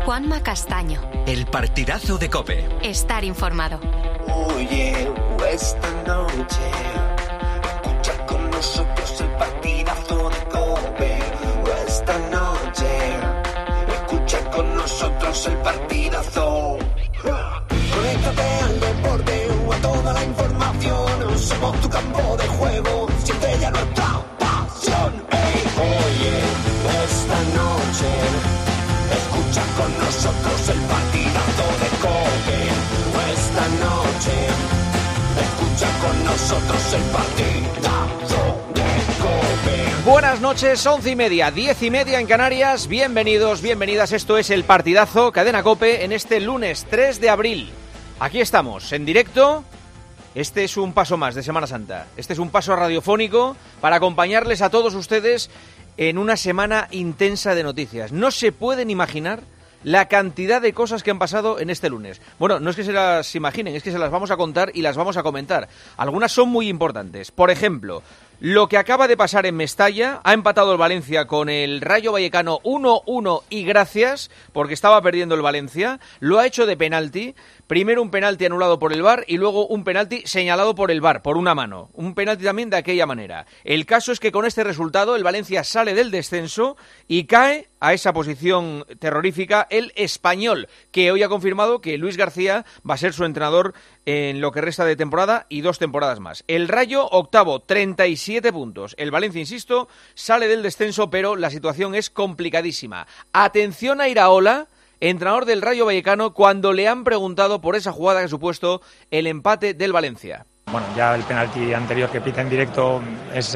Juanma Castaño. El partidazo de COPE. Estar informado. Oye, esta noche escucha con nosotros el partidazo de COPE. Esta noche escucha con nosotros el partidazo. Conéctate al deporte o a toda la información. Somos tu campo de juego. Siente ya nuestra pasión. Hey, oye, esta noche escucha con nosotros el partidazo de COPE. Esta noche escucha con nosotros el partidazo de COPE. Buenas noches, 11:30, 10:30 en Canarias. Bienvenidos, bienvenidas. Esto es el partidazo Cadena COPE en este lunes 3 de abril. Aquí estamos, en directo. Este es un paso más de Semana Santa. Este es un paso radiofónico para acompañarles a todos ustedes en una semana intensa de noticias. No se pueden imaginar la cantidad de cosas que han pasado en este lunes. Bueno, no es que se las imaginen, es que se las vamos a contar y las vamos a comentar. Algunas son muy importantes. Por ejemplo, lo que acaba de pasar en Mestalla, ha empatado el Valencia con el Rayo Vallecano 1-1 y gracias, porque estaba perdiendo el Valencia, lo ha hecho de penalti. Primero un penalti anulado por el VAR y luego un penalti señalado por el VAR, por una mano. Un penalti también de aquella manera. El caso es que con este resultado el Valencia sale del descenso y cae a esa posición terrorífica el Español, que hoy ha confirmado que Luis García va a ser su entrenador en lo que resta de temporada y 2 temporadas más. El Rayo, octavo, 37 puntos. El Valencia, insisto, sale del descenso, pero la situación es complicadísima. Atención a Iraola, entrenador del Rayo Vallecano, cuando le han preguntado por esa jugada que ha supuesto el empate del Valencia. Bueno, ya el penalti anterior que pita en directo es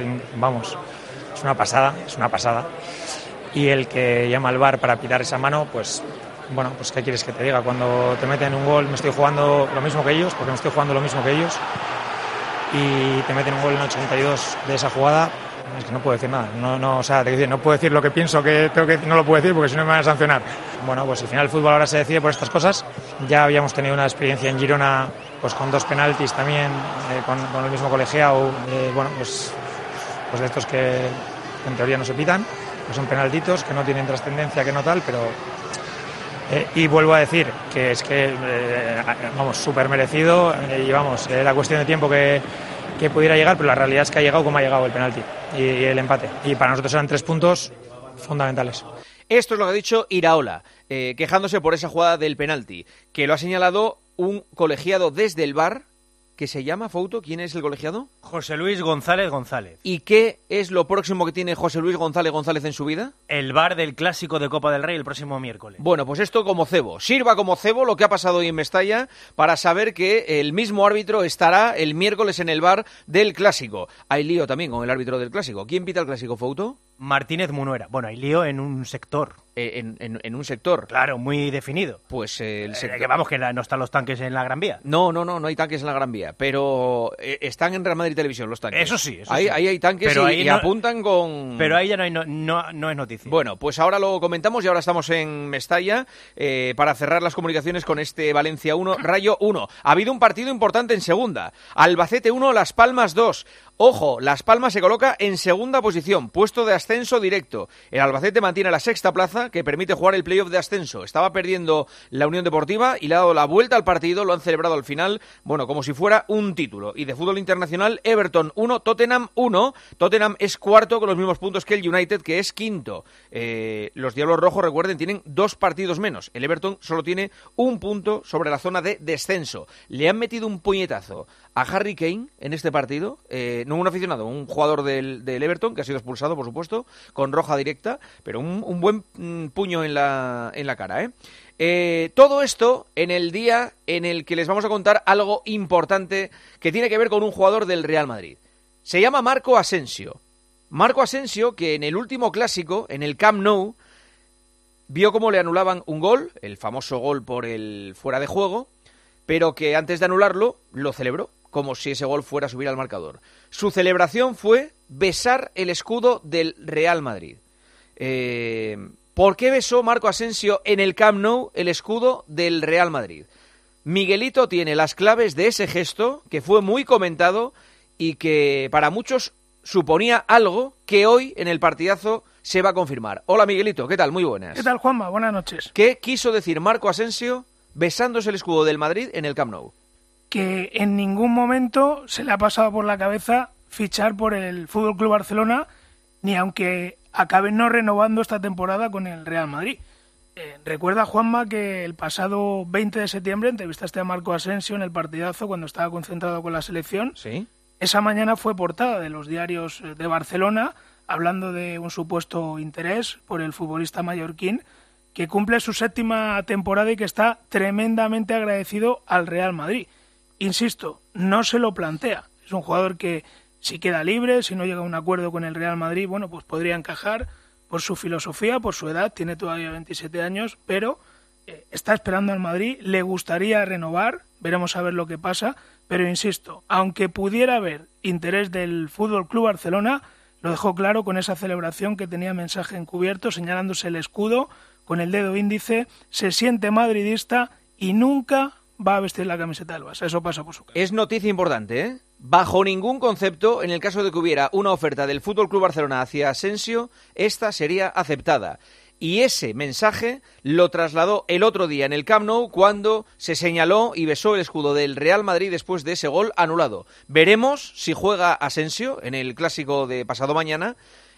una pasada, Y el que llama al VAR para pitar esa mano, pues ¿qué quieres que te diga? Cuando te meten un gol, me estoy jugando lo mismo que ellos, porque me estoy jugando lo mismo que ellos, y te meten un gol en 82 de esa jugada, es que no puedo decir nada. No puedo decir lo que pienso que tengo que decir, no lo puedo decir porque si no me van a sancionar. Bueno, pues al final el fútbol ahora se decide por estas cosas. Ya habíamos tenido una experiencia en Girona, pues con 2 penaltis también, con el mismo colegiado, pues de estos que en teoría no se pitan, que son penaltitos, que no tienen trascendencia, que no tal, pero... y vuelvo a decir que es que, súper merecido, era cuestión de tiempo que pudiera llegar, pero la realidad es que ha llegado como ha llegado el penalti y el empate. Y para nosotros eran 3 puntos fundamentales. Esto es lo que ha dicho Iraola, quejándose por esa jugada del penalti, que lo ha señalado un colegiado desde el VAR, que se llama, Fouto, ¿quién es el colegiado? José Luis González González. ¿Y qué es lo próximo que tiene José Luis González González en su vida? El VAR del Clásico de Copa del Rey el próximo miércoles. Bueno, pues esto como cebo. Sirva como cebo lo que ha pasado hoy en Mestalla para saber que el mismo árbitro estará el miércoles en el VAR del Clásico. Hay lío también con el árbitro del Clásico. ¿Quién pita el Clásico, Fouto? Martínez Munuera. Bueno, hay lío en un sector. En un sector. Claro, muy definido. Pues el sector... que no están los tanques en la Gran Vía. No hay tanques en la Gran Vía, pero están en Real Madrid Televisión los tanques. Eso sí. Ahí hay tanques, pero y apuntan con... Pero ahí ya no es noticia. Bueno, pues ahora lo comentamos y ahora estamos en Mestalla para cerrar las comunicaciones con este Valencia 1, Rayo 1. Ha habido un partido importante en segunda. Albacete 1, Las Palmas 2. Ojo, Las Palmas se coloca en segunda posición, puesto de ascenso directo. El Albacete mantiene la 6ª plaza, que permite jugar el playoff de ascenso. Estaba perdiendo la Unión Deportiva y le ha dado la vuelta al partido, lo han celebrado al final, como si fuera un título. Y de fútbol internacional, Everton 1, Tottenham 1. Tottenham es cuarto con los mismos puntos que el United, que es quinto. Los Diablos Rojos, recuerden, tienen 2 partidos menos. El Everton solo tiene 1 punto sobre la zona de descenso. Le han metido un puñetazo a Harry Kane en este partido, no un aficionado, un jugador del Everton, que ha sido expulsado, por supuesto, con roja directa, pero un buen puño en la cara, todo esto en el día en el que les vamos a contar algo importante que tiene que ver con un jugador del Real Madrid. Se llama Marco Asensio. Marco Asensio, que en el último clásico, en el Camp Nou, vio cómo le anulaban un gol, el famoso gol por el fuera de juego, pero que antes de anularlo, lo celebró como si ese gol fuera a subir al marcador. Su celebración fue besar el escudo del Real Madrid. ¿Por qué besó Marco Asensio en el Camp Nou el escudo del Real Madrid? Miguelito tiene las claves de ese gesto, que fue muy comentado y que para muchos suponía algo que hoy en el partidazo se va a confirmar. Hola Miguelito, ¿qué tal? Muy buenas. ¿Qué tal, Juanma? Buenas noches. ¿Qué quiso decir Marco Asensio besándose el escudo del Madrid en el Camp Nou? Que en ningún momento se le ha pasado por la cabeza fichar por el FC Barcelona, ni aunque acabe no renovando esta temporada con el Real Madrid. Recuerda, Juanma, que el pasado 20 de septiembre entrevistaste a Marco Asensio en el partidazo cuando estaba concentrado con la selección. Sí. Esa mañana fue portada de los diarios de Barcelona, hablando de un supuesto interés por el futbolista mallorquín, que cumple su 7ª temporada y que está tremendamente agradecido al Real Madrid. Insisto, no se lo plantea. Es un jugador que, si queda libre, si no llega a un acuerdo con el Real Madrid, bueno, pues podría encajar por su filosofía, por su edad, tiene todavía 27 años, pero está esperando al Madrid, le gustaría renovar, veremos a ver lo que pasa, pero insisto, aunque pudiera haber interés del FC Barcelona, lo dejó claro con esa celebración que tenía mensaje encubierto, señalándose el escudo con el dedo índice, se siente madridista y nunca va a vestir la camiseta del Barça. Eso pasa por su cabeza. Es noticia importante, ¿eh? Bajo ningún concepto, en el caso de que hubiera una oferta del FC Barcelona hacia Asensio, esta sería aceptada. Y ese mensaje lo trasladó el otro día en el Camp Nou cuando se señaló y besó el escudo del Real Madrid después de ese gol anulado. Veremos si juega Asensio en el clásico de pasado mañana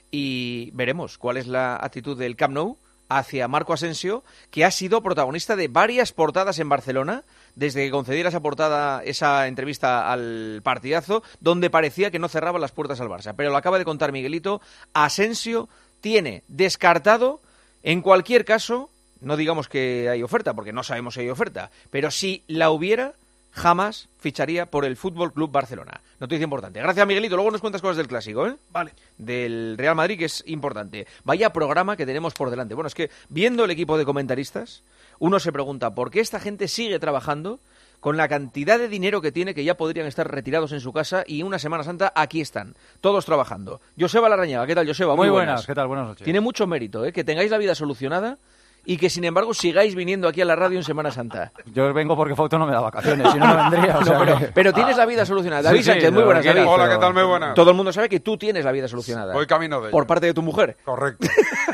y veremos cuál es la actitud del Camp Nou hacia Marco Asensio, que ha sido protagonista de varias portadas en Barcelona, desde que concediera esa entrevista al partidazo, donde parecía que no cerraba las puertas al Barça. Pero lo acaba de contar Miguelito, Asensio tiene descartado, en cualquier caso, no digamos que hay oferta, porque no sabemos si hay oferta, pero si la hubiera, jamás ficharía por el FC Barcelona. Noticia importante. Gracias, Miguelito. Luego nos cuentas cosas del clásico, ¿eh? Vale. Del Real Madrid, que es importante. Vaya programa que tenemos por delante. Bueno, es que viendo el equipo de comentaristas, uno se pregunta por qué esta gente sigue trabajando con la cantidad de dinero que tiene, que ya podrían estar retirados en su casa, y una Semana Santa aquí están, todos trabajando. Joseba Larrañaga, ¿qué tal, Joseba? Muy buenas, ¿qué tal? Buenas noches. Tiene mucho mérito, que tengáis la vida solucionada y que, sin embargo, sigáis viniendo aquí a la radio en Semana Santa. Yo vengo porque Fauto no me da vacaciones, si no, no vendría. O sea, pero tienes la vida solucionada. David sí, Sánchez, muy buenas, David. Hola, ¿qué tal? Muy buenas. Todo el mundo sabe que tú tienes la vida solucionada. Voy camino de ella. Por parte de tu mujer. Correcto.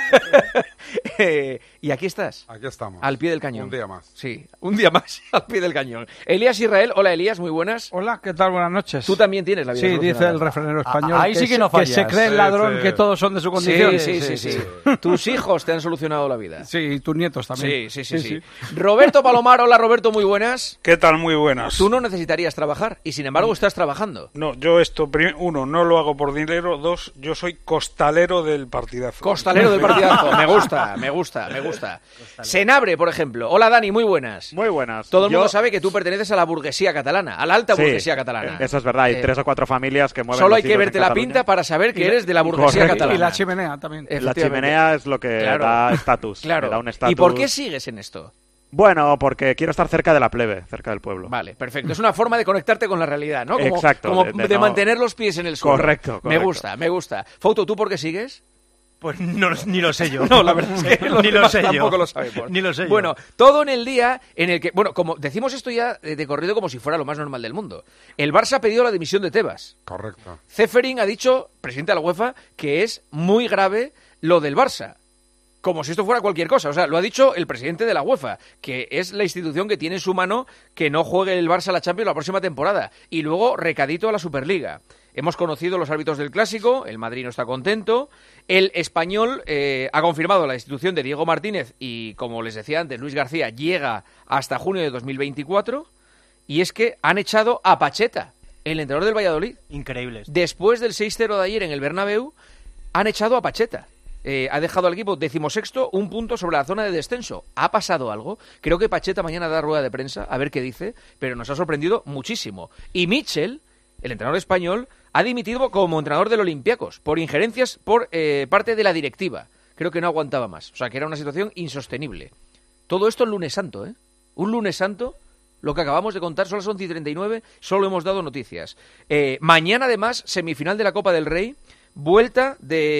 Y aquí estás. Aquí estamos. Al pie del cañón. Un día más. Sí, un día más al pie del cañón. Elías Israel, hola Elías, muy buenas. Hola, ¿qué tal? Buenas noches. Tú también tienes la vida Sí, solucionada. dice el refranero español. Ahí sí que no fallas. Que se cree el ladrón que todos son de su condición. Sí. Tus hijos te han solucionado la vida. Sí, y tus nietos también. Sí. Roberto Palomar, hola Roberto, muy buenas. ¿Qué tal? Muy buenas. Tú no necesitarías trabajar y sin embargo estás trabajando. No, yo esto, uno, no lo hago por dinero, dos, yo soy costalero del partidazo. Costalero del partidazo, me gusta. Senabre, por ejemplo. Hola Dani, muy buenas. Muy buenas. Todo el mundo sabe que tú perteneces a la burguesía catalana, a la alta burguesía catalana. Eso es verdad, hay 3 o 4 familias que mueven. Solo hay los que hilos verte en la Cataluña. pinta para saber que eres de la burguesía catalana. Y la chimenea también. La chimenea es lo que da estatus. Claro. Da un estatus. ¿Y por qué sigues en esto? Bueno, porque quiero estar cerca de la plebe, cerca del pueblo. Vale, perfecto. Es una forma de conectarte con la realidad, ¿no? Como, exacto. Como de mantener los pies en el suelo. Correcto. Me gusta. Fauto, ¿tú por qué sigues? Pues ni lo sé yo. No, la verdad es que ni lo sé yo. Tampoco lo sabemos. Ni lo sé yo. Bueno, todo en el día en el que... Bueno, como decimos esto ya de corrido como si fuera lo más normal del mundo. El Barça ha pedido la dimisión de Tebas. Correcto. Ceferin ha dicho, presidente de la UEFA, que es muy grave lo del Barça. Como si esto fuera cualquier cosa. O sea, lo ha dicho el presidente de la UEFA, que es la institución que tiene en su mano que no juegue el Barça la Champions la próxima temporada. Y luego, recadito a la Superliga. Hemos conocido los árbitros del Clásico, el Madrid no está contento, el Español ha confirmado la destitución de Diego Martínez y, como les decía antes, Luis García llega hasta junio de 2024, y es que han echado a Pacheta, el entrenador del Valladolid. Increíbles. Después del 6-0 de ayer en el Bernabéu, han echado a Pacheta. Ha dejado al equipo 16º, un punto sobre la zona de descenso. ¿Ha pasado algo? Creo que Pacheta mañana da rueda de prensa, a ver qué dice, pero nos ha sorprendido muchísimo. Y Mitchell, el entrenador español, ha dimitido como entrenador del Olympiacos por injerencias por parte de la directiva. Creo que no aguantaba más. O sea, que era una situación insostenible. Todo esto el lunes santo, ¿eh? Un lunes santo, lo que acabamos de contar, son las 11:39, solo hemos dado noticias. Mañana, además, semifinal de la Copa del Rey, vuelta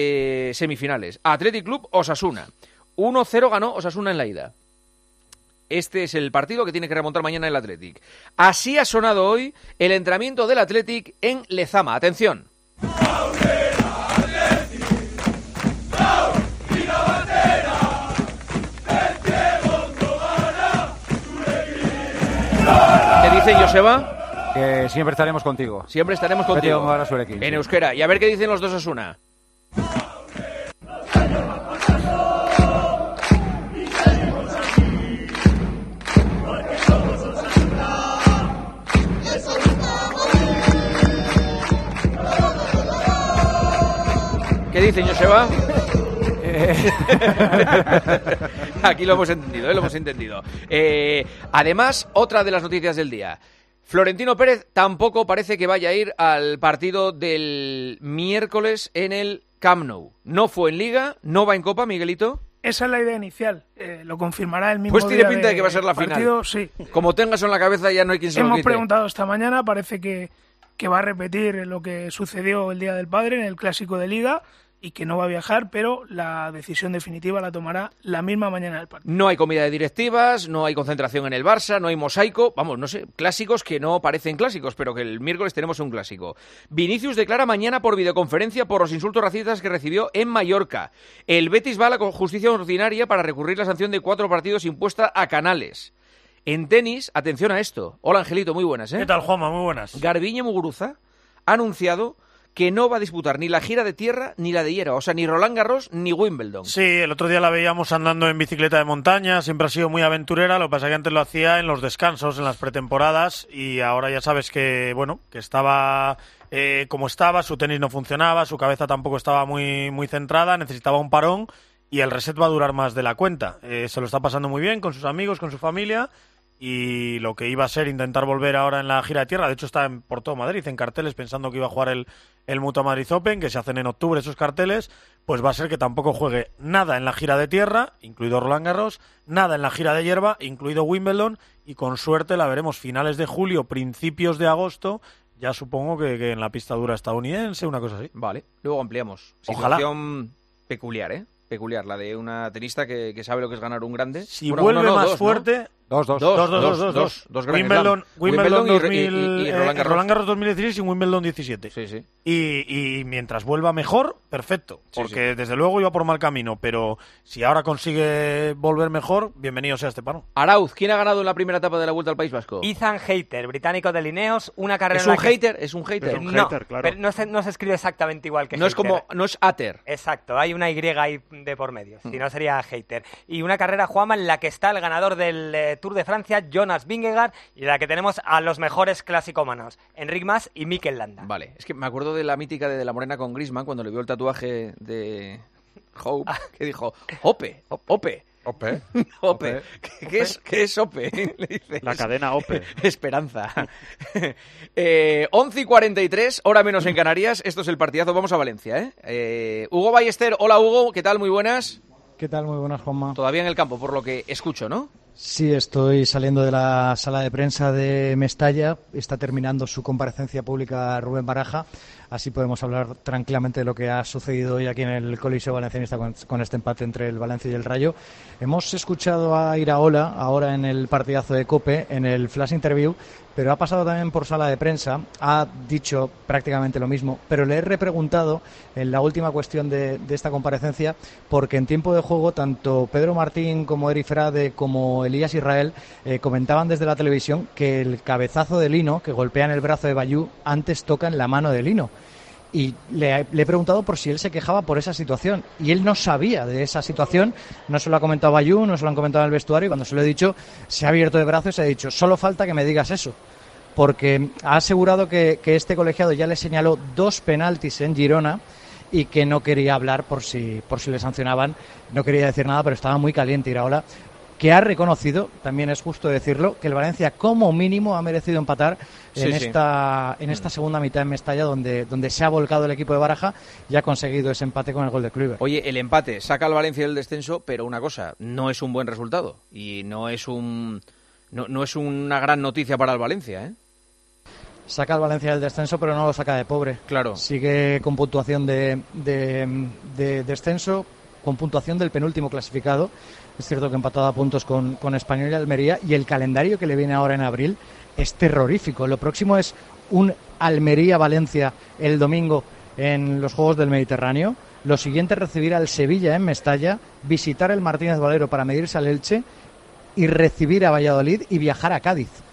de semifinales. Athletic Club Osasuna. 1-0 ganó Osasuna en la ida. Este es el partido que tiene que remontar mañana el Athletic. Así ha sonado hoy el entrenamiento del Athletic en Lezama. Atención. Joseba? Que siempre estaremos contigo. Siempre estaremos contigo. En euskera. Y a ver qué dicen los dos Osasuna. ¿Qué dicen, Joseba? Aquí lo hemos entendido, además, otra de las noticias del día. Florentino Pérez tampoco parece que vaya a ir al partido del miércoles en el Camp Nou. No fue en Liga, no va en Copa, Miguelito. Esa es la idea inicial. Lo confirmará el mismo pues tiene día pinta de que va a ser la partido, final. Sí. Como tengas en la cabeza ya no hay quien se lo quite. Hemos preguntado esta mañana, parece que va a repetir lo que sucedió el Día del Padre en el Clásico de Liga y que no va a viajar, pero la decisión definitiva la tomará la misma mañana del partido. No hay comida de directivas, no hay concentración en el Barça, no hay mosaico, vamos, no sé, clásicos que no parecen clásicos, pero que el miércoles tenemos un clásico. Vinicius declara mañana por videoconferencia por los insultos racistas que recibió en Mallorca. El Betis va a la justicia ordinaria para recurrir la sanción de 4 partidos impuesta a Canales. En tenis, atención a esto. Hola, Angelito, muy buenas, ¿eh? ¿Qué tal, Juanma? Muy buenas. Garbiñe Muguruza ha anunciado que no va a disputar ni la gira de tierra ni la de hierba, o sea, ni Roland Garros ni Wimbledon. Sí, el otro día la veíamos andando en bicicleta de montaña, siempre ha sido muy aventurera, lo que pasa es que antes lo hacía en los descansos, en las pretemporadas, y ahora ya sabes que, bueno, que estaba como estaba, su tenis no funcionaba, su cabeza tampoco estaba muy centrada, necesitaba un parón, y el reset va a durar más de la cuenta. Se lo está pasando muy bien con sus amigos, con su familia, y lo que iba a ser intentar volver ahora en la gira de tierra, de hecho está por todo Madrid en carteles pensando que iba a jugar el Mutua Madrid Open, que se hacen en octubre esos carteles, pues va a ser que tampoco juegue nada en la gira de tierra, incluido Roland Garros, nada en la gira de hierba, incluido Wimbledon, y con suerte la veremos finales de julio, principios de agosto, ya supongo que en la pista dura estadounidense, una cosa así. Vale, luego ampliamos. Ojalá. Situación peculiar, ¿eh? Peculiar, la de una tenista que sabe lo que es ganar un grande. Si vuelve más fuerte... Dos Wimbledon y Roland Garros 2016 y Wimbledon 17. Sí. Y mientras vuelva mejor, perfecto. Porque desde luego iba por mal camino, pero si ahora consigue volver mejor, bienvenido sea este paro. Arauz, ¿quién ha ganado en la primera etapa de la Vuelta al País Vasco? Ethan Hayter, británico de Lineos, una carrera ¿Es un hater? ¿Es un hater? No, claro. pero no se escribe exactamente igual que no hater. No es Ater. Exacto, hay una Y ahí de por medio, si no sería hater. Y una carrera, Juanma, en la que está el ganador del Tour de Francia, Jonas Vingegaard, y en la que tenemos a los mejores clásicómanos, Enric Mas y Mikel Landa. Vale, es que me acuerdo de la mítica de la Morena con Griezmann cuando le vio el tatuaje de Hope, que dijo, Ope. ¿Ope? ¿Qué es Ope? Le dices. La cadena Ope. Esperanza. 11:43, hora menos en Canarias. Esto es el partidazo. Vamos a Valencia, ¿eh? Hugo Ballester. Hola, Hugo. ¿Qué tal? Muy buenas. ¿Qué tal? Muy buenas, Juanma. Todavía en el campo, por lo que escucho, ¿no? Sí, estoy saliendo de la sala de prensa de Mestalla. Está terminando su comparecencia pública Rubén Baraja. Así podemos hablar tranquilamente de lo que ha sucedido hoy aquí en el Coliseo Valencianista con este empate entre el Valencia y el Rayo. Hemos escuchado a Iraola ahora en el partidazo de COPE, en el flash interview, pero ha pasado también por sala de prensa, ha dicho prácticamente lo mismo, pero le he repreguntado en la última cuestión de esta comparecencia, porque en tiempo de juego tanto Pedro Martín como Eri Frade como Elías Israel comentaban desde la televisión que el cabezazo de Lino, que golpea en el brazo de Bayú, antes toca en la mano de Lino. Y le he preguntado por si él se quejaba por esa situación, y él no sabía de esa situación, no se lo ha comentado Bayú, no se lo han comentado en el vestuario, y cuando se lo he dicho se ha abierto de brazos y se ha dicho, solo falta que me digas eso, porque ha asegurado que este colegiado ya le señaló 2 penaltis en Girona y que no quería hablar por si le sancionaban, no quería decir nada, pero estaba muy caliente Iraola, que ha reconocido, también es justo decirlo, que el Valencia como mínimo ha merecido empatar en esta segunda mitad en Mestalla, donde se ha volcado el equipo de Baraja y ha conseguido ese empate con el gol de Kluivert. Oye, el empate saca al Valencia del descenso, pero una cosa, no es un buen resultado y no es una gran noticia para el Valencia, ¿eh? Saca al Valencia del descenso, pero no lo saca de pobre. Claro. Sigue con puntuación de descenso, con puntuación del penúltimo clasificado. Es cierto que empatado a puntos con Español y Almería, y el calendario que le viene ahora en abril es terrorífico. Lo próximo es un Almería-Valencia el domingo en los Juegos del Mediterráneo. Lo siguiente es recibir al Sevilla en Mestalla, visitar el Martínez Valero para medirse al Elche y recibir a Valladolid y viajar a Cádiz.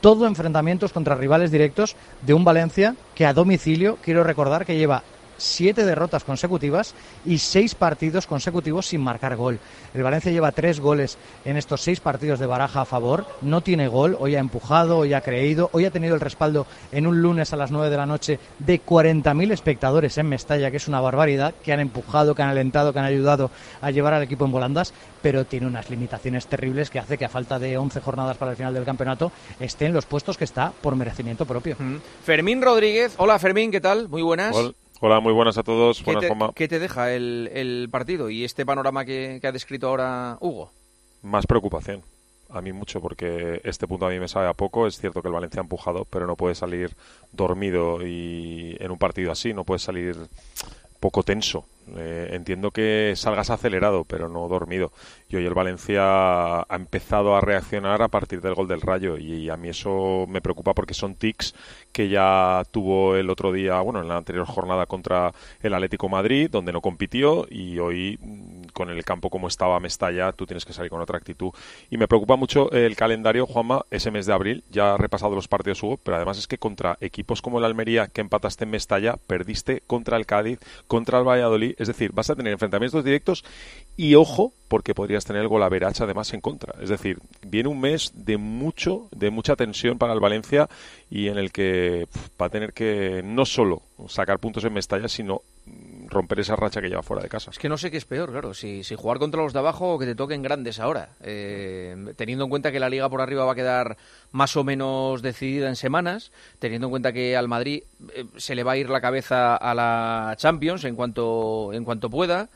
todo enfrentamientos contra rivales directos de un Valencia que a domicilio, quiero recordar que lleva 7 derrotas consecutivas y 6 partidos consecutivos sin marcar gol. El Valencia lleva 3 goles en estos 6 partidos de Baraja a favor, no tiene gol, hoy ha empujado, hoy ha creído, hoy ha tenido el respaldo en un lunes a las 9 de la noche de 40.000 espectadores en Mestalla, que es una barbaridad, que han empujado, que han alentado, que han ayudado a llevar al equipo en volandas, pero tiene unas limitaciones terribles que hace que a falta de 11 jornadas para el final del campeonato esté en los puestos que está por merecimiento propio. Fermín Rodríguez, hola Fermín, ¿qué tal? Muy buenas. Hola, muy buenas a todos. Buenas, Juanma. ¿Qué te deja el partido y este panorama que ha descrito ahora Hugo? Más preocupación. A mí mucho, porque este punto a mí me sabe a poco. Es cierto que el Valencia ha empujado, pero no puede salir dormido y en un partido así, no puede salir poco tenso. Entiendo que salgas acelerado, pero no dormido. Y hoy el Valencia ha empezado a reaccionar a partir del gol del Rayo y a mí eso me preocupa porque son tics que ya tuvo el otro día, bueno, en la anterior jornada contra el Atlético Madrid, donde no compitió, y hoy con el campo como estaba Mestalla, tú tienes que salir con otra actitud. Y me preocupa mucho el calendario, Juanma, ese mes de abril. Ya ha repasado los partidos, Hugo, pero además es que contra equipos como el Almería, que empataste en Mestalla, perdiste contra el Cádiz, contra el Valladolid. Es decir, vas a tener enfrentamientos directos y ojo, porque podrías tener el golaverache además en contra. Es decir, viene un mes de mucha tensión para el Valencia y en el que va a tener que no solo sacar puntos en Mestalla, sino romper esa racha que lleva fuera de casa. Es que no sé qué es peor, claro, si jugar contra los de abajo o que te toquen grandes ahora, teniendo en cuenta que la Liga por arriba va a quedar más o menos decidida en semanas, teniendo en cuenta que al Madrid se le va a ir la cabeza a la Champions en cuanto pueda.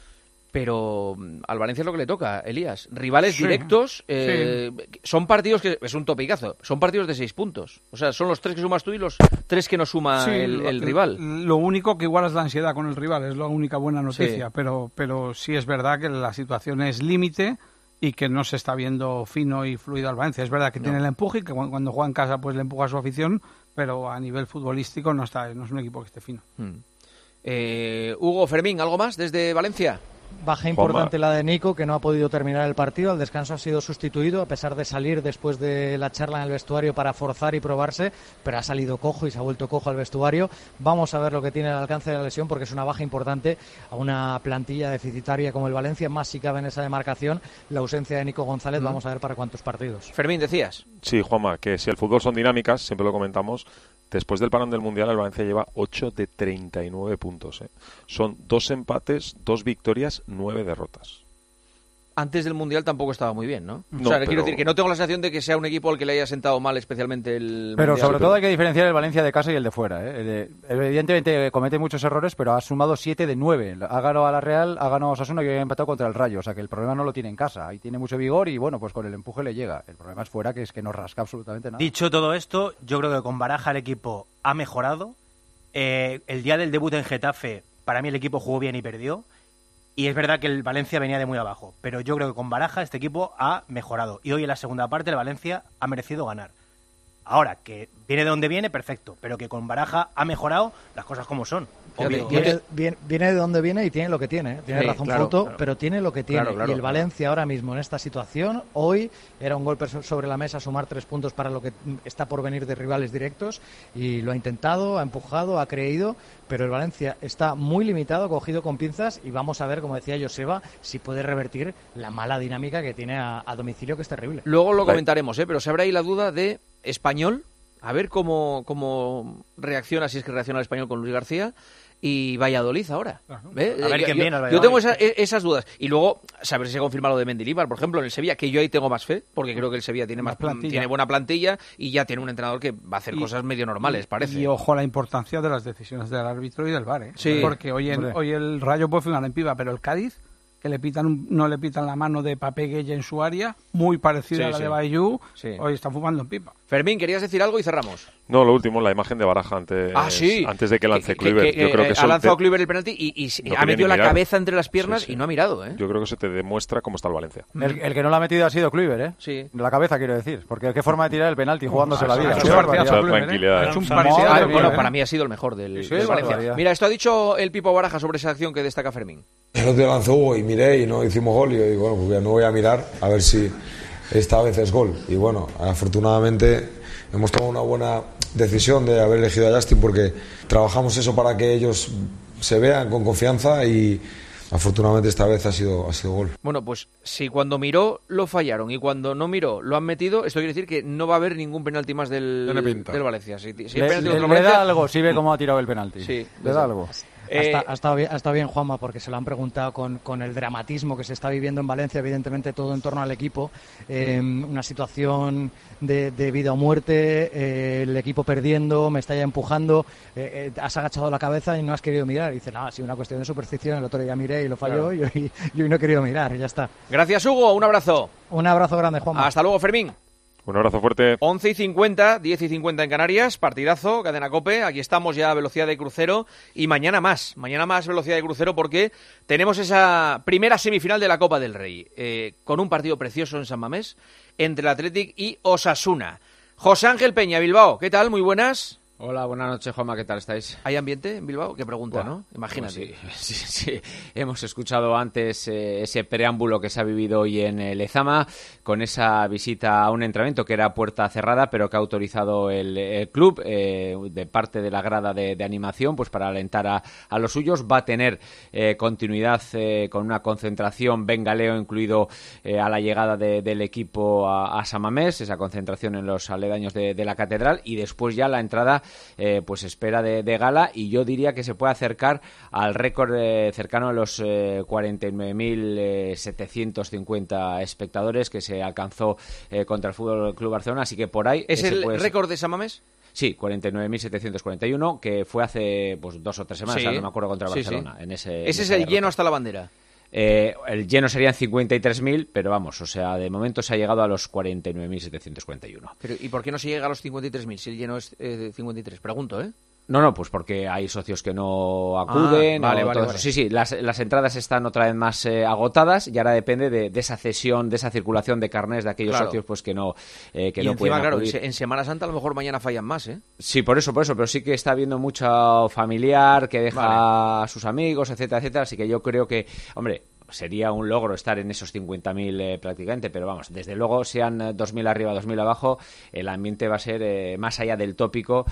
Pero al Valencia es lo que le toca, Elías. Rivales directos, son partidos que... Es un topicazo. Son partidos de 6 puntos. O sea, son los 3 que sumas tú y los 3 que no suma el rival. Lo único que igual es la ansiedad con el rival, es la única buena noticia. Sí. Pero sí es verdad que la situación es límite y que no se está viendo fino y fluido al Valencia. Es verdad que tiene el empuje y que cuando juega en casa pues le empuja a su afición, pero a nivel futbolístico no es un equipo que esté fino. Hugo, Fermín, ¿algo más desde Valencia? Baja importante la de Nico, que no ha podido terminar el partido. Al descanso ha sido sustituido, a pesar de salir después de la charla en el vestuario para forzar y probarse, pero ha salido cojo y se ha vuelto cojo al vestuario. Vamos a ver lo que tiene el alcance de la lesión, porque es una baja importante a una plantilla deficitaria como el Valencia, más si cabe en esa demarcación. La ausencia de Nico González, vamos a ver para cuántos partidos. Fermín, decías. Sí, Juanma, que si el fútbol son dinámicas, siempre lo comentamos. Después del parón del Mundial, el Valencia lleva 8 de 39 puntos. Son 2 empates, 2 victorias, 9 derrotas. Antes del Mundial tampoco estaba muy bien, ¿no? O sea, quiero decir que no tengo la sensación de que sea un equipo al que le haya sentado mal especialmente el Pero Mundial. sobre todo hay que diferenciar el Valencia de casa y el de fuera. Evidentemente comete muchos errores, pero ha sumado 7 de 9. Ha ganado a la Real, ha ganado a Osasuna y ha empatado contra el Rayo. O sea que el problema no lo tiene en casa. Ahí tiene mucho vigor y bueno, pues con el empuje le llega. El problema es fuera, que es que no rasca absolutamente nada. Dicho todo esto, yo creo que con Baraja el equipo ha mejorado. El día del debut en Getafe, para mí el equipo jugó bien y perdió. Y es verdad que el Valencia venía de muy abajo, pero yo creo que con Baraja este equipo ha mejorado. Y hoy en la segunda parte el Valencia ha merecido ganar. Ahora, que viene de donde viene, perfecto, pero que con Baraja ha mejorado las cosas como son. Viene de donde viene y tiene lo que tiene. Tiene razón Fruto, pero tiene lo que tiene. Y el Valencia ahora mismo en esta situación, hoy era un golpe sobre la mesa sumar 3 puntos para lo que está por venir de rivales directos y lo ha intentado, ha empujado, ha creído, pero el Valencia está muy limitado, cogido con pinzas y vamos a ver, como decía Joseba, si puede revertir la mala dinámica que tiene a domicilio, que es terrible. Luego lo comentaremos, pero se habrá ahí la duda de Español, a ver cómo reacciona, si es que reacciona el Español con Luis García, y Valladolid ahora. A ver quién viene al Valladolid. Yo tengo esas dudas. Y luego, saber si se confirma lo de Mendilibar, por ejemplo, en el Sevilla, que yo ahí tengo más fe, porque creo que el Sevilla tiene tiene buena plantilla y ya tiene un entrenador que va a hacer cosas medio normales, parece. Y ojo a la importancia de las decisiones del árbitro y del VAR, ¿eh? Sí. Porque hoy el Rayo puede firmar en piba, pero el Cádiz, que no le pitan la mano de Pape Gueye en su área, muy parecida a la de Bayou, hoy están fumando en pipa. Fermín, ¿querías decir algo y cerramos? No, lo último, la imagen de Baraja antes de que lance Kluivert. Yo creo que ha lanzado Kluivert el penalti y no ha metido la cabeza entre las piernas y no ha mirado, ¿eh? Yo creo que se te demuestra cómo está el Valencia. El que no lo ha metido ha sido Kluivert, ¿eh? Sí. La cabeza, quiero decir. Porque qué forma de tirar el penalti jugándose la vida. Tranquilidad. Bueno, para mí ha sido el mejor del Valencia. Mira, esto ha dicho el Pipo Baraja sobre esa acción que destaca Fermín. El otro día lanzó Hugo y miré y no hicimos gol y yo digo, bueno, pues no voy a mirar a ver si esta vez es gol. Y bueno, afortunadamente hemos tomado una buena decisión de haber elegido a Justin porque trabajamos eso para que ellos se vean con confianza y afortunadamente esta vez ha sido gol. Bueno, pues si cuando miró lo fallaron y cuando no miró lo han metido, esto quiere decir que no va a haber ningún penalti más del Valencia. Si le da algo, si ve cómo ha tirado el penalti. Sí, le da algo. Ha estado bien, Juanma, porque se lo han preguntado con el dramatismo que se está viviendo en Valencia, evidentemente todo en torno al equipo, una situación de vida o muerte, el equipo perdiendo, Mestalla empujando, has agachado la cabeza y no has querido mirar. Y dice, no, ha sido una cuestión de superstición, el otro día miré y lo falló, claro. y hoy no he querido mirar, y ya está. Gracias, Hugo, un abrazo. Un abrazo grande, Juanma. Hasta luego, Fermín. Un abrazo fuerte. 11:50, 10:50 en Canarias, partidazo, Cadena COPE, aquí estamos ya a velocidad de crucero y mañana más velocidad de crucero porque tenemos esa primera semifinal de la Copa del Rey, con un partido precioso en San Mamés entre el Athletic y Osasuna. José Ángel Peña, Bilbao, ¿qué tal? Muy buenas. Hola, buenas noches, Juanma, ¿qué tal estáis? ¿Hay ambiente en Bilbao? Qué pregunta, Bueno, ¿no? Imagínate. Pues sí. Hemos escuchado antes ese preámbulo que se ha vivido hoy en Lezama, con esa visita a un entrenamiento que era puerta cerrada, pero que ha autorizado el club de parte de la grada de animación, pues para alentar a los suyos. Va a tener continuidad con una concentración bengaleo incluido a la llegada del equipo a San Mamés, esa concentración en los aledaños de la catedral, y después ya la entrada pues espera de gala, y yo diría que se puede acercar al récord cercano a los 49.750 espectadores que se alcanzó contra el Fútbol Club Barcelona, así que por ahí... ¿Es el récord de San Mamés? Sí, 49.741, que fue hace 2 o 3 semanas, no me acuerdo, contra Barcelona. Sí. Ese es el lleno hasta la bandera. El lleno serían 53.000, pero vamos, o sea, de momento se ha llegado a los 49.741. Pero, ¿y por qué no se llega a los 53.000 si el lleno es 53? Pregunto, ¿eh? No, pues porque hay socios que no acuden. Vale. Sí, las entradas están otra vez más agotadas y ahora depende de esa cesión, de esa circulación de carnés de aquellos socios pues que no encima, pueden acudir. Claro, en Semana Santa a lo mejor mañana fallan más, ¿eh? Sí, por eso, pero sí que está habiendo mucho familiar que deja a sus amigos, etcétera, así que yo creo que, hombre, sería un logro estar en esos 50.000 prácticamente, pero vamos, desde luego sean 2.000 arriba, 2.000 abajo, el ambiente va a ser más allá del tópico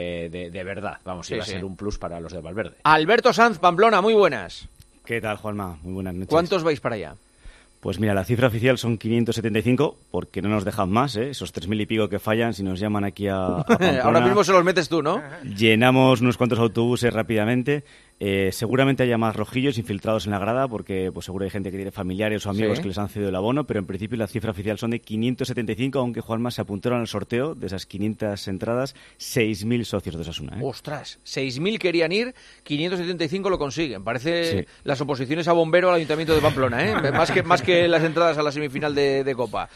de verdad, vamos, va a ser un plus para los de Valverde. Alberto Sanz, Pamplona, muy buenas. ¿Qué tal, Juanma? Muy buenas noches. ¿Cuántos vais para allá? Pues mira, la cifra oficial son 575, porque no nos dejan más, esos 3.000 y pico que fallan, si nos llaman aquí a Pamplona. Ahora mismo se los metes tú, ¿no? Llenamos unos cuantos autobuses rápidamente. Seguramente haya más rojillos infiltrados en la grada, porque pues seguro hay gente que tiene familiares o amigos que les han cedido el abono, pero en principio la cifra oficial son de 575, aunque Juanma se apuntaron al sorteo de esas 500 entradas, 6.000 socios de Osasuna. ¡Ostras! 6.000 querían ir, 575 lo consiguen. Parece las oposiciones a bombero al Ayuntamiento de Pamplona, ¿eh? más que las entradas a la semifinal de Copa.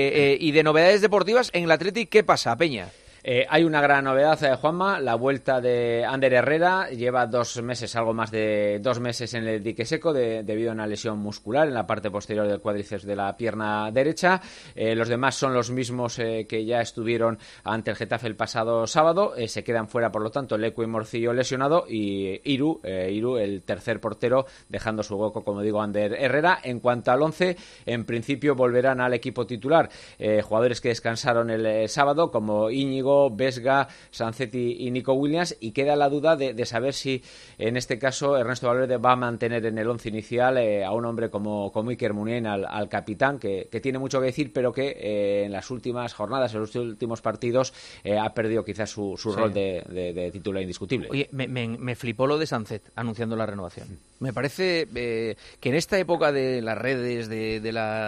Y de novedades deportivas, en el Athletic, ¿qué pasa, Peña? Hay una gran novedad, Juanma, la vuelta de Ander Herrera. Lleva 2 meses, algo más de 2 meses en el dique seco debido a una lesión muscular en la parte posterior del cuádriceps de la pierna derecha. Los demás son los mismos que ya estuvieron ante el Getafe el pasado sábado. Se quedan fuera, por lo tanto, Lecu y Morcillo lesionado y Iru, el tercer portero, dejando su hueco, como digo, Ander Herrera. En cuanto al 11, en principio volverán al equipo titular jugadores que descansaron el sábado, como Íñigo, Vesga, Sancetti y Nico Williams, y queda la duda de saber si en este caso Ernesto Valverde va a mantener en el 11 inicial a un hombre como Iker Muniain, al capitán, que tiene mucho que decir, pero que en las últimas jornadas, en los últimos partidos, ha perdido quizás su rol de titular indiscutible. Oye, me flipó lo de Sancet anunciando la renovación. Me parece que en esta época de las redes, de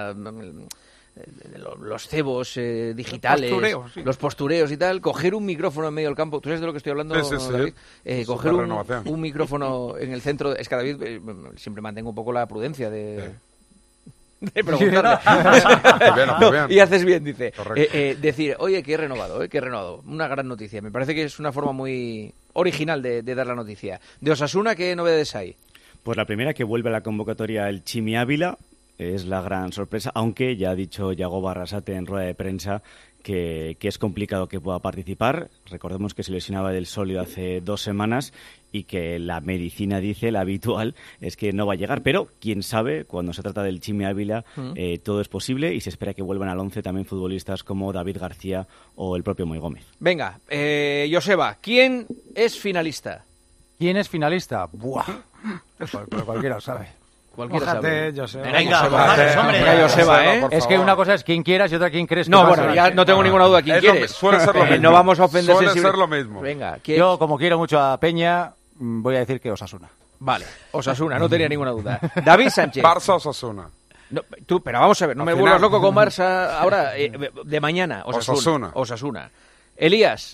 los cebos digitales, los postureos y tal, coger un micrófono en medio del campo, ¿tú sabes de lo que estoy hablando, David? Coger un micrófono en el centro, es que David siempre mantengo un poco la prudencia de preguntarle. Y haces bien, dice. Decir, oye, que he renovado. Una gran noticia. Me parece que es una forma muy original de dar la noticia. De Osasuna, ¿qué novedades hay? Pues la primera, que vuelve a la convocatoria el Chimi Ávila. es la gran sorpresa, aunque ya ha dicho Yago Barrasate en rueda de prensa que es complicado que pueda participar. Recordemos que se lesionaba del sólido hace 2 semanas y que la medicina dice, la habitual, es que no va a llegar. Pero, quién sabe, cuando se trata del Chimi Ávila, todo es posible y se espera que vuelvan al 11 también futbolistas como David García o el propio Moi Gómez. Venga, Joseba, ¿quién es finalista? ¿Quién es finalista? ¡Buah! Pues cualquiera lo sabe. Cualquiera Mójate, sabe. Joseba. Venga, hombre. Joseba, ¿eh? Es que una cosa es quién quieras y otra quién crees que No, va a bueno, ser. ya no tengo ninguna duda quién quieres. Suele ser lo mismo. No vamos a ofender Suele ser lo mismo. Venga, Yo, como quiero mucho a Peña, voy a decir que Osasuna. Vale, Osasuna, no tenía ninguna duda. David Sánchez. Barça Osasuna. No, pero vamos a ver, no me vuelvas loco con Barça ahora, de mañana. Osasuna. Elías.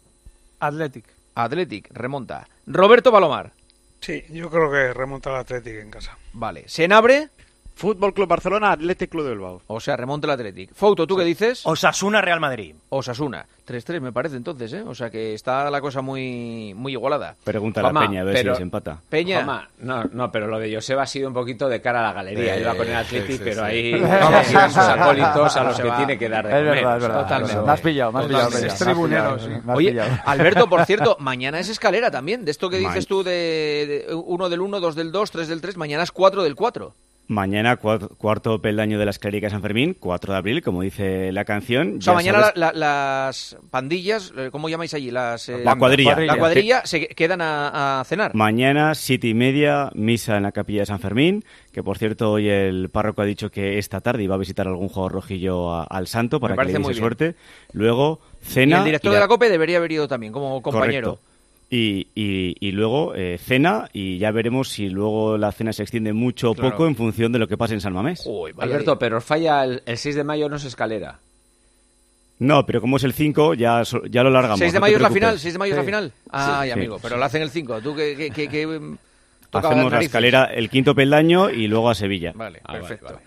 Athletic, remonta. Roberto Palomar. Sí, yo creo que remonta el Athletic en casa. Vale. Senabre. Fútbol Club Barcelona, Athletic Club de Bilbao. O sea, remonta el Athletic. Fouto, ¿tú qué dices? Osasuna, Real Madrid. Osasuna. 3-3 me parece entonces, ¿eh? O sea que está la cosa muy, muy igualada. Pregúntale a Peña a ver si les empata. Peña. Juanma, no, pero lo de Joseba ha sido un poquito de cara a la galería. Iba con el Athletic, pero ahí Sí. sus acólitos a los que tiene que dar de comer. Es verdad. Totalmente. Me has pillado, Peña. Es tribunero, sí. Oye, Alberto, por cierto, mañana es escalera también. De esto que dices tú de 1 del 1, 2 del 2, 3 del 3, mañana es 4 del 4. Mañana, cuarto peldaño de la escalera de San Fermín, 4 de abril, como dice la canción. O sea, Ya mañana sabes- las pandillas, ¿cómo llamáis allí? La cuadrilla. La cuadrilla se quedan a cenar. Mañana, 7:30, misa en la capilla de San Fermín, que por cierto hoy el párroco ha dicho que esta tarde iba a visitar algún jugador rojillo al santo para que le parece muy diese bien. suerte. Luego, Y cena. el director de la COPE debería haber ido también, como compañero. Correcto. Y luego cena, y ya veremos si luego la cena se extiende mucho o Claro. poco en función de lo que pase en San Mamés. Alberto, pero os falla el 6 de mayo, no es escalera. No, pero como es el 5, ya lo largamos. 6 de no te mayo es la preocupes. final, 6 de mayo es la final. Ay, Sí. amigo, Sí. pero lo hacen el 5. Tú que tocaba Hacemos la narices. escalera el 5.º peldaño y luego a Sevilla. Vale, perfecto.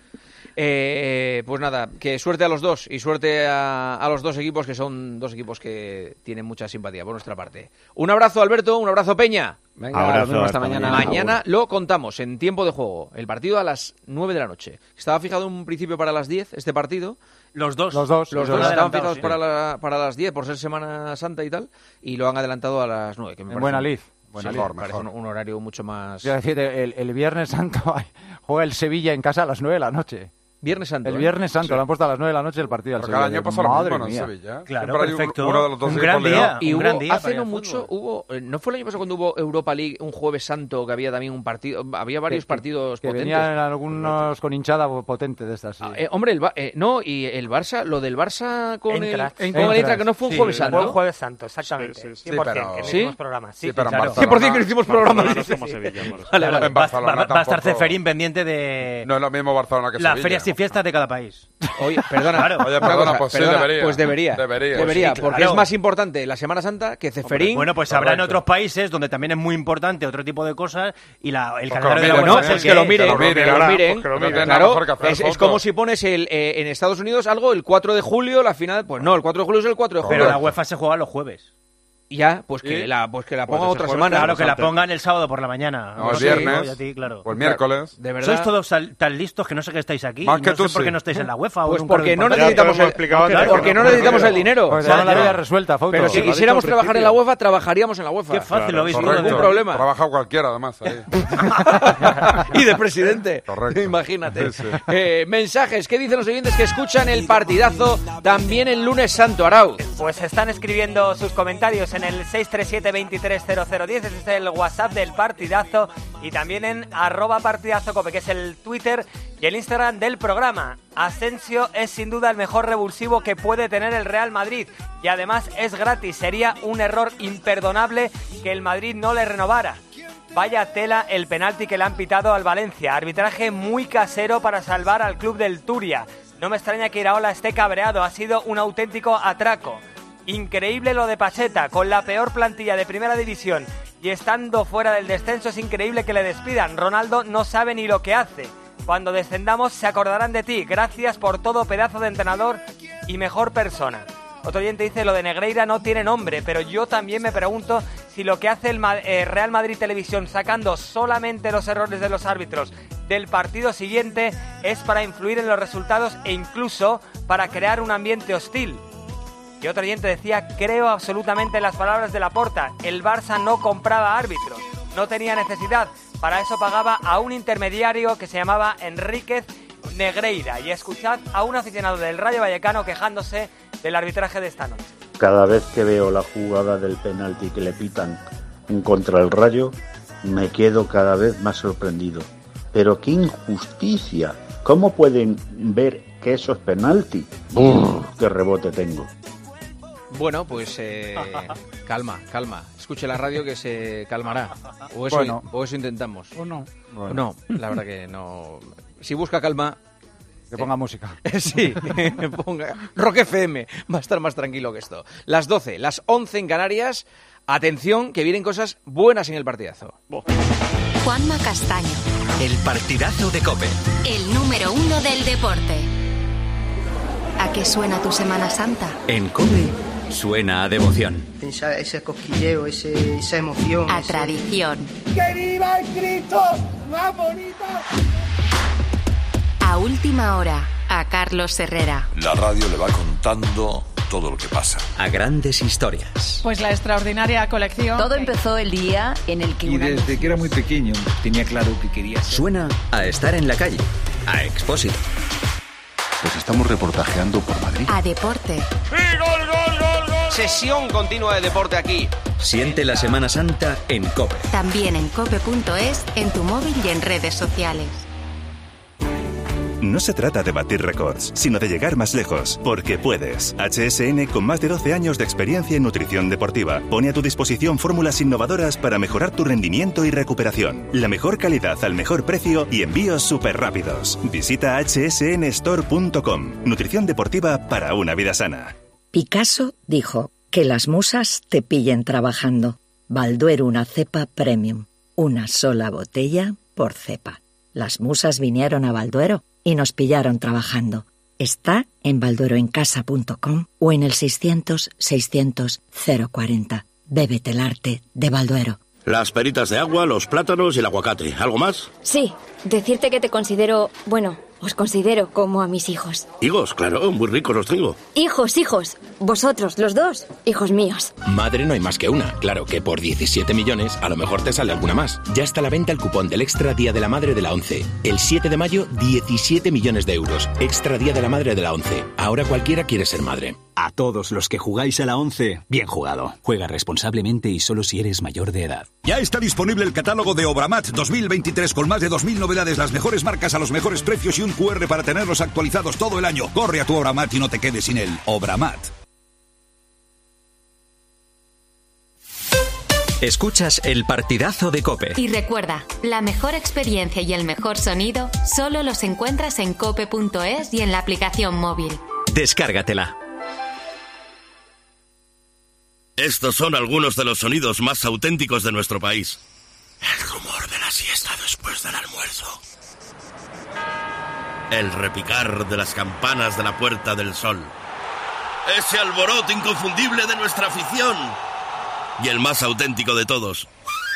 Pues nada, que suerte a los dos y suerte a los dos equipos, que son dos equipos que tienen mucha simpatía por nuestra parte. Un abrazo, Alberto, un abrazo, Peña. Venga, Abrazo, lo mismo, hasta hasta mañana. Mañana lo contamos en tiempo de juego. El partido a las 9 de la noche. Estaba fijado en un principio para las 10 este partido. Los dos. Los dos Estaban fijados para las 10 por ser Semana Santa y tal, y lo han adelantado a las 9. Que me En parece Buena Lid. me parece un horario mucho más... Quiero decir, el Viernes Santo juega el Sevilla en casa a las 9 de la noche. Viernes Santo. El Viernes Santo, lo han puesto a las 9 de la noche el partido al Pero Sevilla. cada año pasa lo Madre mismo, ¿no? En mía. Sevilla. Claro, Siempre hay perfecto. uno de los dos Un equipos gran liados. día. Y Un gran día hace para no el mucho fútbol. ¿no fue el año pasado cuando hubo Europa League, un Jueves Santo, que había también un partido, había varios partidos Que potentes? venían algunos con hinchada potente de estas. Sí. Hombre, y el Barça, lo del Barça con Eintracht. el Eintracht, que no fue un Sí, Jueves fue Santo. un Jueves Santo, exactamente. Sí, 100%, pero- que no ¿Sí? hicimos programas. Sí, Sí, pero en claro. Barcelona- 100% que no hicimos programas. No dice. somos Sevilla, por eso. Vale, vale. En Barcelona Va a estar tampoco. Ceferín pendiente de No es lo mismo Barcelona que las Sevilla. ferias y fiestas de cada país. Oye, perdona. Claro. Oye, una perdona, cosa, pues sí, perdona, debería. Pues debería. Debería. Debería, Sí, porque claro. es más importante la Semana Santa que Ceferín. Bueno, pues habrá en otros países donde también es muy importante otro tipo de cosas y el que calendario lo de la miren, UEFA No, es ¿no? el es que lo es. miren, que lo miren, que lo ahora, miren. pues que lo miren, nada Claro, mejor que hacer es fotos. como si pones en Estados Unidos algo el 4 de julio, la final. Pues no, el 4 de julio es el 4 de julio. Pero la UEFA se juega los jueves. Ya, pues que ¿Y? la ponga ese otra jueves semana. Claro, que la antes. pongan el sábado por la mañana. No, el sé, viernes. y a ti, claro. O el miércoles. De verdad. Sois todos tan listos que no sé que estáis aquí. Más que no tú, sé por qué sí. no estáis en la UEFA. Pues o nunca porque lo no importáis. necesitamos Ya te lo hemos explicado antes, porque que no no necesitamos el dinero. Pues O sea, tenemos la ya. vida resuelta, Fausto. Pero si Lo ha quisiéramos dicho al trabajar en la UEFA, trabajaríamos en la UEFA. Qué fácil lo habéis Sin dicho. ningún problema. Trabaja cualquiera, además. Ahí. Y de presidente. Correcto. Imagínate. Sí, sí. Mensajes, ¿qué dicen los oyentes que escuchan el partidazo también el lunes santo, Arauz? Pues están escribiendo sus comentarios en el 637-230010, ese es el WhatsApp del partidazo, y también en @partidazocope, que es el Twitter y el Instagram del programa. Asensio es sin duda el mejor revulsivo que puede tener el Real Madrid y además es gratis. Sería un error imperdonable que el Madrid no le renovara. Vaya tela el penalti que le han pitado al Valencia. Arbitraje muy casero para salvar al club del Turia. No me extraña que Iraola esté cabreado. Ha sido un auténtico atraco. Increíble lo de Pacheta. Con la peor plantilla de primera división y estando fuera del descenso es increíble que le despidan. Ronaldo no sabe ni lo que hace. Cuando descendamos se acordarán de ti. Gracias por todo, pedazo de entrenador y mejor persona. Otro oyente dice, lo de Negreira no tiene nombre, pero yo también me pregunto si lo que hace el Real Madrid Televisión sacando solamente los errores de los árbitros del partido siguiente es para influir en los resultados e incluso para crear un ambiente hostil. Y otro oyente decía: creo absolutamente en las palabras de Laporta, el Barça no compraba árbitros, no tenía necesidad, para eso pagaba a un intermediario que se llamaba Enríquez Negreira. Y escuchad a un aficionado del Rayo Vallecano quejándose del arbitraje de esta noche. Cada vez que veo la jugada del penalti que le pitan contra el Rayo, me quedo cada vez más sorprendido. Pero qué injusticia. ¿Cómo pueden ver que eso es penalti? ¡Qué rebote tengo! Bueno, pues calma. Escuche la radio que se calmará. O eso intentamos. O no. Bueno. No, la verdad que no. Si busca calma... Que ponga música. Sí, ponga Rock FM. Va a estar más tranquilo que esto. Las 12, las 11 en Canarias. Atención, que vienen cosas buenas en el partidazo. Juanma Castaño. El partidazo de COPE. El número 1 del deporte. ¿A qué suena tu Semana Santa? En COPE suena a devoción. Ese cosquilleo, esa emoción. A tradición. ¡Que viva el Cristo más bonito! A última hora, a Carlos Herrera. La radio le va contando todo lo que pasa. A grandes historias. Pues la extraordinaria colección. Todo empezó el día en el que... Y desde que era muy pequeño tenía claro que quería ser. Suena a estar en la calle. A Expósito. Pues estamos reportajeando por Madrid. A deporte. ¡Sí, gol, gol, gol, gol! Sesión continua de deporte aquí. Siente la Semana Santa en COPE. También en cope.es, en tu móvil y en redes sociales. No se trata de batir récords, sino de llegar más lejos, porque puedes. HSN, con más de 12 años de experiencia en nutrición deportiva, pone a tu disposición fórmulas innovadoras para mejorar tu rendimiento y recuperación. La mejor calidad al mejor precio y envíos súper rápidos. Visita hsnstore.com. Nutrición deportiva para una vida sana. Picasso dijo: que las musas te pillen trabajando. Balduero, una cepa premium. Una sola botella por cepa. Las musas vinieron a Balduero y nos pillaron trabajando. Está en baldueroencasa.com o en el 600-600-040. Bébete el arte de Balduero. Las peritas de agua, los plátanos y el aguacate. ¿Algo más? Sí, decirte que te considero... Bueno, os considero como a mis hijos. Higos, claro, muy ricos los tengo. Hijos. Vosotros, los dos, hijos míos. Madre no hay más que una. Claro que por 17 millones a lo mejor te sale alguna más. Ya está a la venta el cupón del Extra Día de la Madre de la ONCE. El 7 de mayo, 17 millones de euros. Extra Día de la Madre de la ONCE. Ahora cualquiera quiere ser madre. A todos los que jugáis a la ONCE, bien jugado. Juega responsablemente y solo si eres mayor de edad. Ya está disponible el catálogo de Obramat 2023 con más de 2.000 novedades, las mejores marcas a los mejores precios y un QR para tenerlos actualizados todo el año. Corre a tu Obramat y no te quedes sin él. Obramat. Escuchas el partidazo de COPE. Y recuerda, la mejor experiencia y el mejor sonido solo los encuentras en cope.es y en la aplicación móvil. Descárgatela. Estos son algunos de los sonidos más auténticos de nuestro país. El rumor de la siesta después del almuerzo. El repicar de las campanas de la Puerta del Sol. Ese alboroto inconfundible de nuestra afición. Y el más auténtico de todos.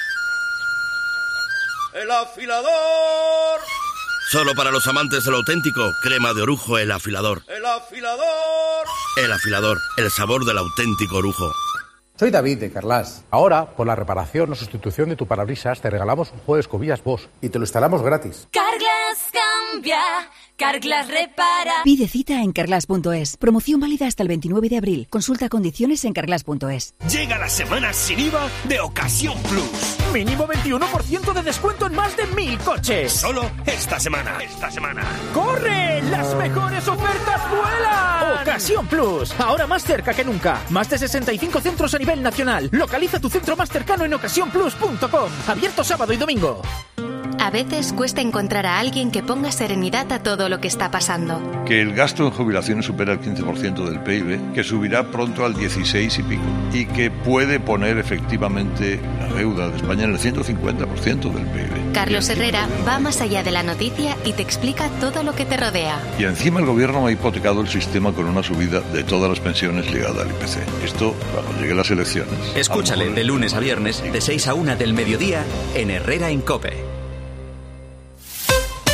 ¡El afilador! Solo para los amantes de lo auténtico, crema de orujo El Afilador. ¡El afilador! El Afilador, el sabor del auténtico orujo. Soy David de Carglass. Ahora, por la reparación o sustitución de tu parabrisas, te regalamos un juego de escobillas Bosch y te lo instalamos gratis. Carglass cambia, Carglass repara. Pide cita en carglass.es. Promoción válida hasta el 29 de abril. Consulta condiciones en carglass.es. Llega la semana sin IVA de Ocasión Plus. Mínimo 21% de descuento en más de 1.000 coches. Solo esta semana. ¡Corre! ¡Las mejores ofertas vuelan! Ocasión Plus. Ahora más cerca que nunca. Más de 65 centros a nivel nacional. Localiza tu centro más cercano en ocasiónplus.com. Abierto sábado y domingo. A veces cuesta encontrar a alguien que ponga serenidad a todo lo que está pasando. Que el gasto en jubilaciones supera el 15% del PIB, que subirá pronto al 16 y pico, y que puede poner efectivamente la deuda de España en el 150% del PIB. Carlos Herrera va más allá de la noticia y te explica todo lo que te rodea. Y encima el gobierno ha hipotecado el sistema con una subida de todas las pensiones ligada al IPC. Esto, cuando lleguen las elecciones... Escúchale de lunes a viernes, de 6 a 1 del mediodía, en Herrera en COPE.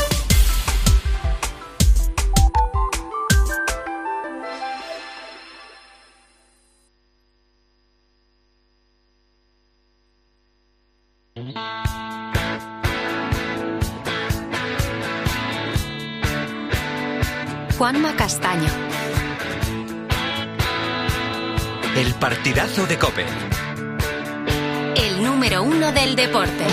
Juanma Castaño. El partidazo de COPE. El número 1 del deporte.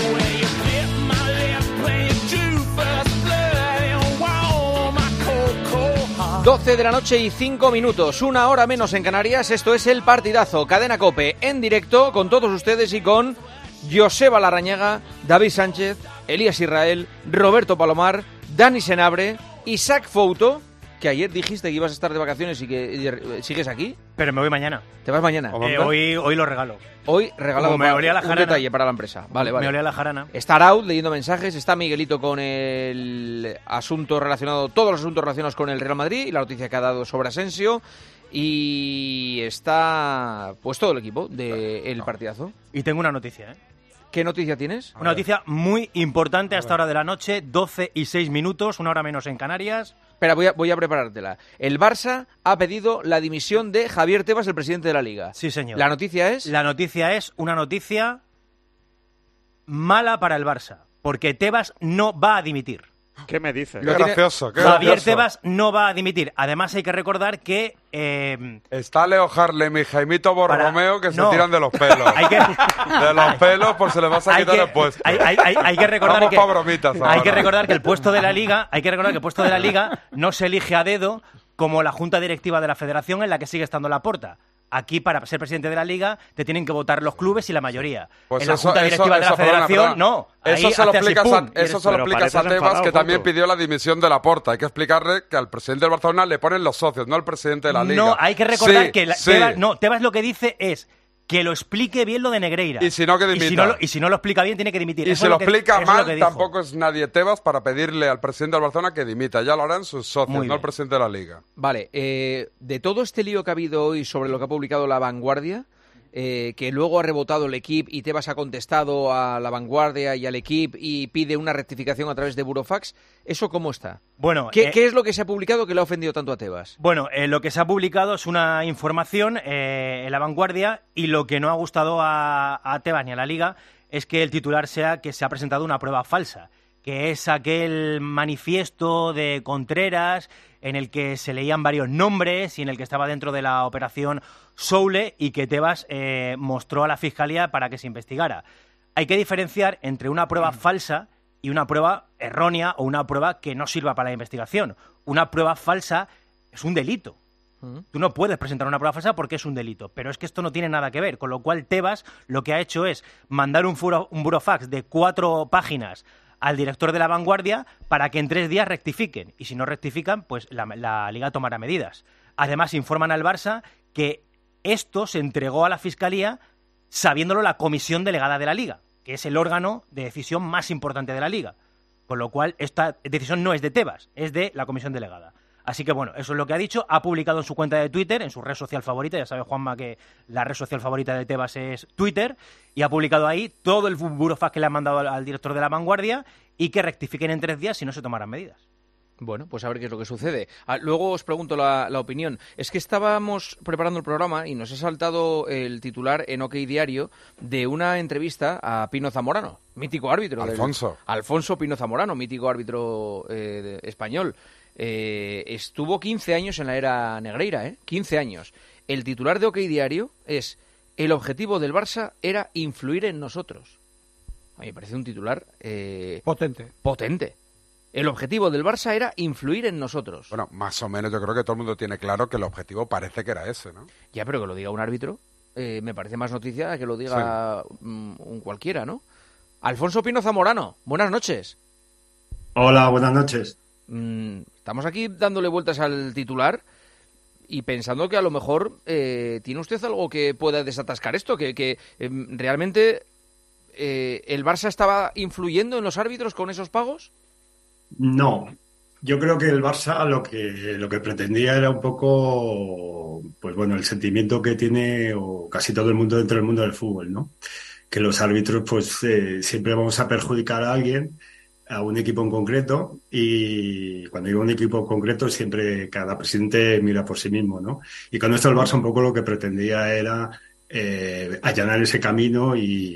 12 de la noche y 5 minutos, 1 hora menos en Canarias. Esto es El Partidazo, Cadena COPE, en directo con todos ustedes y con Joseba Larrañaga, David Sánchez, Elías Israel, Roberto Palomar, Dani Senabre, Isaac Fouto, que ayer dijiste que ibas a estar de vacaciones y que sigues aquí. Pero me voy mañana. ¿Te vas mañana? Hoy lo regalo. Hoy regalado me olía la un jarana. detalle para la empresa. Vale. Me olía la jarana. Está Araud leyendo mensajes, está Miguelito con el asunto relacionado, todos los asuntos relacionados con el Real Madrid y la noticia que ha dado sobre Asensio. Y está pues todo el equipo del partidazo. Y tengo una noticia, ¿eh? ¿Qué noticia tienes? Una noticia muy importante a esta hora de la noche, 12 y 6 minutos, 1 hora menos en Canarias. Espera, voy a preparártela. El Barça ha pedido la dimisión de Javier Tebas, el presidente de la Liga. Sí, señor. ¿La noticia es? La noticia es una noticia mala para el Barça, porque Tebas no va a dimitir. ¿Qué me dices? Qué gracioso, qué Javier gracioso. Tebas no va a dimitir. Además, hay que recordar que... Está Leo Harlem y Jaimito Borromeo que se tiran de los pelos. Hay que... De los pelos por se les vas a quitar el puesto. Hay que recordar Vamos pa' bromitas ahora. hay que recordar que el puesto de la Liga, no se elige a dedo como la junta directiva de la Federación en la que sigue estando Laporta. Aquí, para ser presidente de la Liga, te tienen que votar los clubes y la mayoría. Pues en la junta directiva de la Federación, no. Eso se lo explicas a Tebas, que también pidió la dimisión de Laporta. Hay que explicarle que al presidente del Barcelona le ponen los socios, no al presidente de la Liga. No, hay que recordar que Tebas lo que dice es que lo explique bien lo de Negreira. Y si no, que dimita. Y si no lo explica bien, tiene que dimitir. Y Eso si lo es explica eso es lo mal, que dijo. tampoco es nadie Tebas para pedirle al presidente del Barcelona que dimita. Ya lo harán sus socios, no el presidente de la Liga. Vale, de todo este lío que ha habido hoy sobre lo que ha publicado La Vanguardia, que luego ha rebotado el equipo y Tebas ha contestado a La Vanguardia y al equipo y pide una rectificación a través de Burofax, ¿eso cómo está? Bueno, ¿Qué es lo que se ha publicado que le ha ofendido tanto a Tebas? Bueno, lo que se ha publicado es una información en La Vanguardia y lo que no ha gustado a Tebas ni a la Liga es que el titular sea que se ha presentado una prueba falsa, que es aquel manifiesto de Contreras en el que se leían varios nombres y en el que estaba dentro de la operación Soule y que Tebas mostró a la Fiscalía para que se investigara. Hay que diferenciar entre una prueba falsa y una prueba errónea o una prueba que no sirva para la investigación. Una prueba falsa es un delito. Tú no puedes presentar una prueba falsa porque es un delito, pero es que esto no tiene nada que ver, con lo cual Tebas lo que ha hecho es mandar un burofax de 4 páginas al director de La Vanguardia para que en 3 días rectifiquen. Y si no rectifican, pues la Liga tomará medidas. Además, informan al Barça que esto se entregó a la Fiscalía sabiéndolo la comisión delegada de la Liga, que es el órgano de decisión más importante de la Liga. Con lo cual, esta decisión no es de Tebas, es de la comisión delegada. Así que, bueno, eso es lo que ha dicho. Ha publicado en su cuenta de Twitter, en su red social favorita, ya sabe Juanma que la red social favorita de Tebas es Twitter, y ha publicado ahí todo el burofax que le han mandado al director de La Vanguardia y que rectifiquen en 3 días si no se tomarán medidas. Bueno, pues a ver qué es lo que sucede. Luego os pregunto la opinión. Es que estábamos preparando el programa y nos ha saltado el titular en OK Diario de una entrevista a Pino Zamorano, mítico árbitro. Alfonso Pino Zamorano, mítico árbitro español. Estuvo 15 años en la era Negreira, 15 años. El titular de OK Diario es: el objetivo del Barça era influir en nosotros. A mí me parece un titular potente. El objetivo del Barça era influir en nosotros. Bueno, más o menos yo creo que todo el mundo tiene claro que el objetivo parece que era ese, ¿no? Ya, pero que lo diga un árbitro me parece más noticia que lo diga un cualquiera, ¿no? Alfonso Pino Zamorano, buenas noches. Hola, buenas noches. Estamos aquí dándole vueltas al titular y pensando que a lo mejor tiene usted algo que pueda desatascar esto, que realmente el Barça estaba influyendo en los árbitros con esos pagos. No, yo creo que el Barça lo que pretendía era un poco, pues bueno, el sentimiento que tiene o casi todo el mundo dentro del mundo del fútbol, ¿no? Que los árbitros pues siempre vamos a perjudicar a alguien, a un equipo en concreto, y cuando digo un equipo en concreto siempre cada presidente mira por sí mismo, ¿no? Y con esto el Barça un poco lo que pretendía era allanar ese camino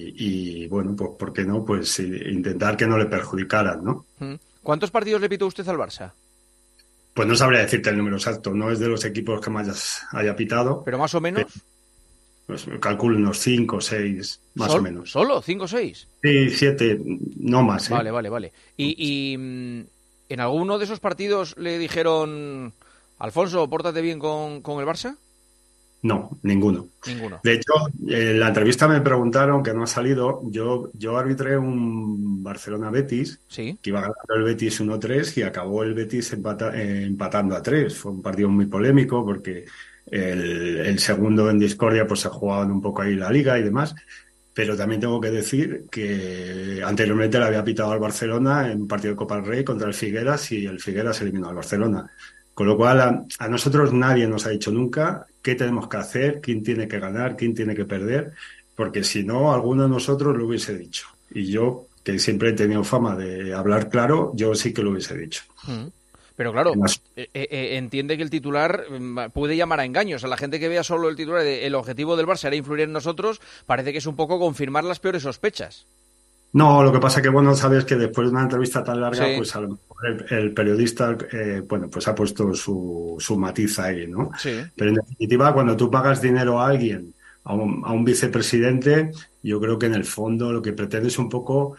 y bueno, pues ¿por qué no? Pues intentar que no le perjudicaran, ¿no? ¿Cuántos partidos le pitó usted al Barça? Pues no sabría decirte el número exacto, no es de los equipos que más haya pitado. ¿Pero más o menos? Pues calculo unos 5 o 6, más o menos. ¿Solo? ¿5 o 6? Sí, 7, no más. Vale. ¿Y en alguno de esos partidos le dijeron, Alfonso, pórtate bien con el Barça? No, ninguno. De hecho, en la entrevista me preguntaron, que no ha salido, yo arbitré un Barcelona-Betis, ¿sí? Que iba ganando el Betis 1-3 y acabó el Betis empatando a 3. Fue un partido muy polémico porque el segundo en discordia pues se jugaban un poco ahí la liga y demás. Pero también tengo que decir que anteriormente le había pitado al Barcelona en un partido de Copa del Rey contra el Figueras y el Figueras eliminó al Barcelona. Con lo cual, a nosotros nadie nos ha dicho nunca qué tenemos que hacer, quién tiene que ganar, quién tiene que perder, porque si no, alguno de nosotros lo hubiese dicho. Y yo, que siempre he tenido fama de hablar claro, yo sí que lo hubiese dicho. Pero claro, entiende que el titular puede llamar a engaños. A la gente que vea solo el titular de el objetivo del Barça era influir en nosotros, parece que es un poco confirmar las peores sospechas. No, lo que pasa que, bueno, sabes que después de una entrevista tan larga, sí, pues a lo mejor el periodista, pues ha puesto su matiz ahí, ¿no? Sí. Pero en definitiva, cuando tú pagas dinero a alguien, a un vicepresidente, yo creo que en el fondo lo que pretende es un poco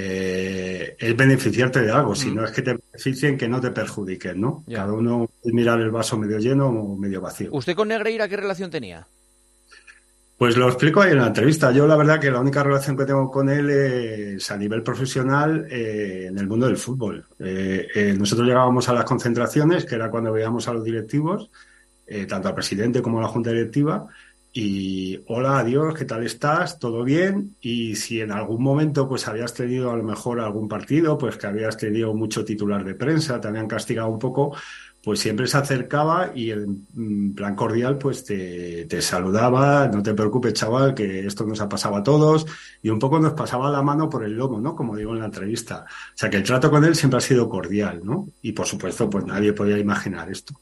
es beneficiarte de algo, si no es que te beneficien, que no te perjudiquen, ¿no? Ya. Cada uno puede mirar el vaso medio lleno o medio vacío. ¿Usted con Negreira qué relación tenía? Pues lo explico ahí en la entrevista. Yo la verdad que la única relación que tengo con él es a nivel profesional en el mundo del fútbol. Nosotros llegábamos a las concentraciones, que era cuando veíamos a los directivos, tanto al presidente como a la junta directiva, y hola, adiós, ¿qué tal estás? ¿Todo bien? Y si en algún momento pues habías tenido a lo mejor algún partido, pues que habías tenido mucho titular de prensa, te habían castigado un poco, pues siempre se acercaba y en plan cordial pues te saludaba, no te preocupes, chaval, que esto nos ha pasado a todos, y un poco nos pasaba la mano por el lomo, ¿no? Como digo en la entrevista. O sea que el trato con él siempre ha sido cordial, ¿no? Y por supuesto pues nadie podía imaginar esto.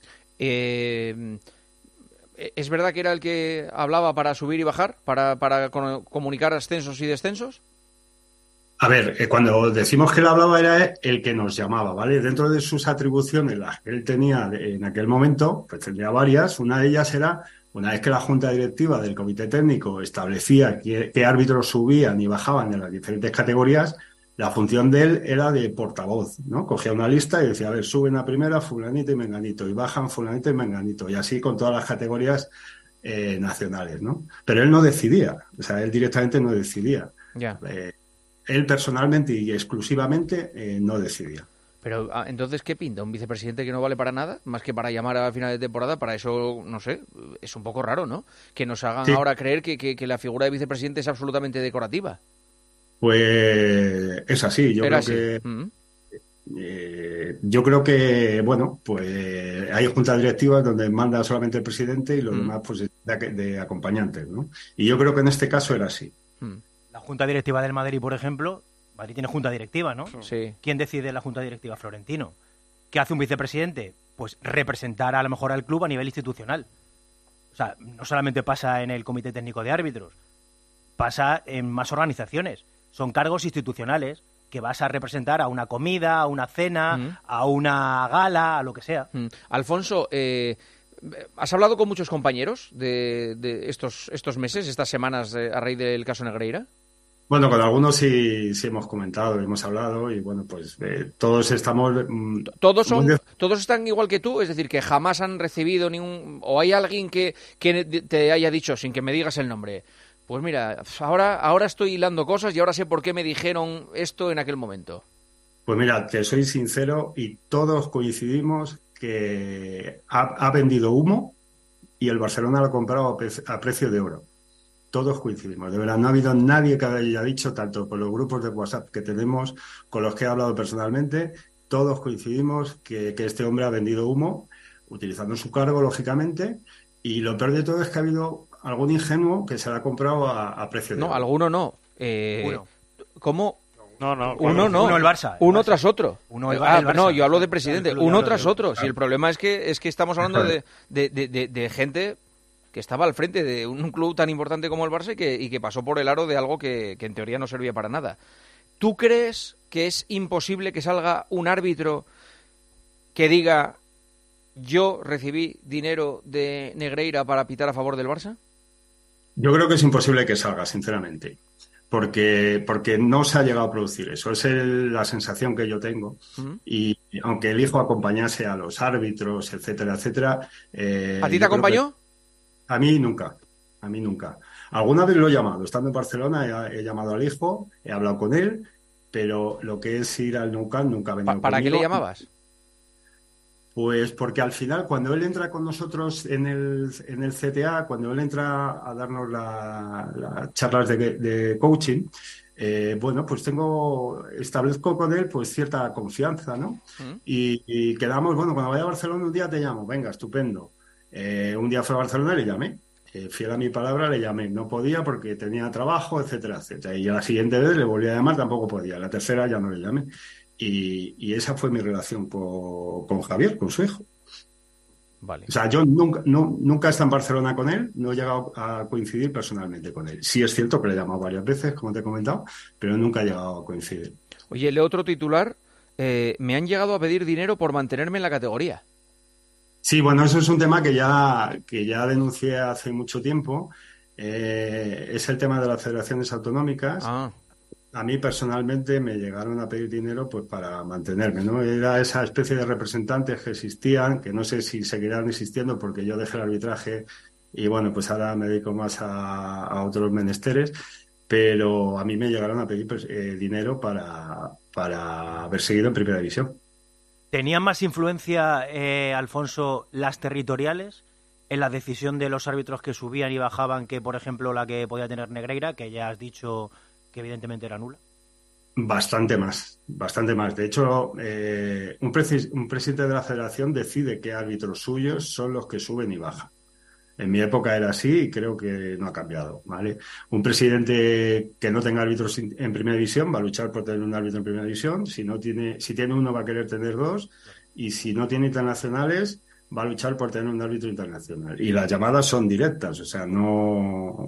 ¿Es verdad que era el que hablaba para subir y bajar, para comunicar ascensos y descensos? A ver, cuando decimos que él hablaba era el que nos llamaba, ¿vale? Dentro de sus atribuciones, las que él tenía en aquel momento, pues tendría varias. Una de ellas era, una vez que la junta directiva del comité técnico establecía qué árbitros subían y bajaban en las diferentes categorías, la función de él era de portavoz, ¿no? Cogía una lista y decía, a ver, suben a primera fulanito y menganito, y bajan fulanito y menganito, y así con todas las categorías nacionales, ¿no? Pero él no decidía, o sea, él directamente no decidía. Ya. Él personalmente y exclusivamente no decidía. Pero entonces, ¿qué pinta? ¿Un vicepresidente que no vale para nada? Más que para llamar a final de temporada, para eso, no sé, es un poco raro, ¿no? Que nos hagan ahora creer que la figura de vicepresidente es absolutamente decorativa. Pues es así, yo creo que, bueno, pues hay juntas directivas donde manda solamente el presidente y los demás pues de acompañantes, ¿no? Y yo creo que en este caso era así. La junta directiva del Madrid, por ejemplo, Madrid tiene junta directiva, ¿no? Sí. ¿Quién decide la junta directiva? Florentino. ¿Qué hace un vicepresidente? Pues representar a lo mejor al club a nivel institucional. O sea, no solamente pasa en el comité técnico de árbitros, pasa en más organizaciones. Son cargos institucionales que vas a representar a una comida, a una cena, a una gala, a lo que sea. Alfonso, ¿has hablado con muchos compañeros de estos meses, estas semanas a raíz del caso Negreira? Bueno, con algunos sí hemos comentado, hemos hablado y bueno, pues todos estamos... ¿Todos están igual que tú? Es decir, que jamás han recibido o hay alguien que te haya dicho, sin que me digas el nombre, pues mira, ahora estoy hilando cosas y ahora sé por qué me dijeron esto en aquel momento? Pues mira, te soy sincero y todos coincidimos que ha vendido humo y el Barcelona lo ha comprado a precio de oro. Todos coincidimos. De verdad, no ha habido nadie que haya dicho, tanto por los grupos de WhatsApp que tenemos, con los que he hablado personalmente, todos coincidimos que este hombre ha vendido humo, utilizando su cargo, lógicamente, y lo peor de todo es que ha habido algún ingenuo que se lo ha comprado a precio de oro. No, alguno no. ¿Cómo? No. Uno el Barça. Uno tras otro. Uno el Barça. No, yo hablo de presidente. Uno tras otro. Si el problema es que estamos hablando de gente que estaba al frente de un club tan importante como el Barça y que pasó por el aro de algo que en teoría no servía para nada. ¿Tú crees que es imposible que salga un árbitro que diga ¿yo recibí dinero de Negreira para pitar a favor del Barça? Yo creo que es imposible que salga, sinceramente. Porque no se ha llegado a producir eso. Es la sensación que yo tengo. Y aunque el hijo acompañase a los árbitros, etcétera, etcétera... ¿A ti te acompañó? A mí nunca. Alguna vez lo he llamado. Estando en Barcelona he llamado al hijo, he hablado con él, pero lo que es ir al Nou Camp nunca ha venido ¿Para conmigo. qué le llamabas? Pues porque al final, cuando él entra con nosotros en el CTA, cuando él entra a darnos las charlas de coaching, pues establezco con él pues cierta confianza, ¿no? Y quedamos, cuando vaya a Barcelona un día te llamo, venga, estupendo. Un día fue a Barcelona y le llamé. Fiel a mi palabra, le llamé. No podía porque tenía trabajo, etcétera, etcétera. Y a la siguiente vez le volví a llamar, tampoco podía. La tercera ya no le llamé. Y esa fue mi relación con Javier, con su hijo. Vale. O sea, yo nunca he estado en Barcelona con él, no he llegado a coincidir personalmente con él. Sí es cierto que le he llamado varias veces, como te he comentado, pero nunca he llegado a coincidir. Oye, leo otro titular. Me han llegado a pedir dinero por mantenerme en la categoría. Sí, bueno, eso es un tema que ya denuncié hace mucho tiempo. Es el tema de las federaciones autonómicas. A mí personalmente me llegaron a pedir dinero pues para mantenerme, ¿no? Era esa especie de representantes que existían, que no sé si seguirán existiendo porque yo dejé el arbitraje y bueno, pues ahora me dedico más a otros menesteres, pero a mí me llegaron a pedir dinero para haber seguido en Primera División. ¿Tenían más influencia, Alfonso, las territoriales en la decisión de los árbitros que subían y bajaban que, por ejemplo, la que podía tener Negreira, que ya has dicho que evidentemente era nula? Bastante más. De hecho, un presidente de la federación decide qué árbitros suyos son los que suben y bajan. En mi época era así y creo que no ha cambiado, ¿vale? Un presidente que no tenga árbitros en Primera División va a luchar por tener un árbitro en Primera División. Si tiene uno va a querer tener dos, y si no tiene internacionales va a luchar por tener un árbitro internacional. Y las llamadas son directas, o sea, no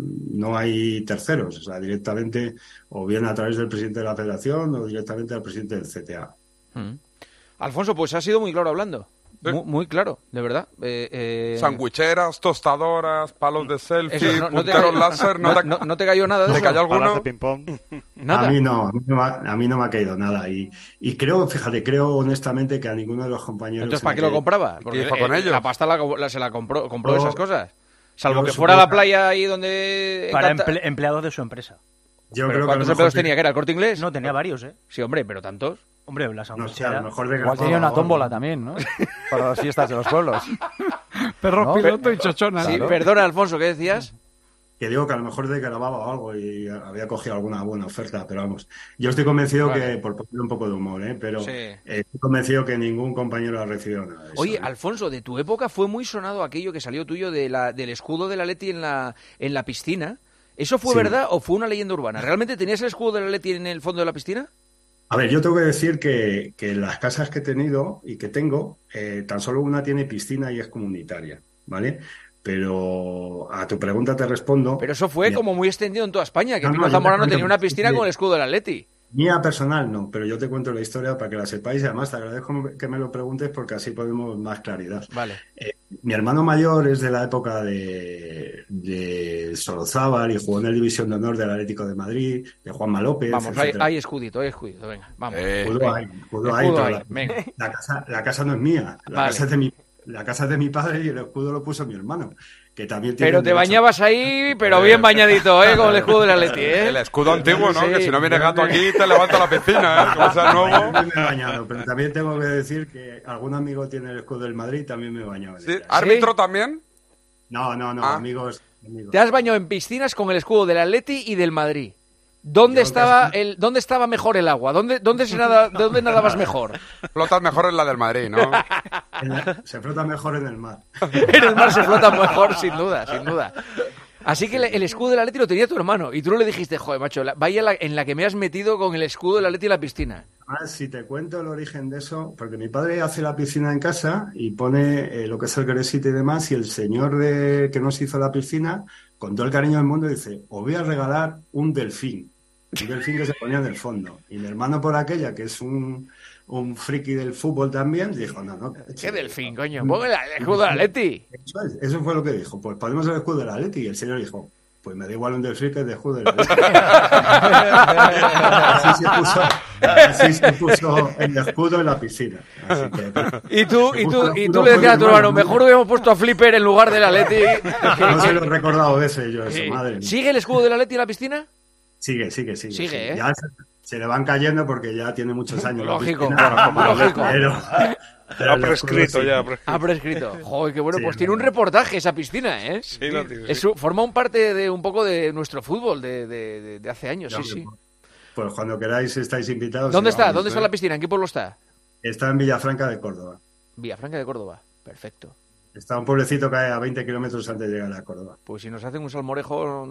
hay terceros, o sea, directamente o bien a través del presidente de la federación o directamente al presidente del CTA. Alfonso, pues ha sido muy claro hablando. Muy claro, de verdad. Sandwicheras, tostadoras, palos de selfie, punteros láser. ¿No te cayó nada de eso? ¿Te cayó alguno? De ping-pong. ¿Nada? A mí no me ha caído nada. Y creo honestamente que a ninguno de los compañeros... Entonces, ¿para qué lo compraba? Porque con ellos? La pasta se la compró esas cosas. Salvo que fuera a la playa ahí donde... Para empleados de su empresa. ¿Pero cuántos empleados tenía? ¿Que era el Corte Inglés? No, tenía varios, ¿eh? Sí, hombre, pero ¿tantos? Hombre, las sandwicheras... Igual tenía una tómbola también, ¿no? Para las fiestas de los pueblos. Perro piloto y chochona. Sí, perdona, Alfonso, ¿qué decías? Que digo que a lo mejor grababa o algo y había cogido alguna buena oferta, pero vamos. Yo estoy convencido que, por poner un poco de humor, pero estoy convencido que ningún compañero ha recibido nada de eso. Oye, Alfonso, de tu época fue muy sonado aquello que salió tuyo del escudo del Atleti en la piscina. ¿Eso fue verdad o fue una leyenda urbana? ¿Realmente tenías el escudo del Atleti en el fondo de la piscina? A ver, yo tengo que decir que las casas que he tenido y que tengo, tan solo una tiene piscina y es comunitaria, ¿vale? Pero a tu pregunta te respondo... Pero eso fue como muy extendido en toda España, que Pino Zamorano tenía una piscina con el escudo del Atleti. Mía personal no, pero yo te cuento la historia para que la sepáis y además te agradezco que me lo preguntes porque así podemos más claridad. Vale. Mi hermano mayor es de la época de Sorozábal y jugó en el División de Honor del Atlético de Madrid, de Juanma López. Vamos, hay escudito, venga, vamos. Escudo hay, pero la casa no es mía, la casa es de mi padre y el escudo lo puso mi hermano. Que también tiene pero te bañabas ahí, pero bien bañadito, con el escudo del Atleti, El escudo antiguo, ¿no? Sí. Que si no viene gato aquí, te levanta la piscina, como sea nuevo. También me he bañado, pero también tengo que decir que algún amigo tiene el escudo del Madrid, también me he bañado. ¿Sí? ¿Árbitro también? No, amigos. Te has bañado en piscinas con el escudo del Atleti y del Madrid. ¿Dónde estaba mejor el agua? ¿Dónde nadabas mejor? Flotas mejor en la del Madrid, ¿no? Se flota mejor en el mar. En el mar se flota mejor, sin duda. Así que el escudo del Atleti lo tenía tu hermano y tú no le dijiste, joder, macho, vaya en la que me has metido con el escudo del Atleti en la piscina. Si te cuento el origen de eso, porque mi padre hace la piscina en casa y pone lo que es el gresito y demás, y el señor que nos hizo la piscina, con todo el cariño del mundo, dice, os voy a regalar un delfín que se ponía en el fondo. Y mi hermano por aquella, que es un un friki del fútbol también, dijo, no. ¿Qué delfín, coño? Ponme el escudo del Atleti. Eso fue lo que dijo, pues ponemos el escudo del Atleti. Y el señor dijo, pues me da igual un delfín que el de escudo del Atleti. Así se puso el escudo en la piscina. Así que, y tú le decías a tu hermano, mejor hubiéramos puesto a Flipper en lugar del Atleti. No se lo he recordado de ese yo, eso, madre mía. ¿Sigue el escudo del Atleti en la piscina? Sigue, ¿eh? Ya se le van cayendo porque ya tiene muchos años. Lógico. Pero ha prescrito ya. Ha prescrito. Joder, qué bueno. Sí, pues tiene un reportaje esa piscina, ¿eh? Sí, lo tiene. Forma un parte de un poco de nuestro fútbol de hace años, sí. Pues cuando queráis estáis invitados. ¿Dónde está? ¿Dónde está la piscina? ¿En qué pueblo está? Está en Villafranca de Córdoba. Villafranca de Córdoba, perfecto. Está un pueblecito que hay a 20 kilómetros antes de llegar a Córdoba. Pues si nos hacen un salmorejo,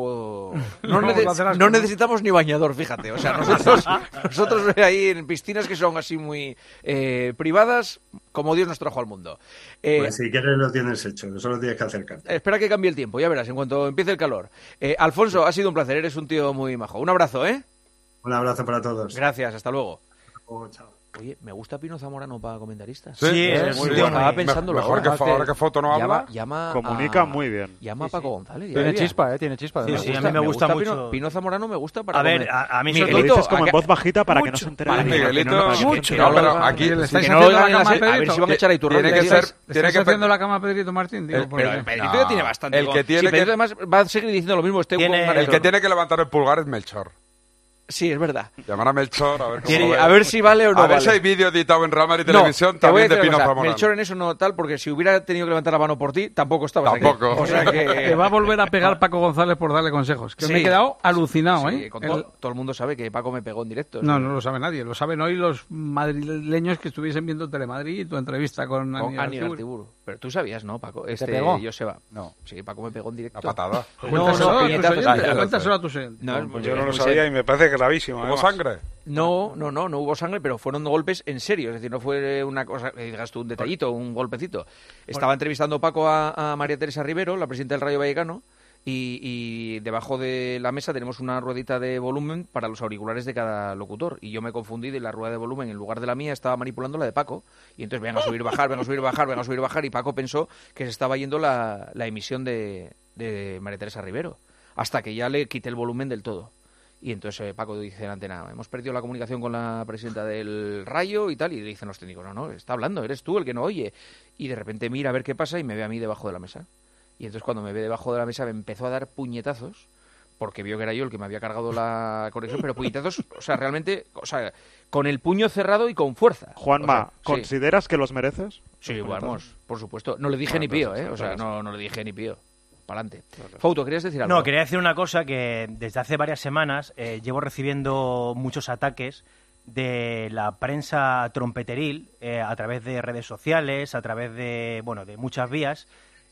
no necesitamos ni bañador, fíjate. O sea, nosotros ahí en piscinas que son así muy privadas, como Dios nos trajo al mundo. Pues si quieres lo tienes hecho, solo tienes que acercarte. Espera que cambie el tiempo, ya verás, en cuanto empiece el calor. Alfonso, ha sido un placer, eres un tío muy majo. Un abrazo, ¿eh? Un abrazo para todos. Gracias, hasta luego. Chao. Oye, me gusta Pino Zamorano para comentarista. Sí, es muy bueno. Estaba pensándolo mejor ahora que foto no habla. Comunica muy bien. Llama a Paco González. Tiene chispa, tiene chispa. Sí, a mí me gusta mucho. Pino Zamorano me gusta para... A ver, a mí lo dices como en voz bajita para que no se entere. Miguelito, pero aquí le estáis haciendo la cama a Pedrito. A ver si van a echar ahí tu Tiene que ser... ¿Estás haciendo la cama a Pedrito Martín? Pero Pedrito ya tiene bastante. El que tiene Pedrito además va a seguir diciendo lo mismo. El que tiene que levantar el pulgar es Melchor. Sí, es verdad. Llamar a Melchor a ver cómo a ver si vale o no vale. A ver si hay vídeo editado en Real Madrid Televisión también de Pino Zamorano. Melchor en eso no tal, porque si hubiera tenido que levantar la mano por ti, tampoco estabas aquí. O sea que... Te va a volver a pegar Paco González por darle consejos. Que me he quedado alucinado, ¿eh? Todo el mundo sabe que Paco me pegó en directo. No lo sabe nadie. Lo saben hoy los madrileños que estuviesen viendo Telemadrid y tu entrevista con Aníbal Artiburu. Pero tú sabías, ¿no, Paco? ¿Te pegó? Joseba. No. Sí, Paco me pegó en directo. La patada. Cuéntaselo a tus oyentes. Yo no lo sabía y me parece gravísimo. ¿Hubo sangre? No hubo sangre, pero fueron golpes en serio. Es decir, no fue una cosa, digas tú, un detallito, un golpecito. Estaba entrevistando Paco a María Teresa Rivero, la presidenta del Rayo Vallecano, y debajo de la mesa tenemos una ruedita de volumen para los auriculares de cada locutor. Y yo me confundí de la rueda de volumen, en lugar de la mía estaba manipulando la de Paco. Y entonces venga a subir, bajar. Y Paco pensó que se estaba yendo la emisión de María Teresa Rivero. Hasta que ya le quité el volumen del todo. Y entonces Paco dice en antena, hemos perdido la comunicación con la presidenta del Rayo y tal, y le dicen los técnicos, no, está hablando, eres tú el que no oye. Y de repente mira a ver qué pasa y me ve a mí debajo de la mesa. Y entonces cuando me ve debajo de la mesa me empezó a dar puñetazos, porque vio que era yo el que me había cargado la conexión, pero puñetazos, o sea, realmente, con el puño cerrado y con fuerza. Juanma, ¿consideras que los mereces? Sí, vamos, por supuesto. No le dije ni pío, ¿eh? O sea, no le dije ni pío. Para adelante. Fauto, ¿querías decir algo? No, quería decir una cosa, que desde hace varias semanas llevo recibiendo muchos ataques de la prensa trompeteril a través de redes sociales, a través de muchas vías,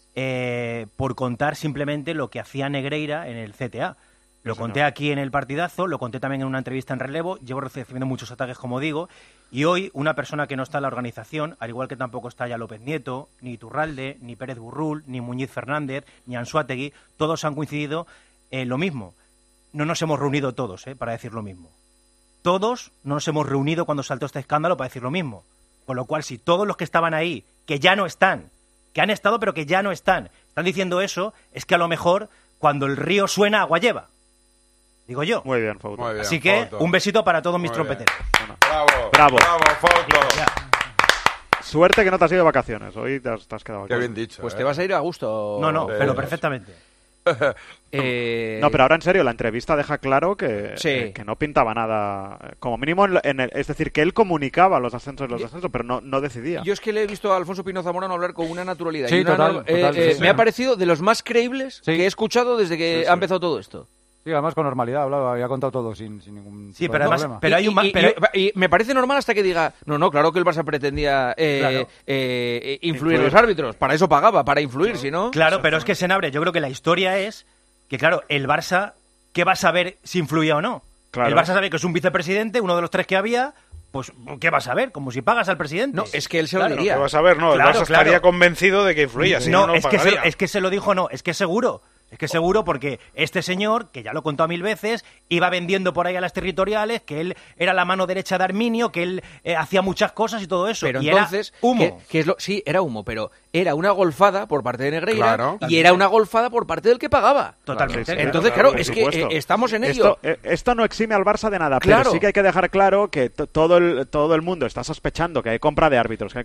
por contar simplemente lo que hacía Negreira en el CTA. Lo conté aquí en el partidazo, lo conté también en una entrevista en Relevo, llevo recibiendo muchos ataques, como digo, y hoy una persona que no está en la organización, al igual que tampoco está ya López Nieto, ni Iturralde, ni Pérez Burrul, ni Muñiz Fernández, ni Anzuategui, todos han coincidido en lo mismo. No nos hemos reunido todos para decir lo mismo. Todos no nos hemos reunido cuando saltó este escándalo para decir lo mismo. Con lo cual, si todos los que estaban ahí, que ya no están, que han estado pero que ya no están diciendo eso, es que a lo mejor cuando el río suena, agua lleva. Digo yo. Muy bien, Fauto. Así que un besito para todos mis trompeteros. Bueno. Bravo, Fauto. Suerte que no te has ido de vacaciones. Hoy te has quedado aquí. Qué bien dicho. Pues te vas a ir a gusto. No, pero perfectamente. No, pero ahora en serio, la entrevista deja claro que no pintaba nada. Como mínimo, es decir, que él comunicaba los ascensos y los descensos, pero no decidía. Yo es que le he visto a Alfonso Pino Zamorano hablar con una naturalidad. Sí, total. Me ha parecido de los más creíbles que he escuchado desde que ha empezado todo esto. Sí, además con normalidad, había contado todo sin ningún problema. Pero hay y me parece normal hasta que diga, no, claro que el Barça pretendía influir en los árbitros, para eso pagaba, para influir, si no... Claro, pero es que Senabre, yo creo que la historia es que, claro, el Barça, ¿qué va a saber si influía o no? Claro. El Barça sabe que es un vicepresidente, uno de los tres que había... Pues, ¿qué vas a ver? Como si pagas al presidente. No, es que él se lo diría. ¿Qué vas a ver? No, el Barça estaría convencido de que influía. Si no, es que se lo dijo, es que es seguro. Es que seguro porque este señor, que ya lo he contado 1000 veces, iba vendiendo por ahí a las territoriales, que él era la mano derecha de Arminio, que él hacía muchas cosas y todo eso. Pero y entonces, era humo. Sí, era humo, pero era una golfada por parte de Negreira y era una golfada por parte del que pagaba. Totalmente. Entonces, claro, es que estamos en ello. Esto no exime al Barça de nada, pero sí que hay que dejar claro que todo el mundo está sospechando que hay compra de árbitros,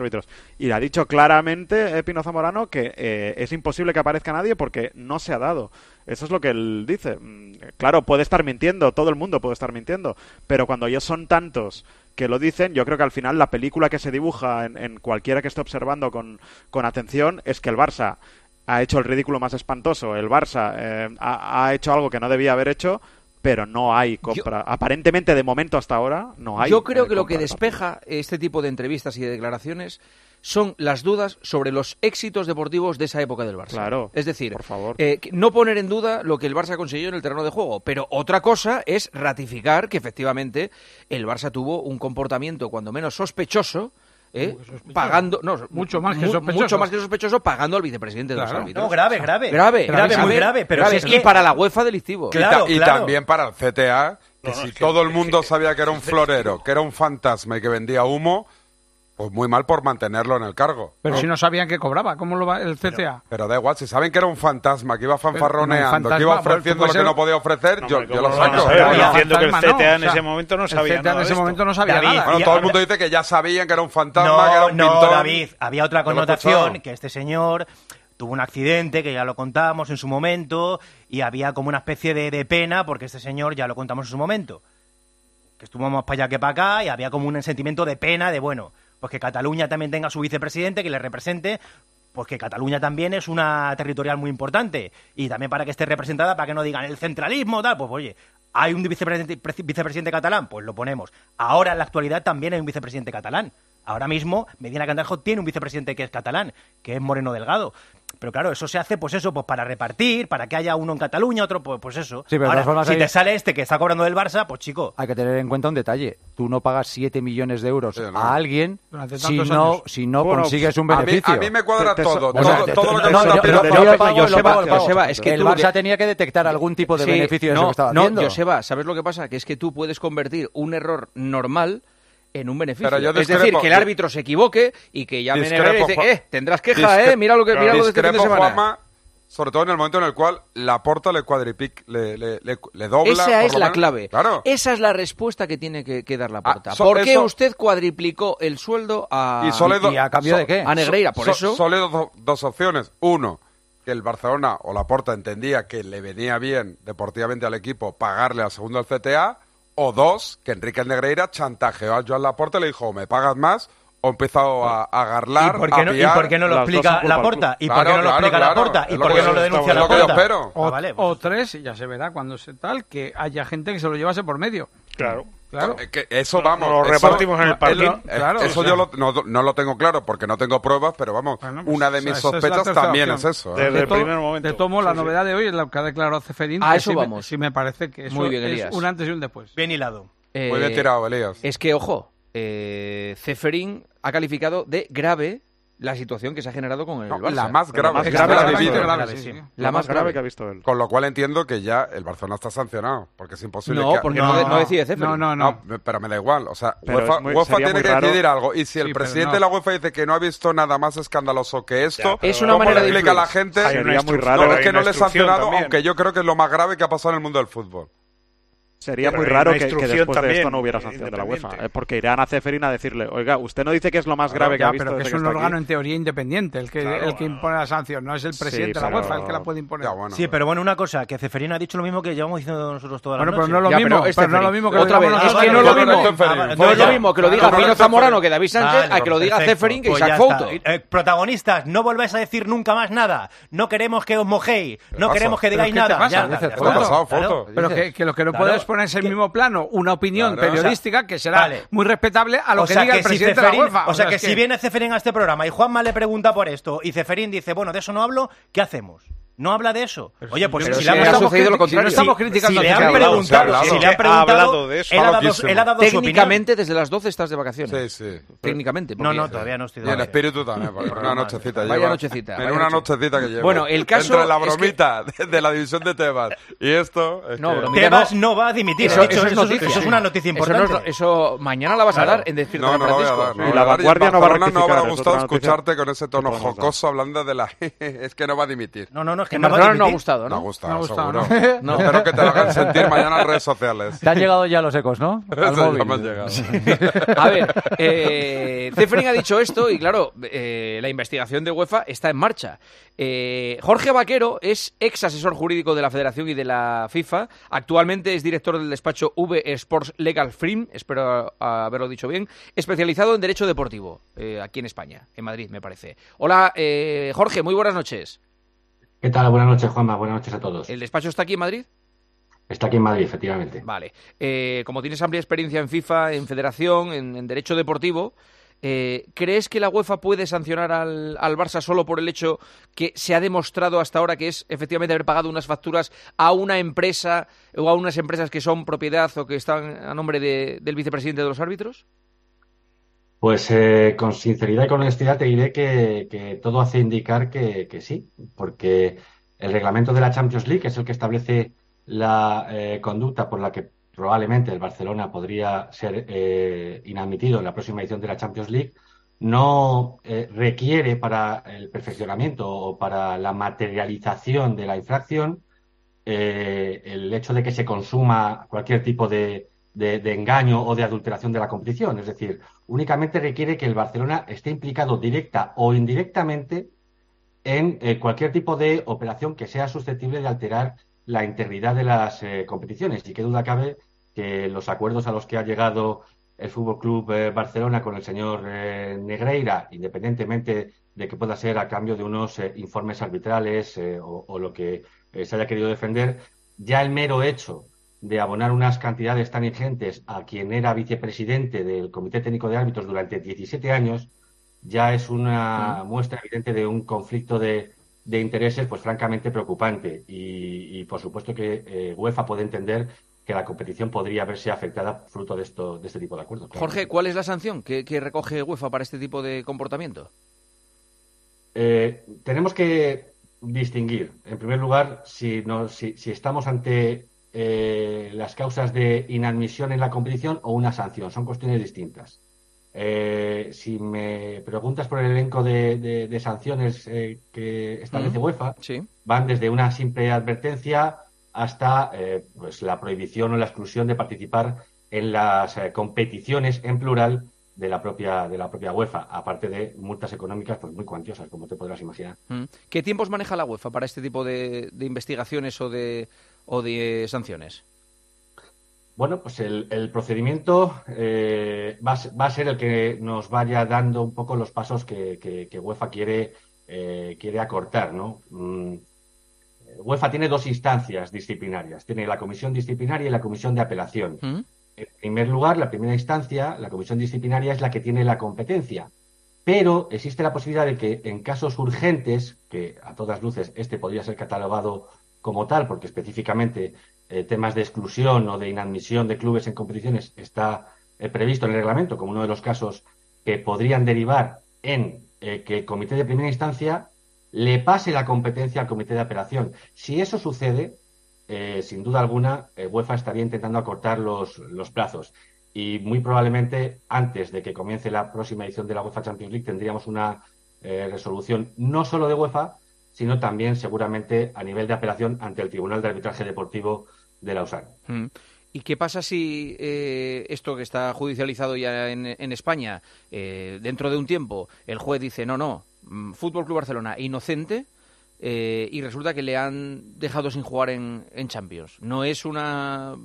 y ha dicho claramente Pino Zamorano que es imposible que aparezca nadie porque no se ha dado. Eso es lo que él dice. Claro, puede estar mintiendo, todo el mundo puede estar mintiendo, pero cuando ellos son tantos que lo dicen, yo creo que al final la película que se dibuja en cualquiera que esté observando con atención es que el Barça ha hecho el ridículo más espantoso, el Barça ha hecho algo que no debía haber hecho, pero no hay compra. Aparentemente, de momento hasta ahora, no hay. Yo creo que lo que despeja este tipo de entrevistas y de declaraciones son las dudas sobre los éxitos deportivos de esa época del Barça. Claro, es decir, por favor. No poner en duda lo que el Barça consiguió en el terreno de juego, pero otra cosa es ratificar que efectivamente el Barça tuvo un comportamiento cuando menos sospechoso, pagando mucho más que sospechoso, pagando al vicepresidente de los árbitros. No, grave, muy grave, pero grave. Si es que... Y para la UEFA delictivo. Y también para el CTA, que si todo el mundo sabía que era un florero, que era un fantasma y que vendía humo, pues muy mal por mantenerlo en el cargo. Pero si no sabían que cobraba, ¿cómo lo va el CTA? Pero da igual, si saben que era un fantasma, que iba fanfarroneando, que iba ofreciendo lo que no podía ofrecer, yo lo saco. Diciendo que el CTA en ese momento no sabía nada. En ese momento no sabía nada. Bueno, todo el mundo dice que ya sabían que era un fantasma, que era un pintón. No, David, había otra connotación, que este señor tuvo un accidente, que ya lo contamos en su momento, y había como una especie de pena, porque este señor, ya lo contamos en su momento, que estuvo más para allá que para acá, y había como un sentimiento de pena, de bueno, pues que Cataluña también tenga su vicepresidente, que le represente, pues que Cataluña también es una territorial muy importante, y también para que esté representada, para que no digan el centralismo, tal, pues oye, hay un vicepresidente catalán, pues lo ponemos. Ahora, en la actualidad, también hay un vicepresidente catalán. Ahora mismo, Medina Candajo tiene un vicepresidente que es catalán, que es Moreno Delgado. Pero claro, eso se hace, pues para repartir, para que haya uno en Cataluña, otro, pues eso. Sí, pero ahora, si te sale este que está cobrando del Barça, pues chico. Hay que tener en cuenta un detalle. Tú no pagas 7 millones de euros a alguien si no consigues un beneficio. A mí me cuadra todo. Joseba, es que el Barça tenía que detectar algún tipo de beneficio de eso que estaba haciendo. No, Joseba, ¿sabes lo que pasa? Que es que tú puedes convertir un error normal en un beneficio. Es decir, que el árbitro se equivoque y que llame Negreira y dice, tendrás queja, mira lo de este fin de semana. Juanma, sobre todo en el momento en el cual Laporta le dobla. Esa es la clave. Claro. Esa es la respuesta que tiene que dar Laporta. ¿Por qué usted cuadriplicó el sueldo ¿Y a cambio de qué? A Negreira? Por eso... Solo dos opciones. Uno, que el Barcelona o Laporta entendía que le venía bien deportivamente al equipo pagarle al segundo al CTA. O dos, que Enrique Negreira chantajeó a Joan Laporta y le dijo, me pagas más, o empezó a agarlar, ¿Y por qué no lo explica Laporta? ¿Y por qué no lo explica Laporta? ¿Y por qué no lo denuncia Laporta? O tres, y ya se verá cuando se tal, que haya gente que se lo llevase por medio. Claro. Que eso vamos. Lo repartimos en el parking. Eso yo no lo tengo claro porque no tengo pruebas, pero vamos, una de mis sospechas también es eso. Desde el primer momento. De tomo, la novedad de hoy es lo que ha declarado Ceferín. Eso vamos. Sí me parece que eso es un antes y un después. Bien hilado. Muy bien tirado, Elías. Es que, ojo, Ceferín ha calificado de grave la situación que se ha generado con el Barça. La más grave que ha visto él. Con lo cual entiendo que ya el Barcelona está sancionado, porque es imposible porque no decide Ceferín. No, pero me da igual. O sea, UEFA tiene que decidir algo. Y si el presidente de la UEFA dice que no ha visto nada más escandaloso que esto, es una manera de explica a la gente sería muy raro. No, es que no le he sancionado, aunque yo creo que es lo más grave que ha pasado en el mundo del fútbol. Sería muy raro que después de esto no hubiera sanción de la UEFA, porque irán a Ceferín a decirle, oiga, usted no dice que es lo más grave que ha visto. Pero que es un órgano en teoría independiente el que impone la sanción, no es el presidente de la UEFA el que la puede imponer. Sí, pero bueno, una cosa, que Ceferín ha dicho lo mismo que llevamos diciendo nosotros toda la noche. Pero no lo mismo que otra vez, es que no es lo mismo que lo diga Pino Zamorano que David Sánchez a que lo diga Ceferín que Isaac Fouto. Protagonistas, no volváis a decir nunca más nada, no queremos que os mojéis, no queremos que digáis nada. Pero que lo que no puedes poner ponerse en el mismo plano una opinión periodística que será muy respetable a lo que diga el presidente de la UEFA. O sea, que si viene Ceferín a este programa y Juanma le pregunta por esto y Ceferín dice, bueno, de eso no hablo, ¿qué hacemos? No habla de eso. Oye, pues si le no estamos criticando, si le han preguntado de eso, él ha dado técnicamente desde las 12 estás de vacaciones. Sí. Técnicamente. No, todavía no estoy de vacaciones. Y el espíritu también, porque una nochecita lleva. Vaya nochecita. En una nochecita que lleva. Bueno, el caso entre la bromita de la división de Tebas y esto... Tebas no va a dimitir. Eso es una noticia importante. Eso mañana la vas a dar en decir No la voy a dar. Y la Vanguardia no va a rectificar. No habrá gustado escucharte con ese tono jocoso hablando de la... Es que no va a dimitir. No, es que no ha gustado, ¿no? No ha gustado, seguro. Espero que te lo hagan sentir mañana en redes sociales. Te han llegado ya los ecos, ¿no? Al móvil. Ya me han llegado. A ver, Ceferín ha dicho esto y claro, la investigación de UEFA está en marcha. Jorge Vaquero es ex asesor jurídico de la Federación y de la FIFA. Actualmente es director del despacho V Sports Legal Firm, espero haberlo dicho bien, especializado en derecho deportivo, aquí en España, en Madrid, me parece. Hola, Jorge, muy buenas noches. ¿Qué tal? Buenas noches, Juanma. Buenas noches a todos. ¿El despacho está aquí en Madrid? Está aquí en Madrid, efectivamente. Vale. Como tienes amplia experiencia en FIFA, en federación, en derecho deportivo, ¿crees que la UEFA puede sancionar al Barça solo por el hecho que se ha demostrado hasta ahora que es efectivamente haber pagado unas facturas a una empresa o a unas empresas que son propiedad o que están a nombre del vicepresidente de los árbitros? Pues con sinceridad y con honestidad te diré que todo hace indicar que sí, porque el reglamento de la Champions League, que es el que establece la conducta por la que probablemente el Barcelona podría ser inadmitido en la próxima edición de la Champions League, no requiere para el perfeccionamiento o para la materialización de la infracción el hecho de que se consuma cualquier tipo de engaño o de adulteración de la competición. Es decir, únicamente requiere que el Barcelona esté implicado directa o indirectamente en cualquier tipo de operación que sea susceptible de alterar la integridad de las competiciones. Y qué duda cabe que los acuerdos a los que ha llegado el Fútbol Club Barcelona con el señor Negreira, independientemente de que pueda ser a cambio de unos informes arbitrales o lo que se haya querido defender, ya el mero hecho de abonar unas cantidades tan ingentes a quien era vicepresidente del Comité Técnico de Árbitros durante 17 años, ya es una muestra evidente de un conflicto de intereses, pues francamente preocupante. Y por supuesto que UEFA puede entender que la competición podría verse afectada fruto de este tipo de acuerdos. Claro. Jorge, ¿cuál es la sanción que recoge UEFA para este tipo de comportamiento? Tenemos que distinguir, en primer lugar, si estamos ante las causas de inadmisión en la competición o una sanción. Son cuestiones distintas. Si me preguntas por el elenco de sanciones que establece UEFA, van desde una simple advertencia hasta pues la prohibición o la exclusión de participar en las competiciones en plural de la propia UEFA, aparte de multas económicas pues muy cuantiosas, como te podrás imaginar. ¿Qué tiempos maneja la UEFA para este tipo de investigaciones o de sanciones? Bueno, pues el procedimiento va a ser el que nos vaya dando un poco los pasos que UEFA quiere acortar, ¿no? UEFA tiene dos instancias disciplinarias. Tiene la comisión disciplinaria y la comisión de apelación. En primer lugar, la primera instancia, la comisión disciplinaria, es la que tiene la competencia. Pero existe la posibilidad de que en casos urgentes, que a todas luces este podría ser catalogado como tal, porque específicamente temas de exclusión o de inadmisión de clubes en competiciones está previsto en el reglamento como uno de los casos que podrían derivar en que el comité de primera instancia le pase la competencia al comité de apelación. Si eso sucede, sin duda alguna, UEFA estaría intentando acortar los plazos y muy probablemente antes de que comience la próxima edición de la UEFA Champions League tendríamos una resolución no solo de UEFA, sino también seguramente a nivel de apelación ante el Tribunal de Arbitraje Deportivo de Lausana. ¿Y qué pasa si esto que está judicializado ya en España, dentro de un tiempo, el juez dice no, Fútbol Club Barcelona inocente y resulta que le han dejado sin jugar en Champions? ¿No es una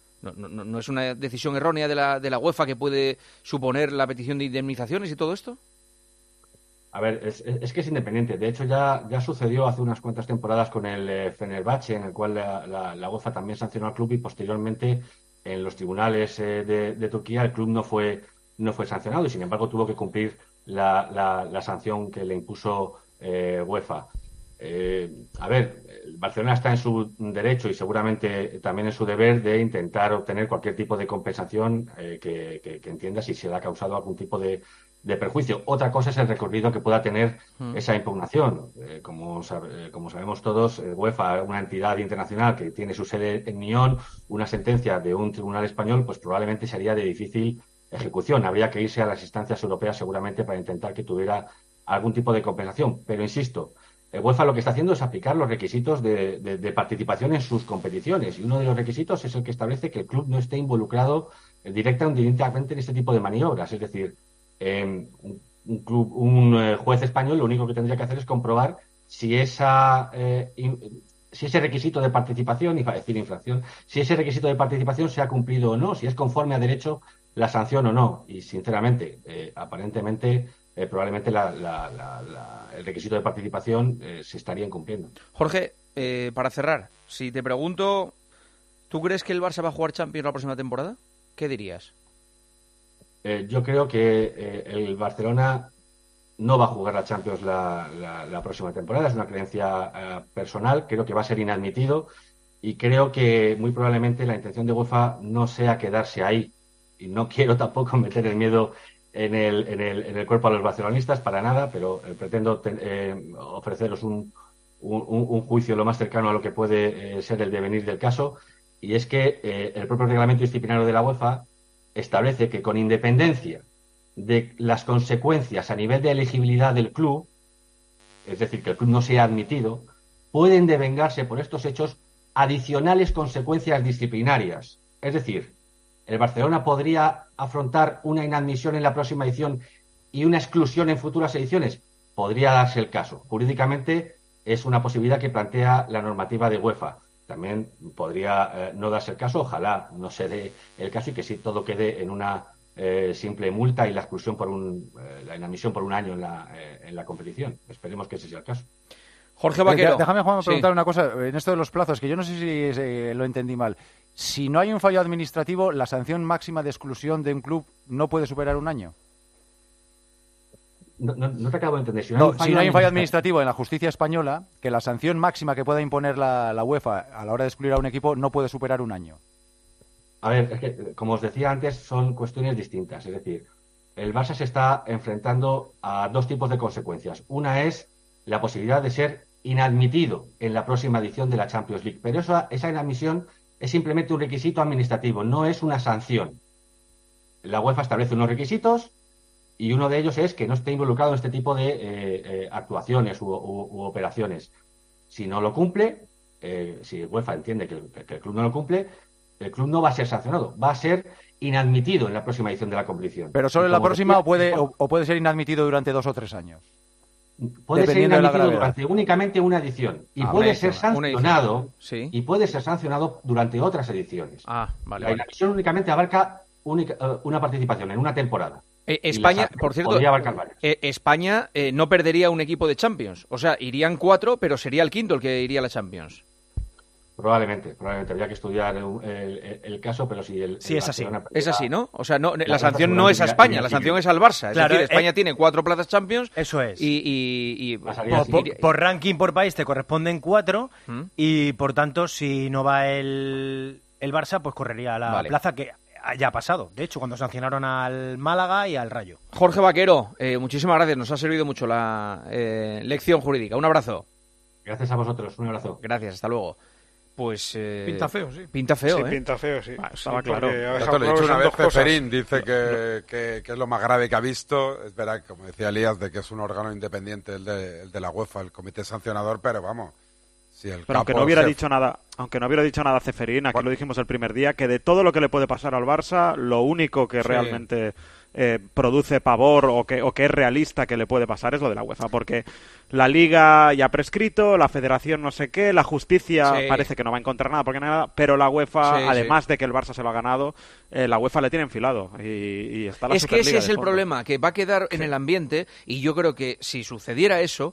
decisión errónea de la UEFA que puede suponer la petición de indemnizaciones y todo esto? A ver, es que es independiente. De hecho, ya sucedió hace unas cuantas temporadas con el Fenerbahce, en el cual la UEFA también sancionó al club y posteriormente en los tribunales de Turquía el club no fue sancionado y sin embargo tuvo que cumplir la sanción que le impuso UEFA. A ver, el Barcelona está en su derecho y seguramente también en su deber de intentar obtener cualquier tipo de compensación que entienda si se le ha causado algún tipo de perjuicio. Otra cosa es el recorrido que pueda tener esa impugnación. Como sabemos todos, UEFA, una entidad internacional que tiene su sede en Lyon, una sentencia de un tribunal español, pues probablemente sería de difícil ejecución. Habría que irse a las instancias europeas seguramente para intentar que tuviera algún tipo de compensación. Pero insisto, UEFA lo que está haciendo es aplicar los requisitos de participación en sus competiciones y uno de los requisitos es el que establece que el club no esté involucrado directa o indirectamente en este tipo de maniobras. Es decir, un juez español lo único que tendría que hacer es comprobar si ese requisito de participación, iba a decir infracción, si ese requisito de participación se ha cumplido o no, si es conforme a derecho la sanción o no. Y sinceramente, aparentemente, probablemente el requisito de participación se estaría incumpliendo. Jorge, para cerrar, si te pregunto, ¿tú crees que el Barça va a jugar Champions la próxima temporada? ¿Qué dirías? Yo creo que el Barcelona no va a jugar la Champions la próxima temporada. Es una creencia personal. Creo que va a ser inadmitido y creo que muy probablemente la intención de UEFA no sea quedarse ahí. Y no quiero tampoco meter el miedo en el cuerpo a los barcelonistas para nada, pero pretendo ofreceros un juicio lo más cercano a lo que puede ser el devenir del caso, y es que el propio reglamento disciplinario de la UEFA establece que con independencia de las consecuencias a nivel de elegibilidad del club, es decir, que el club no sea admitido, pueden devengarse por estos hechos adicionales consecuencias disciplinarias. Es decir, el Barcelona podría afrontar una inadmisión en la próxima edición y una exclusión en futuras ediciones. Podría darse el caso. Jurídicamente es una posibilidad que plantea la normativa de UEFA. También podría no darse el caso, ojalá no se dé el caso y que sí todo quede en una simple multa y la exclusión la inadmisión por un año en la competición. Esperemos que ese sea el caso. Jorge Vaquero. Déjame, Juan, preguntar una cosa en esto de los plazos, que yo no sé si lo entendí mal. Si no hay un fallo administrativo, ¿la sanción máxima de exclusión de un club no puede superar un año? No te acabo de entender. Si no hay un fallo administrativo en la justicia española, que la sanción máxima que pueda imponer la UEFA a la hora de excluir a un equipo no puede superar un año. A ver, es que, como os decía antes, son cuestiones distintas. Es decir, el Barça se está enfrentando a dos tipos de consecuencias. Una es la posibilidad de ser inadmitido en la próxima edición de la Champions League. Pero esa inadmisión es simplemente un requisito administrativo, no es una sanción. La UEFA establece unos requisitos y uno de ellos es que no esté involucrado en este tipo de actuaciones u operaciones. Si no lo cumple, si UEFA entiende que el club no lo cumple, el club no va a ser sancionado, va a ser inadmitido en la próxima edición de la competición. ¿Pero solo en la próxima o puede ser inadmitido durante 2 o 3 años? Puede ser inadmitido durante únicamente una edición y puede ser sancionado durante otras ediciones. Vale. La inadmisión únicamente abarca una participación en una temporada. España, por cierto, España no perdería un equipo de Champions. O sea, irían 4, pero sería el quinto el que iría a la Champions. Probablemente habría que estudiar el caso, pero si el es así. Es así, ¿no? O sea, no, la sanción no es a España, la sanción es al Barça. Es decir, España tiene 4 plazas Champions. Eso es. Y por ranking por país te corresponden 4 y, por tanto, si no va el Barça, pues correría a la plaza que ya ha pasado. De hecho, cuando sancionaron al Málaga y al Rayo. Jorge Vaquero, muchísimas gracias. Nos ha servido mucho la lección jurídica. Un abrazo. Gracias a vosotros. Un abrazo. Gracias. Hasta luego. Pues pinta feo, sí. Pinta feo, sí, pinta feo, sí. Estaba claro. Esto lo he dicho una vez, Ceferín dice que es lo más grave que ha visto. Es verdad, como decía Elías, de que es un órgano independiente el de la UEFA, el comité sancionador, pero vamos. Si el pero aunque no hubiera dicho nada Ceferín, aquí lo dijimos el primer día, que de todo lo que le puede pasar al Barça, lo único que realmente produce pavor o que es realista que le puede pasar es lo de la UEFA, porque la Liga ya ha prescrito, la Federación no sé qué, la Justicia parece que no va a encontrar nada, porque nada, pero la UEFA, además de que el Barça se lo ha ganado, la UEFA le tiene enfilado y está la Es que ese es el problema, que va a quedar en el ambiente, y yo creo que si sucediera eso,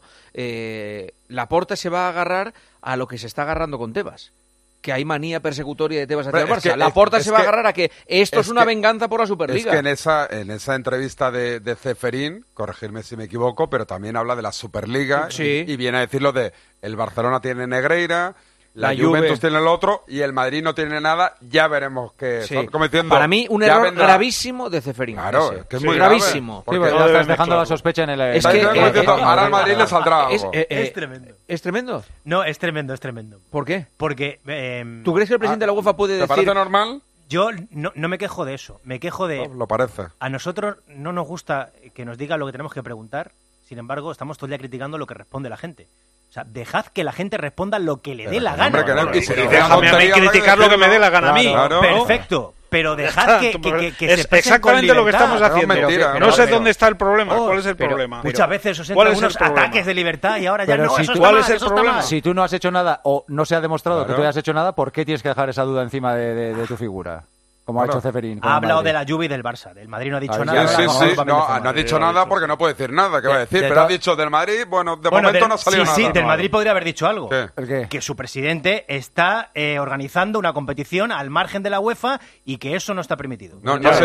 Laporta se va a agarrar a lo que se está agarrando con Tebas, que hay manía persecutoria de Tebas hacia el Barça. Laporta se va a agarrar a que esto es una venganza por la Superliga. Es que en esa entrevista de Ceferín, corregirme si me equivoco, pero también habla de la Superliga y viene a decir lo de el Barcelona tiene Negreira, la Juventus tiene el otro y el Madrid no tiene nada, ya veremos qué. Como diciendo, para mí, un error gravísimo de Ceferín. Claro, es que es muy gravísimo. Porque ya estás dejando la sospecha en el... Es que ahora al Madrid le saldrá algo. Es tremendo. ¿Es tremendo? No, es tremendo. ¿Por qué? Porque... ¿Tú crees que el presidente de la UEFA puede decir... ¿Te parece normal? Yo no me quejo de eso. Me quejo de... Lo parece. A nosotros no nos gusta que nos digan lo que tenemos que preguntar. Sin embargo, estamos todo el día criticando lo que responde la gente. O sea, dejad que la gente responda lo que le dé la gana. Déjame a mí criticar lo que me dé la gana a mí. Perfecto. Pero dejad que es se exactamente lo que estamos haciendo. No sé dónde está el problema. ¿Cuál es el pero, problema? Muchas veces os entran unos ataques de libertad y ahora ya no. ¿Cuál es el problema? Si tú no has hecho nada o no se ha demostrado que tú hayas hecho nada, ¿por qué tienes que dejar esa duda encima de tu figura? Como ha hecho Ceferín. Ha hablado de la Juve y del Barça. Del Madrid no ha dicho nada. No ha dicho nada porque no puede decir nada. ¿Qué va a decir? Pero ha dicho del Madrid, de momento no ha salido nada. Sí, del Madrid podría haber dicho algo. ¿El qué? Que su presidente está organizando una competición al margen de la UEFA y que eso no está permitido. No es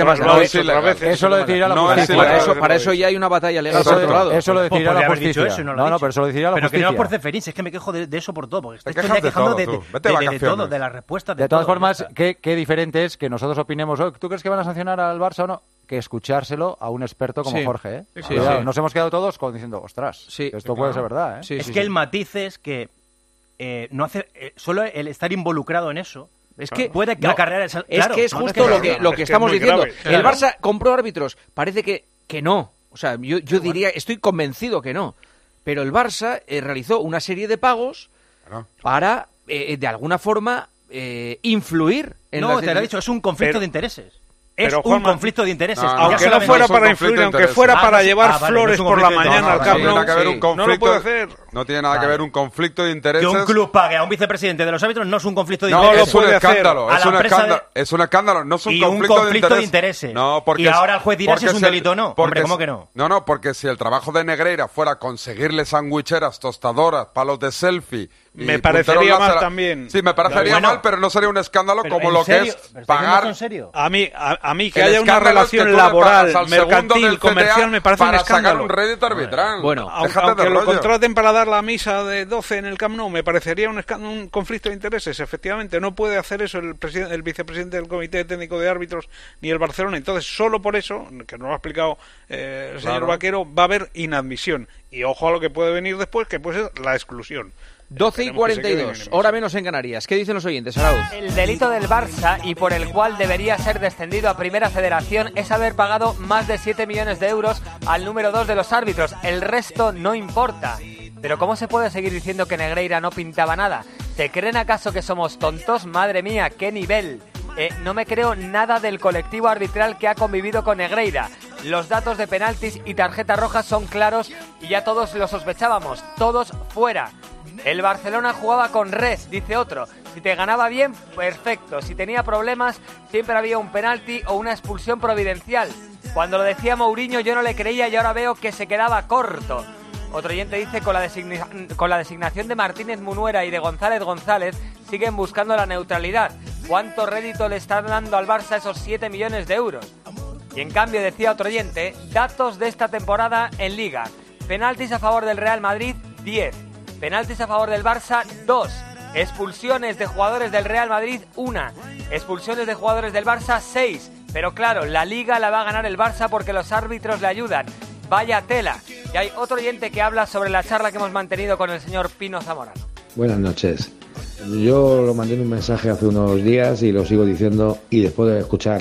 ilegal. Eso lo decidirá la justicia. Para eso ya hay una batalla legal. Eso lo decidirá la justicia. No, pero eso lo decidirá la justicia. Pero que no es por Ceferín, es que me quejo de eso por todo. Porque estoy quejando de todo, de las respuestas. De todas formas, qué diferente es que nosotros opinemos. ¿Tú crees que van a sancionar al Barça o no? Que escuchárselo a un experto como Jorge, ¿eh? Nos hemos quedado todos diciendo, ostras, esto puede ser verdad, ¿eh? Es que el matiz es que no hace solo el estar involucrado en eso es que puede acarrear esa... Es que es justo lo que estamos diciendo. El Barça compró árbitros, parece que no. O sea, yo diría, estoy convencido que no. Pero el Barça realizó una serie de pagos para, de alguna forma... influir en te lo he dicho, es un conflicto de intereses. Es un conflicto de intereses. Aunque no fuera para influir, aunque fuera para llevar flores por la mañana al Camp Nou, no lo puede hacer. No tiene nada que ver un conflicto de intereses. Que un club pague a un vicepresidente de los árbitros no es un conflicto de intereses. No, es un escándalo. Es un escándalo. No es un conflicto de intereses. No, porque y ahora el juez dirá si es un delito o no. Hombre, ¿cómo que no? No, porque si el trabajo de Negreira fuera conseguirle sandwicheras, tostadoras, palos de selfie... Me parecería mal también. Sí, me parecería mal, pero no sería un escándalo como lo que es pagar... ¿En serio? A mí que haya una relación laboral, mercantil, comercial, me parece un escándalo. Para sacar un rédito arbitral. Bueno, aunque lo contraten para dar la misa de 12 en el Camp Nou, me parecería un conflicto de intereses. Efectivamente, no puede hacer eso el vicepresidente del Comité Técnico de Árbitros ni el Barcelona. Entonces, solo por eso, que nos lo ha explicado el señor Vaquero, va a haber inadmisión. Y ojo a lo que puede venir después, que puede ser la exclusión. 12:42, hora menos en Canarias. ¿Qué dicen los oyentes, Arauz? El delito del Barça, y por el cual debería ser descendido a Primera Federación, es haber pagado más de 7 millones de euros al número 2 de los árbitros. El resto no importa. Pero ¿cómo se puede seguir diciendo que Negreira no pintaba nada? ¿Se creen acaso que somos tontos? Madre mía, qué nivel. No me creo nada del colectivo arbitral que ha convivido con Negreira. Los datos de penaltis y tarjetas rojas son claros y ya todos lo sospechábamos. Todos fuera. El Barcelona jugaba con res, dice otro. Si te ganaba bien, perfecto. Si tenía problemas, siempre había un penalti o una expulsión providencial. Cuando lo decía Mourinho yo no le creía y ahora veo que se quedaba corto. Otro oyente dice, con la designación de Martínez Munuera y de González González, siguen buscando la neutralidad. ¿Cuánto rédito le están dando al Barça esos 7 millones de euros? Y en cambio, decía otro oyente, datos de esta temporada en Liga. Penaltis a favor del Real Madrid, 10. Penaltis a favor del Barça, 2. Expulsiones de jugadores del Real Madrid, 1. Expulsiones de jugadores del Barça, 6. Pero claro, la Liga la va a ganar el Barça porque los árbitros le ayudan. Vaya tela. Y hay otro oyente que habla sobre la charla que hemos mantenido con el señor Pino Zamorano. Buenas noches. Yo lo mandé en un mensaje hace unos días y lo sigo diciendo, y después de escuchar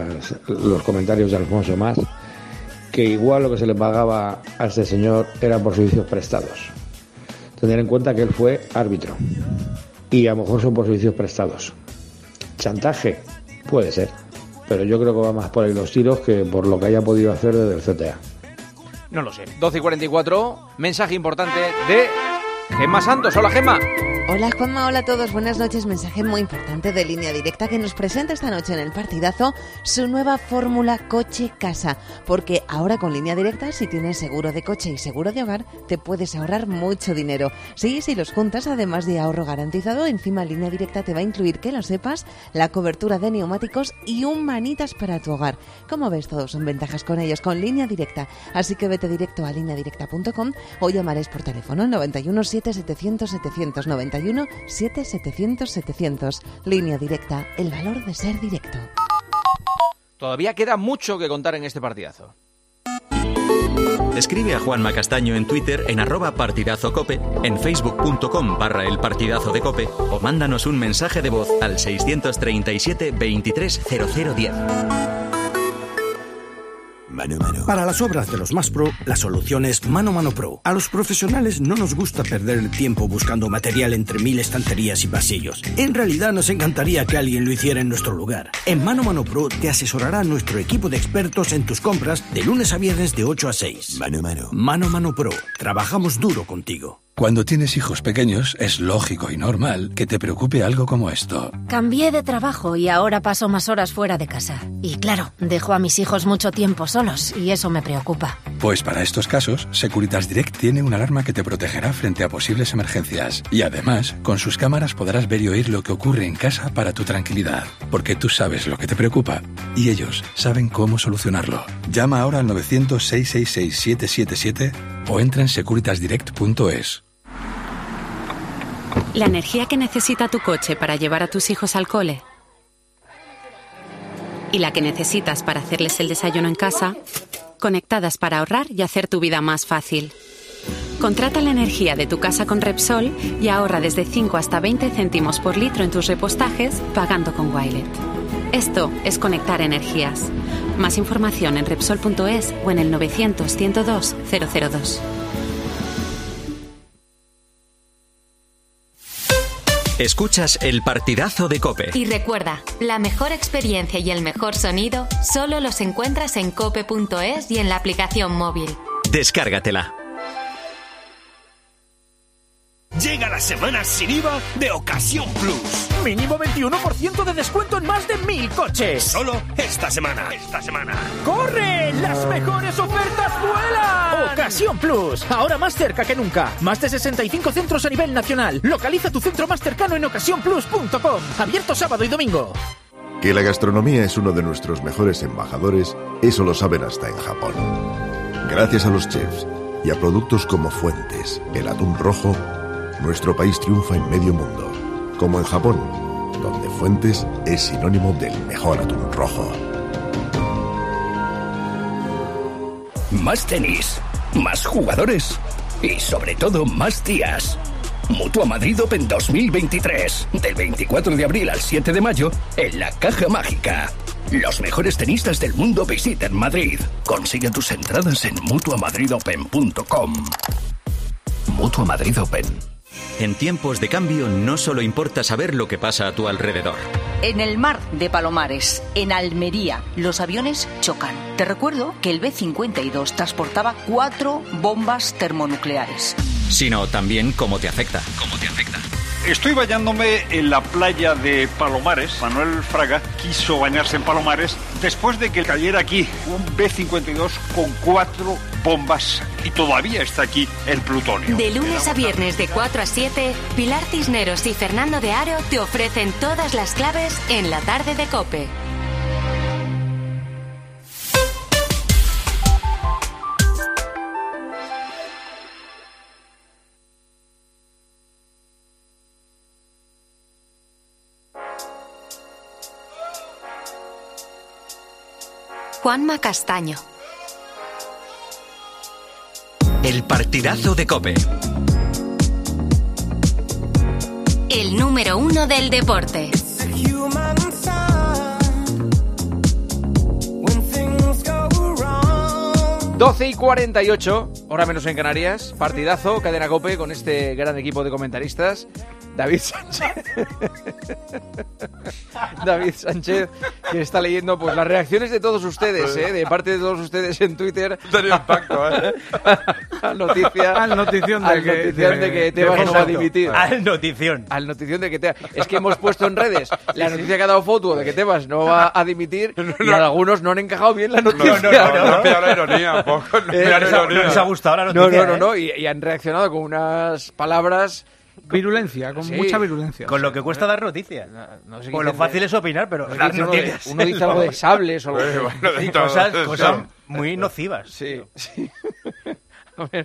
los comentarios de Alfonso Más, que igual lo que se le pagaba a este señor era por servicios prestados. Tener en cuenta que él fue árbitro y a lo mejor son por servicios prestados. Chantaje, puede ser, pero yo creo que va más por ahí los tiros que por lo que haya podido hacer desde el CTA. No lo sé. 12:44, mensaje importante de Gemma Santos. Hola, Gemma. Hola, Juanma, hola a todos, buenas noches. Mensaje muy importante de Línea Directa que nos presenta esta noche en el partidazo su nueva fórmula coche-casa. Porque ahora con Línea Directa, si tienes seguro de coche y seguro de hogar, te puedes ahorrar mucho dinero. Sí, si los juntas, además de ahorro garantizado, encima Línea Directa te va a incluir, que lo sepas, la cobertura de neumáticos y un manitas para tu hogar. Como ves, todos son ventajas con ellos, con Línea Directa. Así que vete directo a lineadirecta.com o llamaréis por teléfono 91 7700 700 91 7700 700. Línea Directa, el valor de ser directo. Todavía queda mucho que contar en este partidazo. Escribe a Juanma Castaño en Twitter en @partidazocope, en facebook.com/elpartidazodecope o mándanos un mensaje de voz al 637 23 0010. Mano Mano. Para las obras de los más pro, la solución es Mano Mano Pro. A los profesionales no nos gusta perder el tiempo buscando material entre 1000 estanterías y pasillos. En realidad nos encantaría que alguien lo hiciera en nuestro lugar. En Mano Mano Pro te asesorará nuestro equipo de expertos en tus compras de lunes a viernes de 8 a 6. Mano Mano. Mano Mano Pro. Trabajamos duro contigo. Cuando tienes hijos pequeños, es lógico y normal que te preocupe algo como esto. Cambié de trabajo y ahora paso más horas fuera de casa. Y claro, dejo a mis hijos mucho tiempo solos y eso me preocupa. Pues para estos casos, Securitas Direct tiene una alarma que te protegerá frente a posibles emergencias. Y además, con sus cámaras podrás ver y oír lo que ocurre en casa para tu tranquilidad. Porque tú sabes lo que te preocupa y ellos saben cómo solucionarlo. Llama ahora al 900-666-777 o entra en securitasdirect.es. La energía que necesita tu coche para llevar a tus hijos al cole y la que necesitas para hacerles el desayuno en casa, conectadas para ahorrar y hacer tu vida más fácil. Contrata la energía de tu casa con Repsol y ahorra desde 5 hasta 20 céntimos por litro en tus repostajes pagando con Wilet. Esto es conectar energías. Más información en Repsol.es o en el 900-102-002. Escuchas el partidazo de COPE. Y recuerda, la mejor experiencia y el mejor sonido solo los encuentras en cope.es y en la aplicación móvil. Descárgatela. Llega la semana sin IVA de Ocasión Plus. Mínimo 21% de descuento en más de 1000 coches. Solo esta semana. ¡Corre! ¡Las mejores ofertas vuelan! Ocasión Plus, ahora más cerca que nunca. Más de 65 centros a nivel nacional. Localiza tu centro más cercano en ocasiónplus.com. Abierto sábado y domingo. Que la gastronomía es uno de nuestros mejores embajadores, eso lo saben hasta en Japón. Gracias a los chefs y a productos como Fuentes, el atún rojo, nuestro país triunfa en medio mundo, como en Japón, donde Fuentes es sinónimo del mejor atún rojo. Más tenis, más jugadores y sobre todo más días. Mutua Madrid Open 2023, del 24 de abril al 7 de mayo, en la Caja Mágica. Los mejores tenistas del mundo visitan Madrid. Consigue tus entradas en mutuamadridopen.com. Mutua Madrid Open. En tiempos de cambio no solo importa saber lo que pasa a tu alrededor. En el mar de Palomares, en Almería, los aviones chocan. Te recuerdo que el B-52 transportaba 4 bombas termonucleares. Sino también cómo te afecta. Estoy bañándome en la playa de Palomares. Manuel Fraga quiso bañarse en Palomares después de que cayera aquí un B-52 con 4 bombas y todavía está aquí el plutonio. De lunes a viernes de 4 a 7, Pilar Cisneros y Fernando de Aro te ofrecen todas las claves en la tarde de COPE. Juanma Castaño. El partidazo de COPE. El número 1 del deporte. 12:48, hora menos en Canarias. Partidazo, Cadena COPE, con este gran equipo de comentaristas. David Sánchez, que está leyendo pues las reacciones de todos ustedes, de parte de todos ustedes en Twitter. Tenía impacto, Al notición de que Tebas no va a dimitir. Al notición de que Tebas. Es que hemos puesto en redes la noticia que ha dado Foto de que Tebas no va a dimitir y algunos no han encajado bien la noticia. No la ironía, poco. No les ha gustado la noticia. No. Y han reaccionado con unas palabras... Virulencia, con mucha virulencia. Con lo que cuesta dar noticias. No sé pues lo fácil es opinar, pero dar noticias. Uno dice algo de sables o algo así. Cosas muy nocivas. Sí. A ver...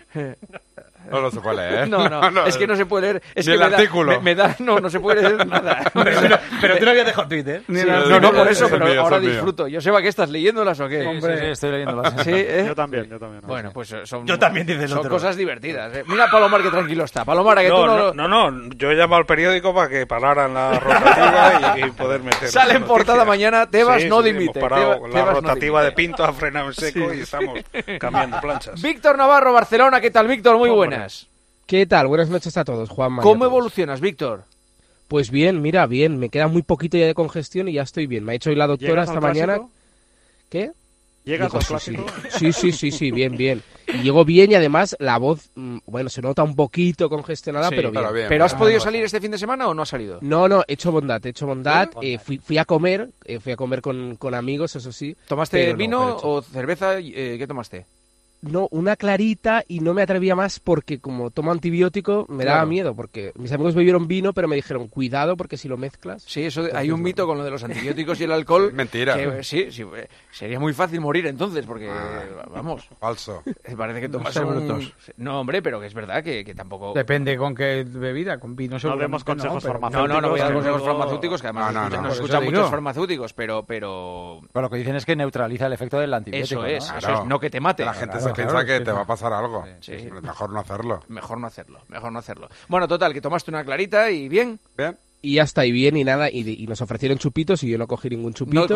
No se puede leer. No, es que no se puede leer. Es ni que el artículo. No se puede leer nada. Pero tú no habías dejado Twitter. No, por eso, pero ahora disfruto. Joseba, ¿qué estás leyéndolas o qué? Hombre, sí, estoy leyéndolas. ¿Sí? Yo también. Bueno, pues son... Yo también, dice el son otro. cosas divertidas. Mira a Palomar que tranquilo está. Palomar, que tú no... No, yo he llamado al periódico para que pararan la rotativa y poder meter... Sale en portada mañana, Tebas no dimite. Hemos parado la rotativa de Pinto, ha frenado en seco y estamos cambiando planchas. Víctor Navarro, Barcelona, ¿qué tal, Víctor? Muy buenas. ¿Qué tal? Buenas noches a todos, Juanma. ¿Cómo evolucionas, Víctor? Pues bien, mira, bien. Me queda muy poquito ya de congestión y ya estoy bien. Me ha hecho hoy la doctora esta mañana. ¿Qué? ¿Llegas al clásico? Sí, bien. Y llego bien y además la voz, bueno, se nota un poquito congestionada, pero bien. ¿Pero has podido salir este fin de semana o no has salido? No, he hecho bondad. Fui a comer con amigos, eso sí. ¿Tomaste vino o cerveza? ¿Qué tomaste? No, una clarita y no me atrevía más porque como tomo antibiótico me daba miedo, porque mis amigos bebieron vino pero me dijeron, cuidado porque si lo mezclas... Sí, eso hay un mito con lo de los antibióticos y el alcohol. Mentira. Que, sí, sería muy fácil morir entonces porque, vamos... Falso. Parece que tomas No, hombre, pero que es verdad que tampoco... Depende con qué bebida, con vino no demos consejos farmacéuticos. No voy a dar consejos farmacéuticos, que además nos escuchan muchos farmacéuticos, pero... Lo que dicen es que neutraliza el efecto del antibiótico. Eso es, no que te mate. La gente se piensa que te va a pasar algo. Sí. Mejor no hacerlo. Mejor no hacerlo. Bueno, total, que tomaste una clarita y bien. Y ya está, y bien, y nada, y nos ofrecieron chupitos y yo no cogí ningún chupito.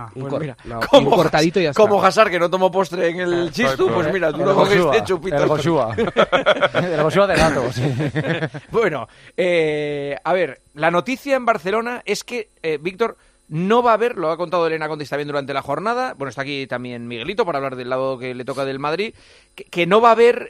Un cortadito y ya está. Como Hazard, que no tomó postre en el Chistu, pues mira, tú no cogiste chupitos. El Goshua. El Goshua de gato. Sí. Bueno, a ver, la noticia en Barcelona es que, Víctor... No va a haber, lo ha contado Elena Conti también durante la jornada, bueno, está aquí también Miguelito para hablar del lado que le toca del Madrid, que no va a haber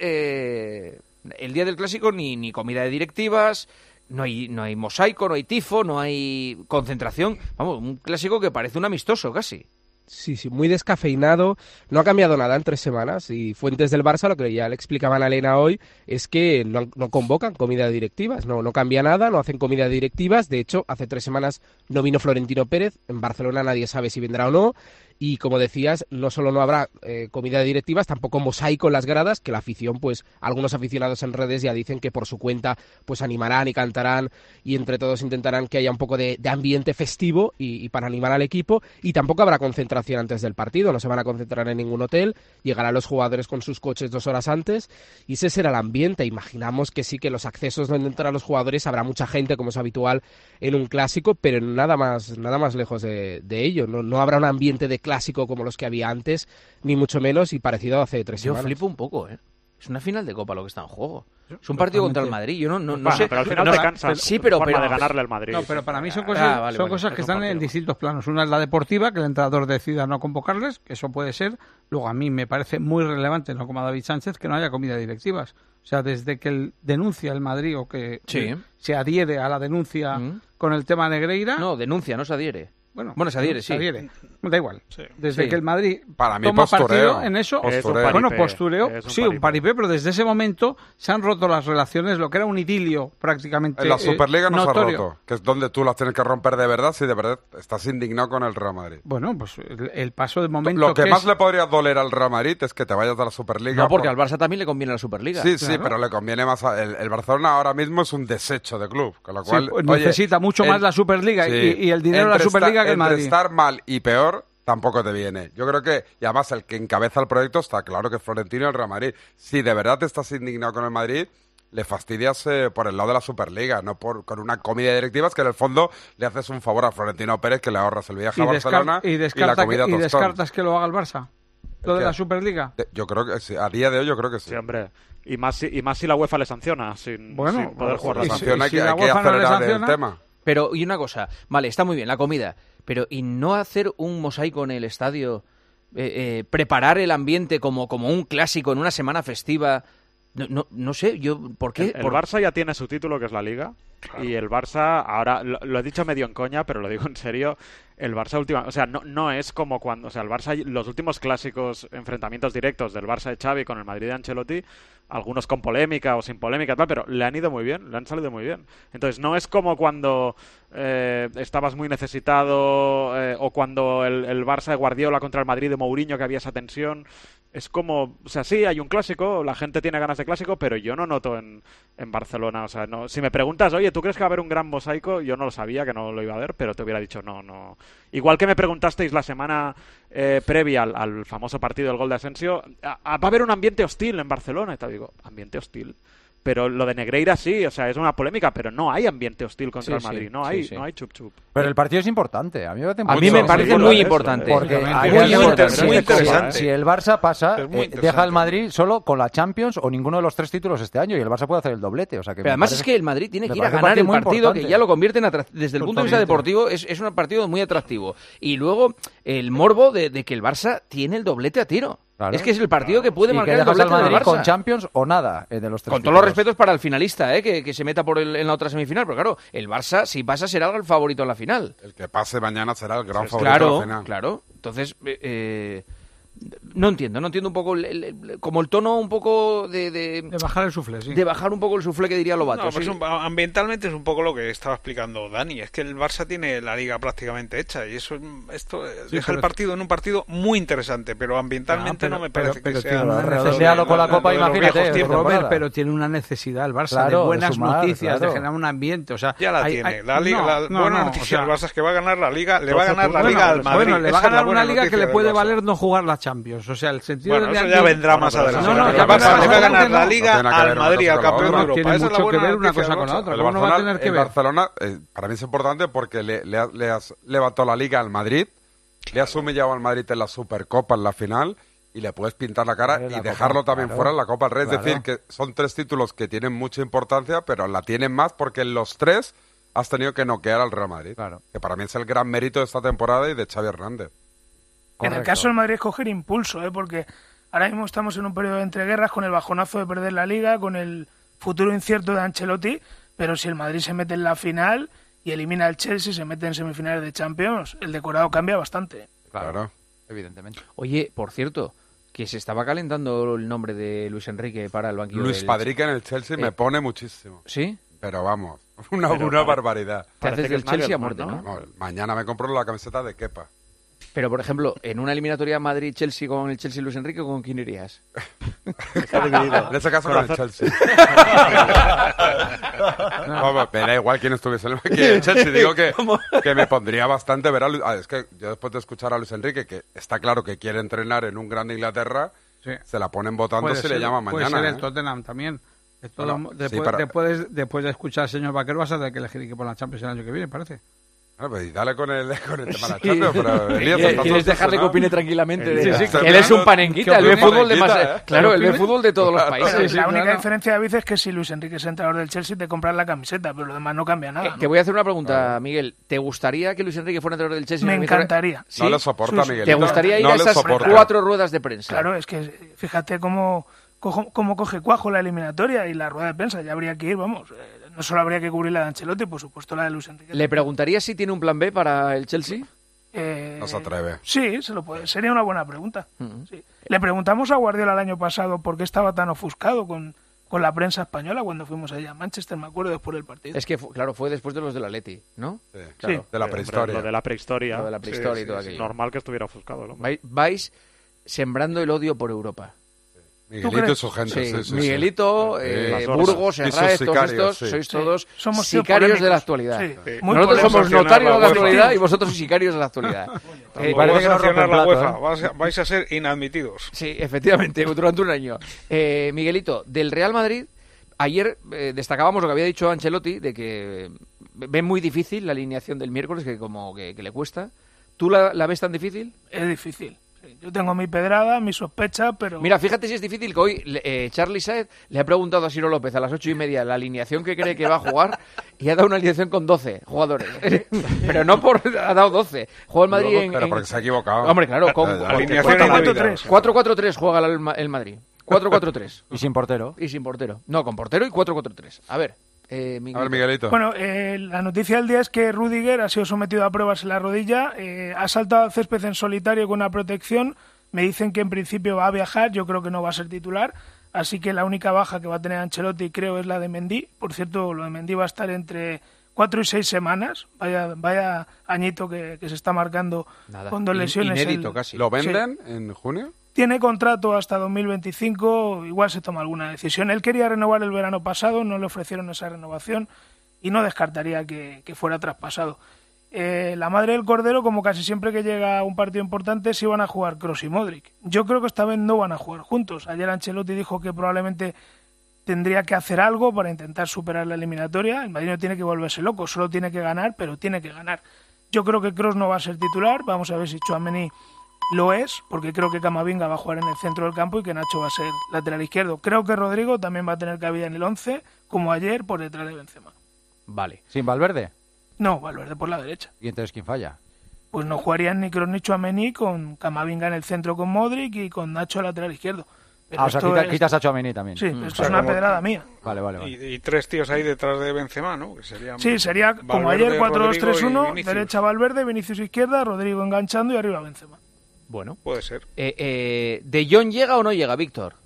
el día del Clásico ni comida de directivas, no hay mosaico, no hay tifo, no hay concentración, vamos, un Clásico que parece un amistoso casi. Sí, muy descafeinado, no ha cambiado nada en 3 semanas y fuentes del Barça, lo que ya le explicaban a Elena hoy, es que no convocan comida de directivas, no cambia nada, no hacen comida de directivas, de hecho, hace 3 semanas no vino Florentino Pérez, en Barcelona nadie sabe si vendrá o no, y como decías, no solo no habrá comida de directivas, tampoco mosaico en las gradas, que la afición, pues algunos aficionados en redes ya dicen que por su cuenta pues animarán y cantarán y entre todos intentarán que haya un poco de ambiente festivo y para animar al equipo, y tampoco habrá concentración antes del partido, no se van a concentrar en ningún hotel, llegarán los jugadores con sus coches 2 horas antes y ese será el ambiente. Imaginamos que sí, que los accesos donde entran los jugadores habrá mucha gente como es habitual en un clásico, pero nada más lejos de ello, no habrá un ambiente de clásico como los que había antes, ni mucho menos, y parecido hace 3 semanas. Yo flipo un poco, Es una final de Copa lo que está en juego. Es un partido contra el Madrid. Yo no sé. Pero al final te cansas. Sí, pero de ganarle al Madrid. No, pero para mí son cosas que están en distintos planos. Una es la deportiva, que el entrenador decida no convocarles, que eso puede ser. Luego a mí me parece muy relevante, no como a David Sánchez, que no haya comida de directivas. O sea, desde que él denuncia el Madrid o que se adhiere a la denuncia con el tema Negreira. No, denuncia, no se adhiere. Bueno, se adhiere, sí. Da igual. Sí. Desde que el Madrid para mí toma postureo. partido en eso, Postureo. Un paripé, pero desde ese momento se han roto las relaciones, lo que era un idilio prácticamente en la Superliga no notorio. Se ha roto, que es donde tú las tienes que romper de verdad si de verdad estás indignado con el Real Madrid. Bueno, pues el paso de momento lo que más le podría doler al Real Madrid es que te vayas de la Superliga. No, porque al Barça también le conviene la Superliga. Sí, claro. Sí, pero le conviene más el Barcelona ahora mismo es un desecho de club, con lo cual necesita mucho más la Superliga y el dinero de la Superliga que el Madrid. Estar mal y peor tampoco te viene. Yo creo que, y además el que encabeza el proyecto está claro que es Florentino y el Real Madrid. Si de verdad te estás indignado con el Madrid, le fastidias por el lado de la Superliga, no con una comida de directivas que en el fondo le haces un favor a Florentino Pérez, que le ahorras el viaje a Barcelona y la comida tostón. ¿Y descartas que lo haga el Barça? ¿Lo de la Superliga? Yo creo que sí. A día de hoy yo creo que sí. Sí, hombre. Y más si la UEFA le sanciona sin poder jugar. La sanción hay que acelerar el tema. Pero, y una cosa, vale, está muy bien, la comida, pero ¿y no hacer un mosaico en el estadio? Preparar el ambiente como un clásico en una semana festiva. No sé, ¿por qué? El Barça ya tiene su título, que es la Liga. Claro. Y el Barça, ahora lo he dicho medio en coña, pero lo digo en serio, el Barça no es como cuando, el Barça, los últimos clásicos enfrentamientos directos del Barça de Xavi con el Madrid de Ancelotti, algunos con polémica o sin polémica, tal, pero le han ido muy bien, le han salido muy bien. Entonces no es como cuando estabas muy necesitado o cuando el Barça de Guardiola contra el Madrid de Mourinho, que había esa tensión. Es como, sí, hay un clásico, la gente tiene ganas de clásico, pero yo no noto en Barcelona, no. Si me preguntas, oye, ¿tú crees que va a haber un gran mosaico? Yo no lo sabía, que no lo iba a haber, pero te hubiera dicho no. Igual que me preguntasteis la semana previa al famoso partido del gol de Asensio, va a haber un ambiente hostil en Barcelona, y te digo, ambiente hostil. Pero lo de Negreira sí, es una polémica, pero no hay ambiente hostil contra el Madrid, no hay chup-chup. Pero el partido es importante, a mí me parece muy importante. Porque muy interesante. Si el Barça pasa, deja al Madrid solo con la Champions o ninguno de los 3 títulos este año y el Barça puede hacer el doblete. Pero además es que el Madrid tiene que ir a ganar el partido, que ya lo convierte desde el punto de vista deportivo, es un partido muy atractivo. Y luego el morbo de que el Barça tiene el doblete a tiro. Claro. Es que es el partido que puede marcar el doblete del Barça. Con Champions o nada de los 3 Con todos los respetos para el finalista, que se meta en la otra semifinal. Pero claro, el Barça, si pasa, será el favorito en la final. El que pase mañana será el gran favorito en la final. Claro. Entonces, no entiendo un poco como el tono un poco de bajar el suflé, sí. De bajar un poco el suflé, que diría Lobato. No, pues ambientalmente es un poco lo que estaba explicando Dani. Es que el Barça tiene la liga prácticamente hecha y esto deja el partido en un partido muy interesante, pero ambientalmente no me parece que sea... Redondealo con la Copa, imagínate. Robert, pero tiene una necesidad el Barça de buenas noticias, de generar un ambiente. Ya la tiene. La buena noticia del Barça es que va a ganar la liga, le va a ganar la liga al Madrid. Bueno, le va a ganar una liga que le puede valer no jugar la Champions. O sea, el sentido de eso ya vendrá más adelante. Le va a ganar la liga al Madrid, al campeón de Europa. Tiene mucho que ver una cosa con la otra. ¿Cómo no va a tener que ver? Barcelona, para mí es importante porque le has levantado la liga al Madrid, le has humillado al Madrid en la Supercopa en la final y le puedes pintar la cara y dejarlo también fuera en la Copa del Rey. Es decir, que son 3 títulos que tienen mucha importancia, pero la tienen más porque en los 3 has tenido que noquear al Real Madrid. Claro. Que para mí es el gran mérito de esta temporada y de Xavi Hernández. Correcto. En el caso del Madrid es coger impulso, porque ahora mismo estamos en un periodo de entreguerras con el bajonazo de perder la Liga, con el futuro incierto de Ancelotti, pero si el Madrid se mete en la final y elimina al Chelsea, se mete en semifinales de Champions, el decorado cambia bastante. Claro, evidentemente. Oye, por cierto, que se estaba calentando el nombre de Luis Enrique para el banquillo. Luis Padrique en el Chelsea me pone muchísimo. ¿Sí? Pero vamos, una barbaridad. Te haces del Chelsea a muerte, ¿no? Mañana me compro la camiseta de Kepa. Pero, por ejemplo, en una eliminatoria Madrid-Chelsea con el Chelsea Luis Enrique, ¿con quién irías? En ese caso con el Chelsea. Vamos, me da igual quién estuviese en el Chelsea. Digo que me pondría bastante ver a es que yo después de escuchar a Luis Enrique, que está claro que quiere entrenar en un gran Inglaterra, se la ponen votando si le llaman mañana. Puede ser el Tottenham también. Después de escuchar al señor Vaquero vas a tener que elegir equipo en la Champions el año que viene, parece. Pues dale con el tema de la Champions, pero Elías, ¿quieres dejarle que opine tranquilamente? Que él es un panenquita, él ve fútbol de más... Claro, él ve fútbol de todos los países. La única diferencia, David, es que si Luis Enrique es entrenador del Chelsea te compras la camiseta, pero lo demás no cambia nada. Te voy a hacer una pregunta, Miguel. ¿Te gustaría que Luis Enrique fuera entrenador del Chelsea? Me encantaría. No le soporta, Miguel. ¿Te gustaría ir a esas 4 ruedas de prensa? Claro, es que fíjate cómo coge cuajo la eliminatoria y la rueda de prensa. Ya habría que ir, vamos... No solo habría que cubrir la de Ancelotti, por supuesto la de Luis Enrique. ¿Le preguntaría si tiene un plan B para el Chelsea? No se atreve. Sí, se lo puede. Sería una buena pregunta. Sí. Le preguntamos a Guardiola el año pasado por qué estaba tan ofuscado con la prensa española cuando fuimos allá a Manchester, me acuerdo, después del partido. Es que, fue después de los del Atleti, ¿no? Sí, claro. Sí. De la prehistoria. Lo de la prehistoria. Lo de la prehistoria y todo aquello. Normal que estuviera ofuscado. ¿No? Vais sembrando el odio por Europa. Miguelito y su gente. Sí. Miguelito, Burgos, Herrez, todos estos, sois todos sicarios de la actualidad. Sí. Nosotros somos notarios de la actualidad y vosotros sois sicarios de la actualidad. Parece que no sancionar la UEFA, vais a ser inadmitidos. Sí, efectivamente, durante un año. Miguelito, del Real Madrid, ayer destacábamos lo que había dicho Ancelotti, de que ven muy difícil la alineación del miércoles, que como que le cuesta. ¿Tú la ves tan difícil? Es difícil. Yo tengo mi pedrada, mi sospecha, pero... Mira, fíjate si es difícil que hoy Charlie Saez le ha preguntado a Ciro López a las 8:30 la alineación que cree que va a jugar y ha dado una alineación con 12 jugadores. Pero no ha dado 12. Juega el Madrid Pero porque se ha equivocado. Hombre, claro, con alineación 4-4-3. 4-4-3 juega el Madrid. 4-4-3. Y sin portero. Y sin portero. No, con portero y 4-4-3. A ver... Miguelito. Bueno, la noticia del día es que Rüdiger ha sido sometido a pruebas en la rodilla, ha saltado al césped en solitario con una protección, me dicen que en principio va a viajar, yo creo que no va a ser titular, así que la única baja que va a tener Ancelotti creo es la de Mendy. Por cierto, lo de Mendy va a estar entre 4 y 6 semanas, vaya añito que se está marcando. Nada. Con 2 lesiones. Inédito casi. ¿Lo venden en junio? Tiene contrato hasta 2025, igual se toma alguna decisión. Él quería renovar el verano pasado, no le ofrecieron esa renovación y no descartaría que fuera traspasado. La madre del Cordero, como casi siempre que llega a un partido importante, sí van a jugar Kroos y Modric. Yo creo que esta vez no van a jugar juntos. Ayer Ancelotti dijo que probablemente tendría que hacer algo para intentar superar la eliminatoria. El Madrid no tiene que volverse loco, solo tiene que ganar, pero tiene que ganar. Yo creo que Kroos no va a ser titular, vamos a ver si Tchouaméni lo es, porque creo que Camavinga va a jugar en el centro del campo y que Nacho va a ser lateral izquierdo. Creo que Rodrigo también va a tener cabida en el 11, como ayer, por detrás de Benzema. Vale. ¿Sin Valverde? No, Valverde por la derecha. ¿Y entonces quién falla? Pues no jugarían ni Kroos ni Tchouaméni con Camavinga en el centro con Modric y con Nacho lateral izquierdo. Pero o sea, quitas a Tchouaméni también. Sí, esto es una pedrada mía. Vale. Y 3 tíos ahí detrás de Benzema, ¿no? Que sería como ayer 4-2-3-1, derecha Valverde, Vinicius izquierda, Rodrigo enganchando y arriba Benzema. Bueno, puede ser. ¿De Jong llega o no llega, Víctor?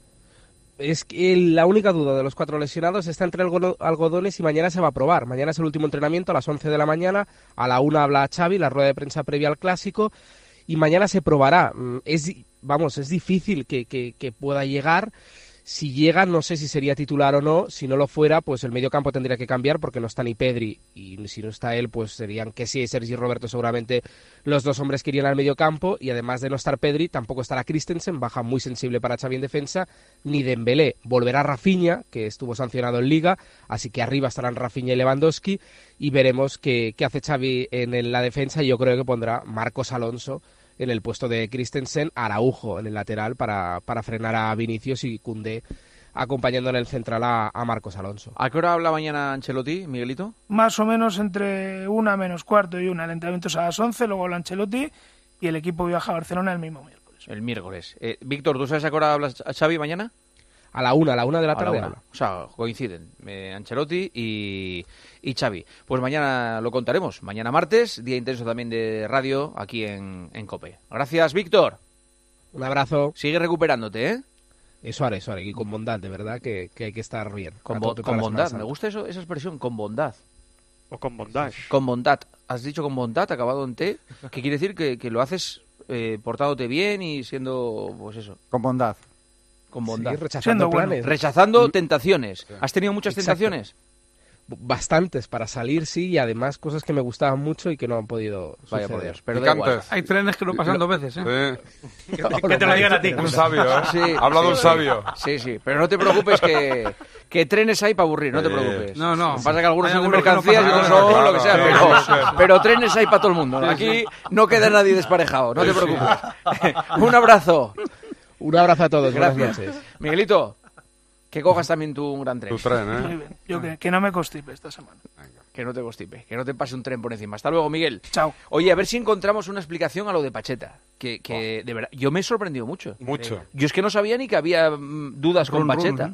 Es que la única duda de los 4 lesionados está entre algodones y mañana se va a probar. Mañana es el último entrenamiento a las 11 de la mañana. A la 1 habla Xavi, la rueda de prensa previa al Clásico. Y mañana se probará. Es difícil que pueda llegar. Si llega, no sé si sería titular o no. Si no lo fuera, pues el mediocampo tendría que cambiar porque no está ni Pedri. Y si no está él, pues serían Kessie y Sergi Roberto seguramente los 2 hombres que irían al mediocampo. Y además de no estar Pedri, tampoco estará Christensen, baja muy sensible para Xavi en defensa, ni Dembélé. Volverá Rafinha, que estuvo sancionado en Liga, así que arriba estarán Rafinha y Lewandowski. Y veremos qué hace Xavi en la defensa. Y yo creo que pondrá Marcos Alonso en el puesto de Christensen, Araujo en el lateral para frenar a Vinicius y Koundé acompañando en el central a Marcos Alonso. ¿A qué hora habla mañana Ancelotti, Miguelito? Más o menos entre 1 menos cuarto y 1. El entrenamiento es a las 11, luego habla Ancelotti y el equipo viaja a Barcelona el mismo miércoles. El miércoles. Víctor, ¿tú sabes a qué hora habla Xavi mañana? A la 1 de la tarde. O sea, coinciden Ancelotti y Xavi. Pues mañana lo contaremos. Mañana martes, día intenso también de radio aquí en COPE. Gracias, Víctor. Un abrazo. Sigue recuperándote, ¿eh? Eso haré. Y con bondad, de verdad, que hay que estar bien. Con bondad. Me gusta esa expresión, con bondad. O con bondad. Con bondad. Has dicho con bondad, acabado en T, que quiere decir que lo haces portándote bien y siendo, pues eso. Con bondad. Con bondad. Sí, rechazando planes. Rechazando tentaciones. ¿Has tenido muchas tentaciones? Bastantes para salir, sí, y además cosas que me gustaban mucho y que no han podido suceder. Vaya por Dios, pero da igual. Hay trenes que lo pasan 2 veces, ¿eh? Sí. Que te lo digan a ti. Un sabio, ¿eh? Sí, Habla de un sabio. Sí, pero no te preocupes que trenes hay para aburrir, no te preocupes. No. Pasa que algunos son de mercancías y otros son lo que sea, pero trenes hay para todo el mundo. Aquí no queda nadie desparejado, no te preocupes. Un abrazo. Un abrazo a todos, gracias. Buenas noches. Miguelito, que cojas también tú un gran tren. Tu tren, ¿eh? Muy bien. Yo que no me constipe esta semana. Venga. Que no te constipe, que no te pase un tren por encima. Hasta luego, Miguel. Chao. Oye, a ver si encontramos una explicación a lo de Pacheta. Que de verdad, yo me he sorprendido mucho. Mucho. Yo es que no sabía ni que había dudas con Pacheta.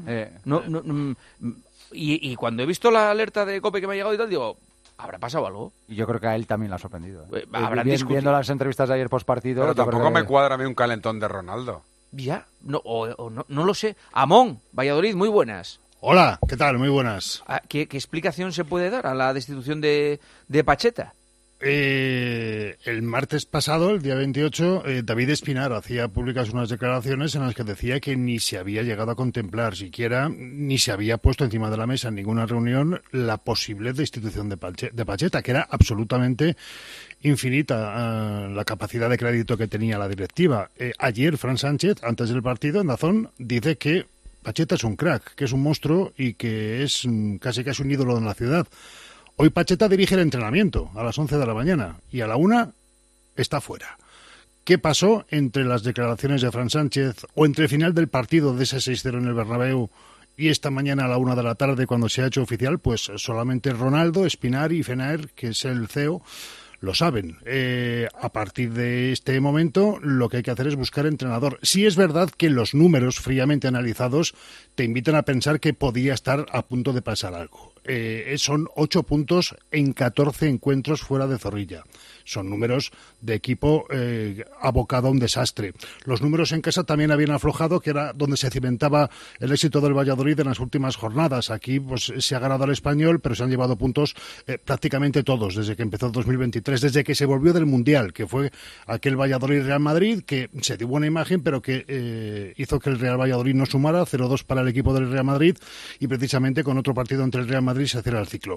Y cuando he visto la alerta de COPE que me ha llegado y tal, digo, ¿habrá pasado algo? Y yo creo que a él también le ha sorprendido. Viendo las entrevistas de ayer postpartido. Pero tampoco me cuadra a mí un calentón de Ronaldo. Ya, no lo sé. Amón, Valladolid, muy buenas. Hola, ¿qué tal? Muy buenas. ¿Qué explicación se puede dar a la destitución de Pacheta? El martes pasado, el día 28, David Espinar hacía públicas unas declaraciones en las que decía que ni se había llegado a contemplar siquiera, ni se había puesto encima de la mesa en ninguna reunión la posible destitución de Pacheta, que era absolutamente infinita la capacidad de crédito que tenía la directiva. Ayer, Fran Sánchez, antes del partido, en Dazón, dice que Pacheta es un crack, que es un monstruo y que es casi un ídolo en la ciudad. Hoy Pacheta dirige el entrenamiento a las 11 de la mañana y a la 1 está fuera. ¿Qué pasó entre las declaraciones de Fran Sánchez o entre el final del partido de ese 6-0 en el Bernabéu y esta mañana a la 1 de la tarde cuando se ha hecho oficial? Pues solamente Ronaldo, Espinari y Fenaer, que es el CEO, lo saben. A partir de este momento lo que hay que hacer es buscar entrenador. Sí es verdad que los números fríamente analizados te invitan a pensar que podía estar a punto de pasar algo. Son 8 puntos en 14 encuentros fuera de Zorrilla. Son números de equipo abocado a un desastre. Los números en casa también habían aflojado, que era donde se cimentaba el éxito del Valladolid en las últimas jornadas. Aquí pues se ha ganado al Español, pero se han llevado puntos prácticamente todos desde que empezó 2023, desde que se volvió del Mundial, que fue aquel Valladolid-Real Madrid, que se dio buena imagen, pero que hizo que el Real Valladolid no sumara, 0-2 para el equipo del Real Madrid, y precisamente con otro partido entre el Real Madrid se cierra el ciclo.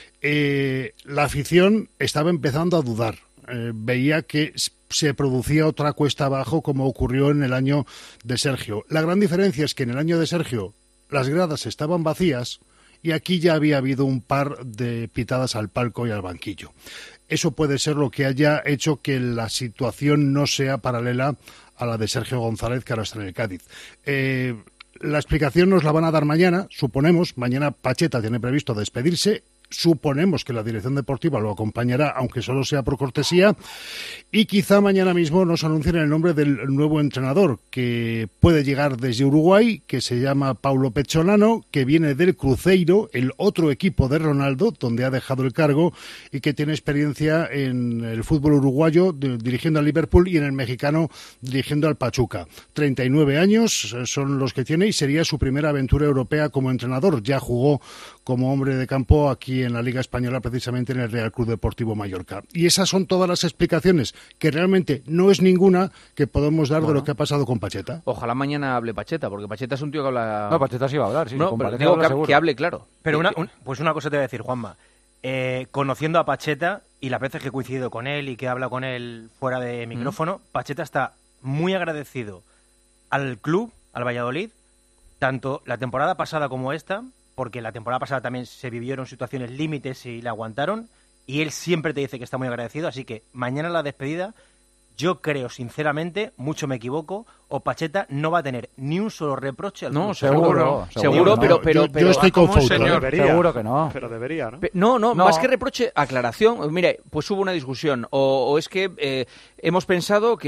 La afición estaba empezando a dudar. Veía que se producía otra cuesta abajo como ocurrió en el año de Sergio. La gran diferencia es que en el año de Sergio las gradas estaban vacías y aquí ya había habido un par de pitadas al palco y al banquillo. Eso puede ser lo que haya hecho que la situación no sea paralela a la de Sergio González, que ahora está en el Cádiz. La explicación nos la van a dar mañana, suponemos. Mañana Pacheta tiene previsto despedirse. Suponemos que la dirección deportiva lo acompañará, aunque solo sea por cortesía, y quizá mañana mismo nos anuncien el nombre del nuevo entrenador, que puede llegar desde Uruguay, que se llama Paulo Pecholano, que viene del Cruzeiro, el otro equipo de Ronaldo, donde ha dejado el cargo, y que tiene experiencia en el fútbol uruguayo, dirigiendo al Liverpool, y en el mexicano, dirigiendo al Pachuca. 39 años son los que tiene, y sería su primera aventura europea como entrenador. Ya jugó como hombre de campo aquí en la Liga Española, precisamente en el Real Club Deportivo Mallorca. Y esas son todas las explicaciones, que realmente no es ninguna que podemos dar de lo que ha pasado con Pacheta. Ojalá mañana hable Pacheta, porque Pacheta es un tío que habla... No, Pacheta sí va a hablar, sí. No, pero digo que hable claro. Pero pues una cosa te voy a decir, Juanma. Conociendo a Pacheta, y las veces que he coincidido con él y que he hablado con él fuera de micrófono, Pacheta está muy agradecido al club, al Valladolid, tanto la temporada pasada como esta, porque la temporada pasada también se vivieron situaciones límites y le aguantaron, y él siempre te dice que está muy agradecido, así que mañana la despedida, yo creo sinceramente, mucho me equivoco, o Pacheta no va a tener ni un solo reproche al club. Seguro, pero yo estoy confuso. Seguro que no. Pero debería, ¿no? No, más que reproche, aclaración. Mire, pues hubo una discusión, o es que hemos pensado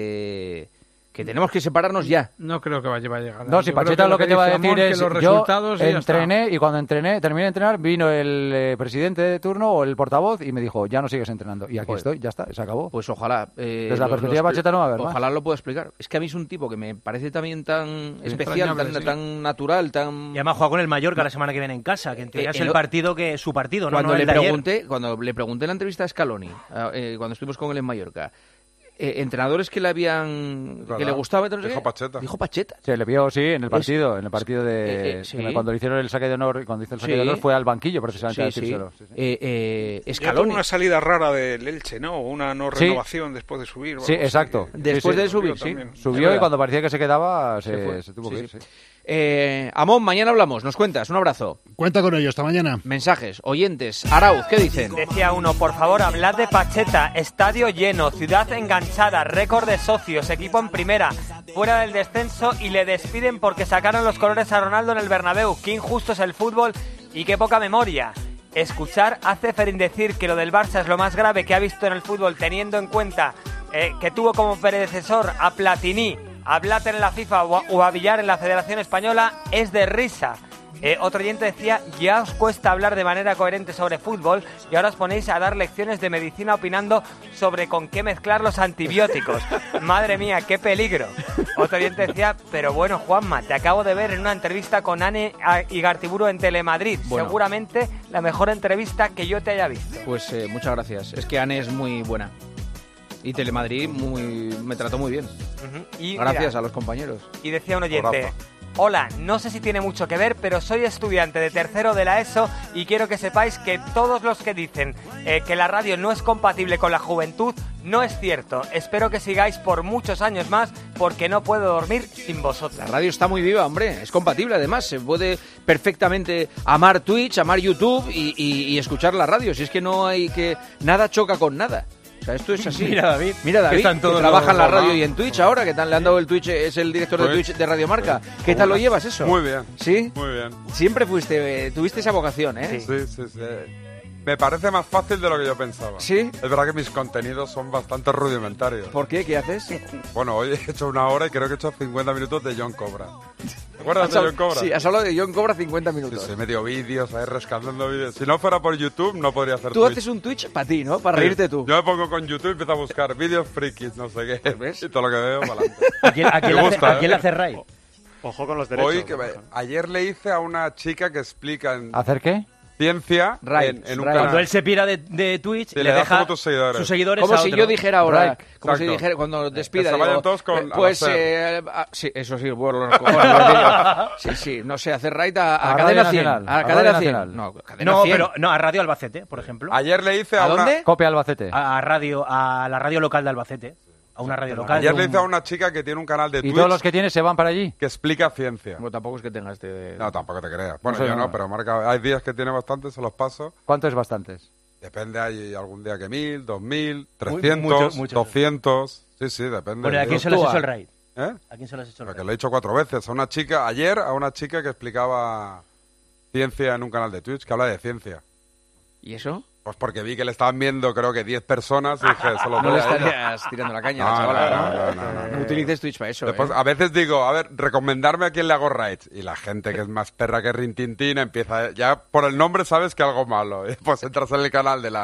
que tenemos que separarnos ya. No creo que vaya a llegar. No, si Pacheta lo que te va a decir es, yo entrené y cuando terminé de entrenar, vino el presidente de turno o el portavoz y me dijo, ya no sigues entrenando. Y aquí estoy, ya está, se acabó. Pues ojalá. Desde la perspectiva de Pacheta no va a haber Ojalá más. lo pueda explicar. Es que a mí es un tipo que me parece también tan especial, tan natural, tan... Y además juega con el Mallorca la semana que viene en casa, que en teoría es el partido que es su partido, cuando le pregunté en la entrevista a Scaloni, cuando estuvimos con él en Mallorca, entrenadores que le habían que le gustaba, dijo Pacheta. Se le vio, sí, en el partido de cuando le hicieron el saque de honor, cuando hizo el saque de honor fue al banquillo precisamente a decírselo. Scaloni, una salida rara del Elche, ¿no? Una no renovación después de subir. Sí, exacto. Después de subir, sí. Subió y cuando parecía que se quedaba se tuvo que ir. Sí. Amón, mañana hablamos, nos cuentas, un abrazo. Cuenta con ello, hasta mañana. Mensajes, oyentes, Arauz, ¿qué dicen? Decía uno, por favor, hablad de Pacheta, estadio lleno, ciudad enganchada, récord de socios, equipo en primera, fuera del descenso y le despiden porque sacaron los colores a Ronaldo en el Bernabéu. Qué injusto es el fútbol y qué poca memoria. Escuchar a Ceferín decir que lo del Barça es lo más grave que ha visto en el fútbol, teniendo en cuenta que tuvo como predecesor a Platini, a Blatter en la FIFA o a Villar en la Federación Española, es de risa. Otro oyente decía, ya os cuesta hablar de manera coherente sobre fútbol y ahora os ponéis a dar lecciones de medicina opinando sobre con qué mezclar los antibióticos. Madre mía, qué peligro. Otro oyente decía, pero bueno, Juanma, te acabo de ver en una entrevista con Ane Igartiburu en Telemadrid. Bueno, seguramente la mejor entrevista que yo te haya visto. Pues muchas gracias. Es que Ane es muy buena. Y Telemadrid me trató muy bien. Y gracias a los compañeros. Y decía un oyente, hola, no sé si tiene mucho que ver, pero soy estudiante de tercero de la ESO y quiero que sepáis que todos los que dicen que la radio no es compatible con la juventud, no es cierto. Espero que sigáis por muchos años más porque no puedo dormir sin vosotros. La radio está muy viva, hombre. Es compatible, además. Se puede perfectamente amar Twitch, amar YouTube y escuchar la radio. Si es que no hay que... Nada choca con nada. O sea, esto es así. Mira David, que trabaja en la radio y en Twitch ahora, que le han dado el Twitch, es el director de Twitch de Radio Marca. ¿Qué tal lo llevas eso? Muy bien. ¿Sí? Muy bien. Siempre tuviste esa vocación, ¿eh? Sí. Me parece más fácil de lo que yo pensaba. ¿Sí? Es verdad que mis contenidos son bastante rudimentarios. ¿Por qué? ¿Qué haces? Bueno, hoy he hecho 1 hora y creo que he hecho 50 minutos de John Cobra. ¿Te acuerdas de John Cobra? Sí, has hablado de John Cobra 50 minutos. Sí, medio vídeos, ahí rescatando vídeos. Si no fuera por YouTube, no podría hacer Tú haces un Twitch para ti, ¿no? Para reírte tú. Yo me pongo con YouTube y empiezo a buscar vídeos frikis, no sé qué. ¿Ves? Y todo lo que veo, para adelante. ¿A quién le hace Ray? Ojo con los derechos. Ayer le hice a una chica que explica... ¿Hacer qué? Ciencia en un canal. Cuando él se pira de Twitch, le deja como tus seguidores. Sus seguidores como a si otro. yo dijera ahora, Right. como si dijera cuando despida, que se vayan todos con pues sí, eso sí, bueno, los cojones, sí, no sé, hacer right a Cadena 100, a Cadena 100. No, Cadena 100. Pero no, a Radio Albacete, por ejemplo. Ayer le hice ¿A dónde? Copia Albacete. A la radio local de Albacete. A una radio local. Ayer le hice a una chica que tiene un canal de Twitch. ¿Y todos los que tiene se van para allí? Que explica ciencia. Bueno, tampoco es que tengas No, tampoco te creas. Bueno, yo no, pero Marca, hay días que tiene bastantes, se los paso. ¿Cuánto es bastantes? Depende, hay algún día que 1000, 2000, 300, muchos. 200. Sí, depende. Bueno, ¿a quién se lo has hecho el raid? ¿A quién se lo has hecho el raid? Porque lo he hecho 4 veces. Ayer a una chica que explicaba ciencia en un canal de Twitch, que habla de ciencia. ¿Y eso? Pues porque vi que le estaban viendo, creo que 10 personas y dije, solo no le estarías tirando la caña a la chavala. No utilices Twitch para eso. Después, a veces digo, a ver, recomendarme a quién le hago raids. Y la gente que es más perra que Rintintín empieza, ya por el nombre sabes que algo malo. Y pues entras en el canal de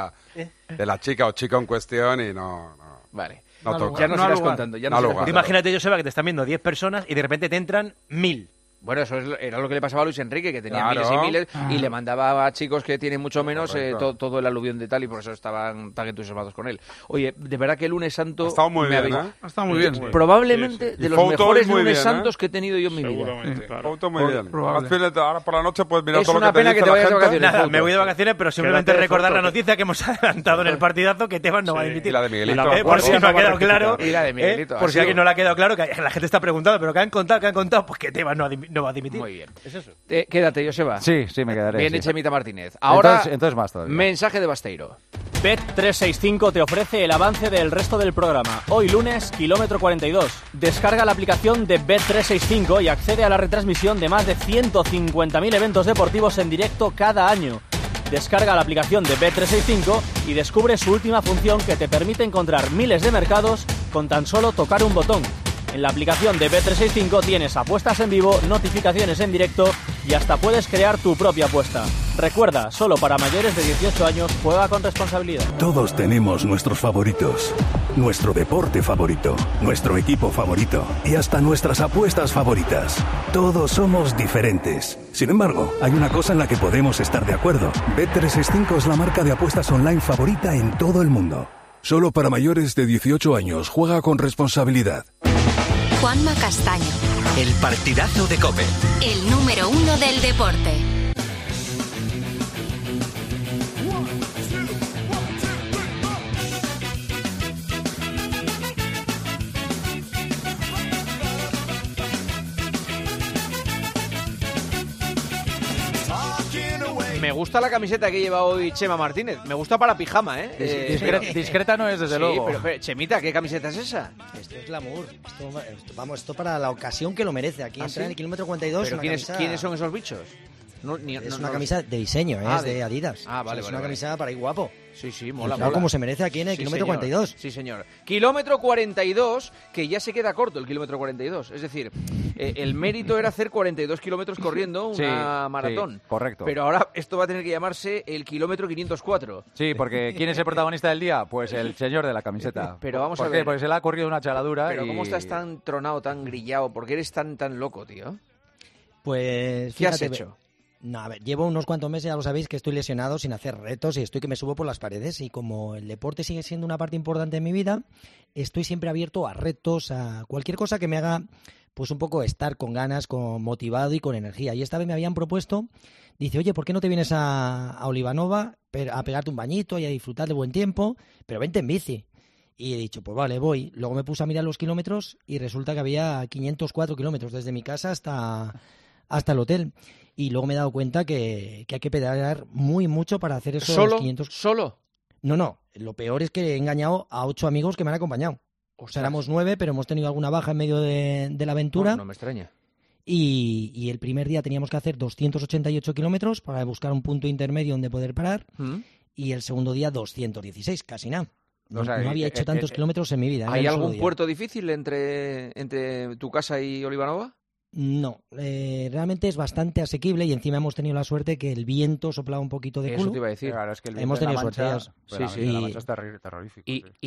la chica o chico en cuestión y no. Vale. No toca. Ya nos irás contando. Imagínate, Joseba, que te están viendo 10 personas y de repente te entran 1000. Bueno, eso era lo que le pasaba a Luis Enrique, que tenía miles y miles, y le mandaba a chicos que tienen mucho menos todo el aluvión de tal, y por eso estaban tan entusiasmados con él. Oye, de verdad que el lunes santo... Ha estado muy bien, Ha estado muy bien. Probablemente de los mejores lunes santos que he tenido yo en mi vida. Claro. Muy bien. Ahora por la noche puedes mirar todo lo que te dice la gente. Es una pena que te vayas de vacaciones. Nada, me voy de vacaciones, pero simplemente recordar la noticia que hemos adelantado en el partidazo, que Tebas no va a dimitir. Y la de Miguelito. Por si no ha quedado claro. Y la de Miguelito. Por si a alguien no le ha quedado claro, que la gente está preguntando, pero ¿qué han contado? Pues que Tebas no va a dimitir. Muy bien. Es eso. Quédate, Joseba. Sí, me quedaré. Viene Chemita Martínez. Ahora, entonces más todavía. Mensaje de Basteiro. Bet365 te ofrece el avance del resto del programa. Hoy lunes, kilómetro 42. Descarga la aplicación de Bet365 y accede a la retransmisión de más de 150.000 eventos deportivos en directo cada año. Descarga la aplicación de Bet365 y descubre su última función, que te permite encontrar miles de mercados con tan solo tocar un botón. En la aplicación de Bet365 tienes apuestas en vivo, notificaciones en directo y hasta puedes crear tu propia apuesta. Recuerda, solo para mayores de 18 años, juega con responsabilidad. Todos tenemos nuestros favoritos, nuestro deporte favorito, nuestro equipo favorito y hasta nuestras apuestas favoritas. Todos somos diferentes. Sin embargo, hay una cosa en la que podemos estar de acuerdo. Bet365 es la marca de apuestas online favorita en todo el mundo. Solo para mayores de 18 años, juega con responsabilidad. Juanma Castaño. El partidazo de COPE. El número 1 del deporte. Me gusta la camiseta que lleva hoy Chema Martínez. Me gusta para pijama, ¿eh? Discreta no es, desde luego. Pero, Chemita, ¿qué camiseta es esa? Esto es glamour. Esto para la ocasión que lo merece. Aquí entra en el kilómetro 42. ¿Pero quiénes son esos bichos? Es una camisa de diseño, es de Adidas. Vale, es una camisa para ir guapo. Sí, mola. Como se merece aquí en el kilómetro 42. Sí, señor. Kilómetro 42, que ya se queda corto el kilómetro 42. Es decir, el mérito era hacer 42 kilómetros corriendo una maratón. Sí, correcto. Pero ahora esto va a tener que llamarse el kilómetro 504. Sí, porque ¿quién es el protagonista del día? Pues el señor de la camiseta. Pero vamos a ver. ¿Por qué? Porque se le ha corrido una chaladura. Pero ¿cómo estás tan tronado, tan grillado? ¿Por qué eres tan loco, tío? Pues... ¿Qué has hecho? No, a ver, llevo unos cuantos meses, ya lo sabéis, que estoy lesionado sin hacer retos y estoy que me subo por las paredes, y como el deporte sigue siendo una parte importante de mi vida, estoy siempre abierto a retos, a cualquier cosa que me haga pues un poco estar con ganas, con motivado y con energía. Y esta vez me habían propuesto, dice, oye, ¿por qué no te vienes a Olivanova a pegarte un bañito y a disfrutar de buen tiempo, pero vente en bici? Y he dicho, pues vale, voy. Luego me puse a mirar los kilómetros y resulta que había 504 kilómetros desde mi casa hasta el hotel. Y luego me he dado cuenta que hay que pedalear mucho para hacer esos 500... ¿Solo? No, lo peor es que he engañado a 8 amigos que me han acompañado. O sea, éramos 9, pero hemos tenido alguna baja en medio de la aventura. No me extraña. Y el primer día teníamos que hacer 288 kilómetros para buscar un punto intermedio donde poder parar. Y el segundo día 216, casi nada. No había hecho tantos kilómetros en mi vida. ¿Hay algún puerto difícil entre tu casa y Olivanova? No, realmente es bastante asequible y encima hemos tenido la suerte que el viento soplaba un poquito de culo. Eso te iba a decir. Claro, es que el hemos tenido suerte. La Mancha es terrorífico.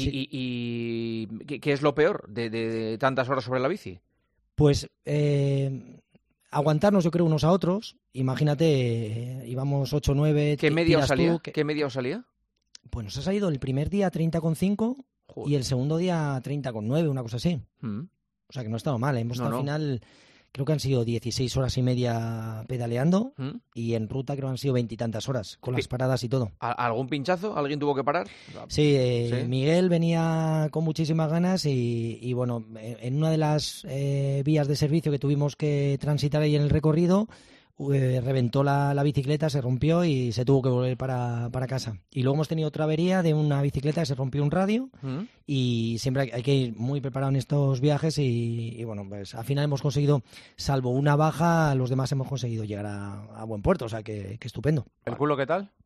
¿Y qué es lo peor de tantas horas sobre la bici? Pues aguantarnos, yo creo, unos a otros. Imagínate, íbamos 8 o 9. ¿Qué media os salía? ¿Qué media os salía? Pues nos ha salido el primer día 30,5 y el segundo día 30,9, una cosa así. O sea que no ha estado mal. Hemos estado al final... Creo que han sido 16 horas y media pedaleando y en ruta creo que han sido 20 y tantas horas, con las paradas y todo. ¿Algún pinchazo? ¿Alguien tuvo que parar? Sí, Miguel venía con muchísimas ganas y bueno, en una de las vías de servicio que tuvimos que transitar ahí en el recorrido, reventó la bicicleta, se rompió y se tuvo que volver para casa. Y luego hemos tenido otra avería de una bicicleta que se rompió un radio y siempre hay que ir muy preparado en estos viajes y bueno, pues al final hemos conseguido, salvo una baja, los demás hemos conseguido llegar a buen puerto, o sea que estupendo. ¿El culo qué tal?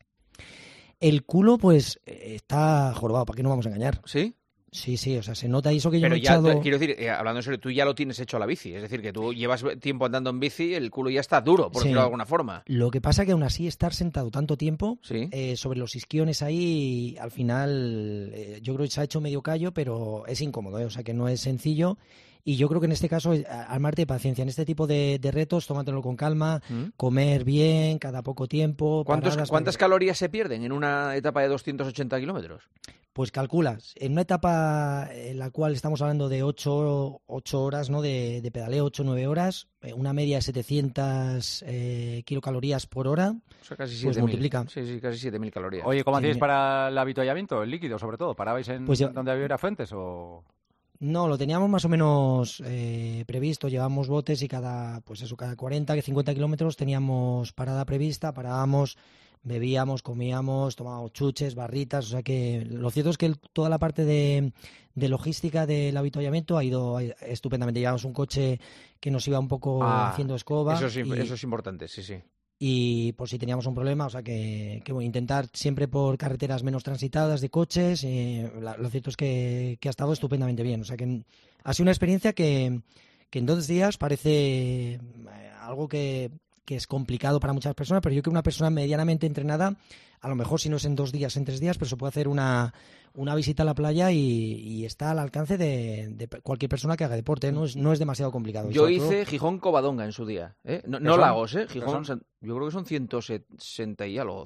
El culo pues está jorobado, ¿para qué no vamos a engañar? ¿Sí? Sí, o sea, se nota eso que yo pero me he echado... Quiero decir, hablando en serio, tú ya lo tienes hecho a la bici, es decir, que tú llevas tiempo andando en bici, el culo ya está duro, por decirlo de alguna forma. Lo que pasa que aún así estar sentado tanto tiempo sobre los isquiones ahí, al final yo creo que se ha hecho medio callo, pero es incómodo, o sea que no es sencillo. Y yo creo que en este caso, armarte de paciencia. En este tipo de retos, tómatelo con calma, comer bien, cada poco tiempo. ¿Cuántas calorías se pierden en una etapa de 280 kilómetros? Pues calculas, en una etapa en la cual estamos hablando de 8 horas, ¿no? de pedaleo, 8 o 9 horas, una media de 700 kilocalorías por hora, o sea, casi 7.000. Pues multiplica. Sí, casi 7.000 calorías. Oye, ¿cómo hacíais para el avituallamiento, el líquido sobre todo? ¿Parabais en donde había fuentes o...? No, lo teníamos más o menos previsto, llevábamos botes y cada 40, 50 kilómetros teníamos parada prevista, parábamos, bebíamos, comíamos, tomábamos chuches, barritas, o sea que lo cierto es que toda la parte de logística del avituallamiento ha ido estupendamente. Llevamos un coche que nos iba un poco haciendo escoba. Eso es importante, sí. Y por si teníamos un problema, o sea que intentar siempre por carreteras menos transitadas de coches, lo cierto es que ha estado estupendamente bien, o sea que ha sido una experiencia que en 2 días parece algo que es complicado para muchas personas, pero yo creo que una persona medianamente entrenada, a lo mejor si no es en 2 días, en 3 días, pero se puede hacer una visita a la playa y está al alcance de cualquier persona que haga deporte, no es demasiado complicado. Yo hice Gijón-Covadonga en su día, no Lagos, Gijón, yo creo que son 160 y algo.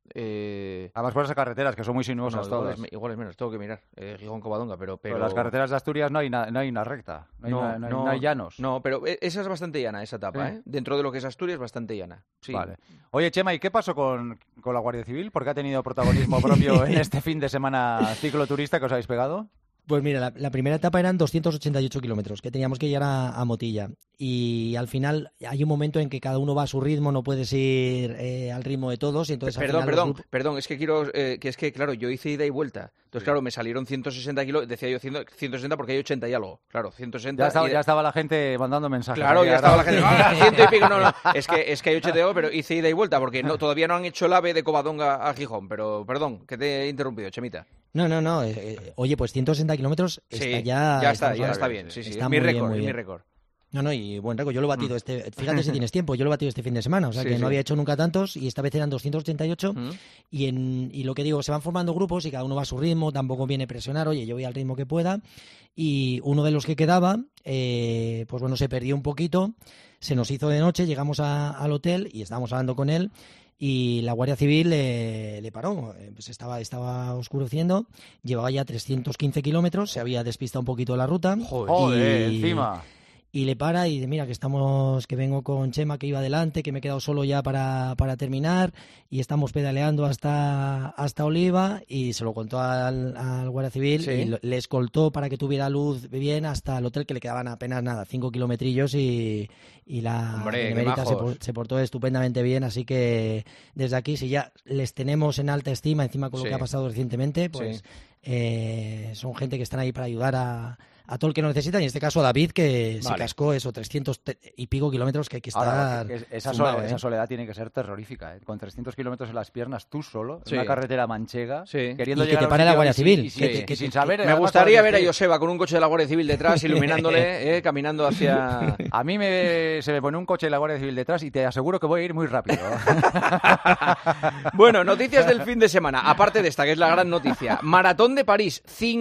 Además por esas carreteras que son muy sinuosas todas. Igual es menos, tengo que mirar Gijón-Covadonga, pero las carreteras de Asturias no hay una recta, no hay llanos. No, pero esa es bastante llana, esa etapa, ¿sí? Dentro de lo que es Asturias, bastante llana. Sí. Vale. Oye, Chema, ¿y qué pasó con la Guardia Civil? ¿Por qué ha tenido protagonismo propio en este fin de semana cicloturista que os habéis pegado? Pues mira, la primera etapa eran 288 kilómetros, que teníamos que llegar a Motilla. Y al final hay un momento en que cada uno va a su ritmo, no puedes ir al ritmo de todos. Y entonces, perdón, es que quiero... claro, yo hice ida y vuelta. Entonces, claro, me salieron 160 kilómetros, decía yo 160 porque hay 80 y algo. Claro, 160... Ya estaba la gente mandando mensajes. Claro, ya estaba la gente... 100 y pico, no. Es que hay 80 y algo, pero hice ida y vuelta porque todavía no han hecho el AVE de Covadonga a Gijón. Pero, perdón, que te he interrumpido, Chemita. No. Oye, pues 160 kilómetros ya está bien. Sí. Está es mi récord. No, y buen récord. Yo lo he batido fíjate si tienes tiempo, yo lo he batido este fin de semana, o sea que no había hecho nunca tantos y esta vez eran 288 y lo que digo, se van formando grupos y cada uno va a su ritmo, tampoco viene presionar, oye, yo voy al ritmo que pueda y uno de los que quedaba, pues bueno, se perdió un poquito, se nos hizo de noche, llegamos al hotel y estábamos hablando con él y la Guardia Civil le paró, pues estaba oscureciendo, llevaba ya 315 kilómetros, se había despistado un poquito la ruta. Joder, encima... y le para y dice, mira, que vengo con Chema, que iba adelante, que me he quedado solo ya para terminar, y estamos pedaleando hasta Oliva, y se lo contó al Guardia Civil, y le escoltó para que tuviera luz bien hasta el hotel, que le quedaban apenas 5 kilometrillos, y la Benemérita se portó estupendamente bien, así que desde aquí, si ya les tenemos en alta estima, encima con lo que ha pasado recientemente, pues son gente que están ahí para ayudar a todo el que lo necesita, y en este caso a David, que se cascó 300 y pico kilómetros, que hay que estar... Esa soledad tiene que ser terrorífica, ¿eh? Con 300 kilómetros en las piernas, tú solo, en una carretera manchega, queriendo y llegar que te pare la Guardia Civil. Sin saber... Me gustaría ver a Joseba con un coche de la Guardia Civil detrás, iluminándole, caminando hacia... A mí se me pone un coche de la Guardia Civil detrás y te aseguro que voy a ir muy rápido. Bueno, noticias del fin de semana, aparte de esta, que es la gran noticia. Maratón de París,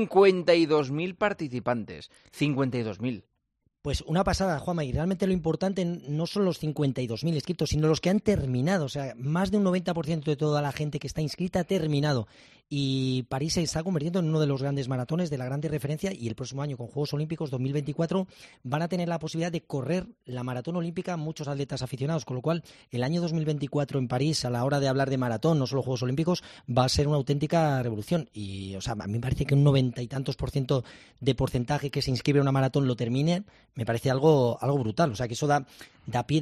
52.000 participantes. 52.000. Pues una pasada, Juanma, y realmente lo importante no son los 52.000 inscritos, sino los que han terminado. O sea, más de un 90% de toda la gente que está inscrita ha terminado. Y París se está convirtiendo en uno de los grandes maratones, de la grande referencia, y el próximo año, con Juegos Olímpicos 2024, van a tener la posibilidad de correr la maratón olímpica muchos atletas aficionados, con lo cual el año 2024 en París, a la hora de hablar de maratón, no solo Juegos Olímpicos, va a ser una auténtica revolución. Y, o sea, a mí me parece que un 90 y tantos % de porcentaje que se inscribe a una maratón lo termine, me parece algo brutal. O sea, que eso da pie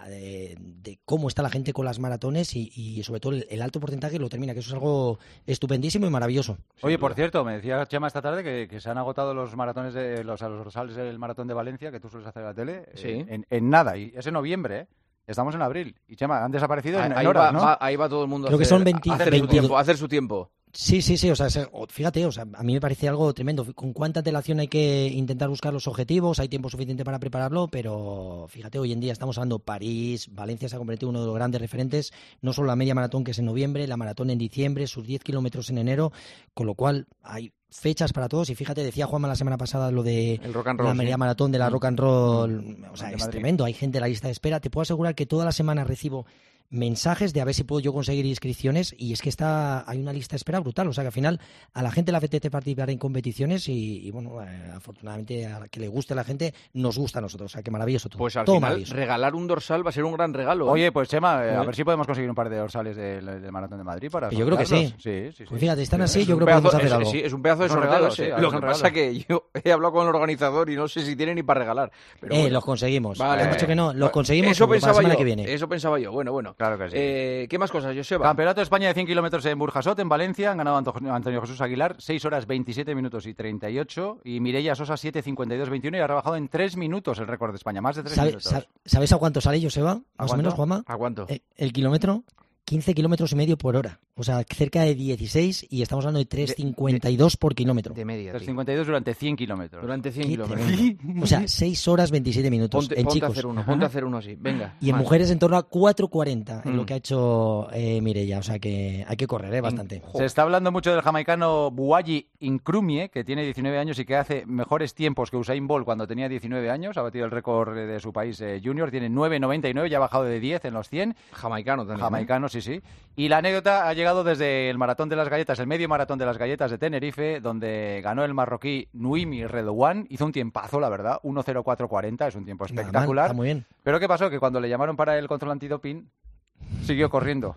de cómo está la gente con las maratones, y sobre todo el alto porcentaje lo termina, que eso es algo estupendísimo y maravilloso. Oye, por cierto, me decía Chema esta tarde que se han agotado los maratones los dorsales del maratón de Valencia, que tú sueles hacer en la tele, en nada, y es en noviembre, ¿eh? Estamos en abril. Y Chema, han desaparecido en horas, ¿no? Ahí va todo el mundo Creo que son 20, a hacer su tiempo. Sí, o sea, fíjate, o sea, a mí me parece algo tremendo. Con cuánta antelación hay que intentar buscar los objetivos, hay tiempo suficiente para prepararlo, pero fíjate, hoy en día estamos hablando París, Valencia se ha convertido en uno de los grandes referentes, no solo la media maratón, que es en noviembre, la maratón en diciembre, sus 10 kilómetros en enero, con lo cual hay fechas para todos. Y fíjate, decía Juanma la semana pasada lo de la media maratón de la Rock and Roll, o sea, es tremendo, hay gente en la lista de espera. Te puedo asegurar que toda la semana recibo mensajes de a ver si puedo yo conseguir inscripciones, y es que hay una lista de espera brutal, o sea que al final a la gente le apetece participar en competiciones y bueno, afortunadamente a que le guste a la gente, nos gusta a nosotros, o sea que maravilloso todo. Pues al todo final maravilloso. Regalar un dorsal va a ser un gran regalo. Oye, pues Chema, a ver si podemos conseguir un par de dorsales del Maratón de Madrid para yo creo que sí. Sí. Pues fíjate, están así, yo creo que podemos hacer algo. Sí, es un pedazo de sorteo. Lo que pasa que yo he hablado con el organizador y no sé si tiene ni para regalar. Pero bueno. Los conseguimos. Vale. Has dicho que no, los conseguimos eso pensaba para la semana yo, que viene. Eso pensaba yo. Bueno. Claro que sí. ¿Qué más cosas, Joseba? Campeonato de España de 100 kilómetros en Burjasot, en Valencia. Han ganado Antonio Jesús Aguilar, 6 horas 27 minutos y 38. Y Mireia Sosa, 7:52:21. Y ha rebajado en 3 minutos el récord de España. Más de 3 minutos. ¿Sabes a cuánto sale, Joseba? Más o menos, Juanma. ¿A cuánto? El kilómetro. 15 kilómetros y medio por hora. O sea, cerca de 16, y estamos hablando de 3,52 por kilómetro. De media. 3,52 durante 100 kilómetros. Durante 100 kilómetros. O sea, 6 horas 27 minutos en chicos. Ponte a hacer uno así, venga. Y en mujeres en torno a 4,40 en lo que ha hecho Mireia. O sea que hay que correr bastante. Se está hablando mucho del jamaicano Buayi Incrumie, que tiene 19 años y que hace mejores tiempos que Usain Bolt cuando tenía 19 años. Ha batido el récord de su país junior. Tiene 9,99, ya ha bajado de 10 en los 100. Jamaicano también. Jamaicano, sí. Y la anécdota ha llegado desde el Maratón de las Galletas, el medio Maratón de las Galletas de Tenerife, donde ganó el marroquí Nuimi Redouane. Hizo un tiempazo, la verdad, 1:04:40, es un tiempo espectacular. Está muy bien. Pero ¿qué pasó? Que cuando le llamaron para el control antidoping, siguió corriendo.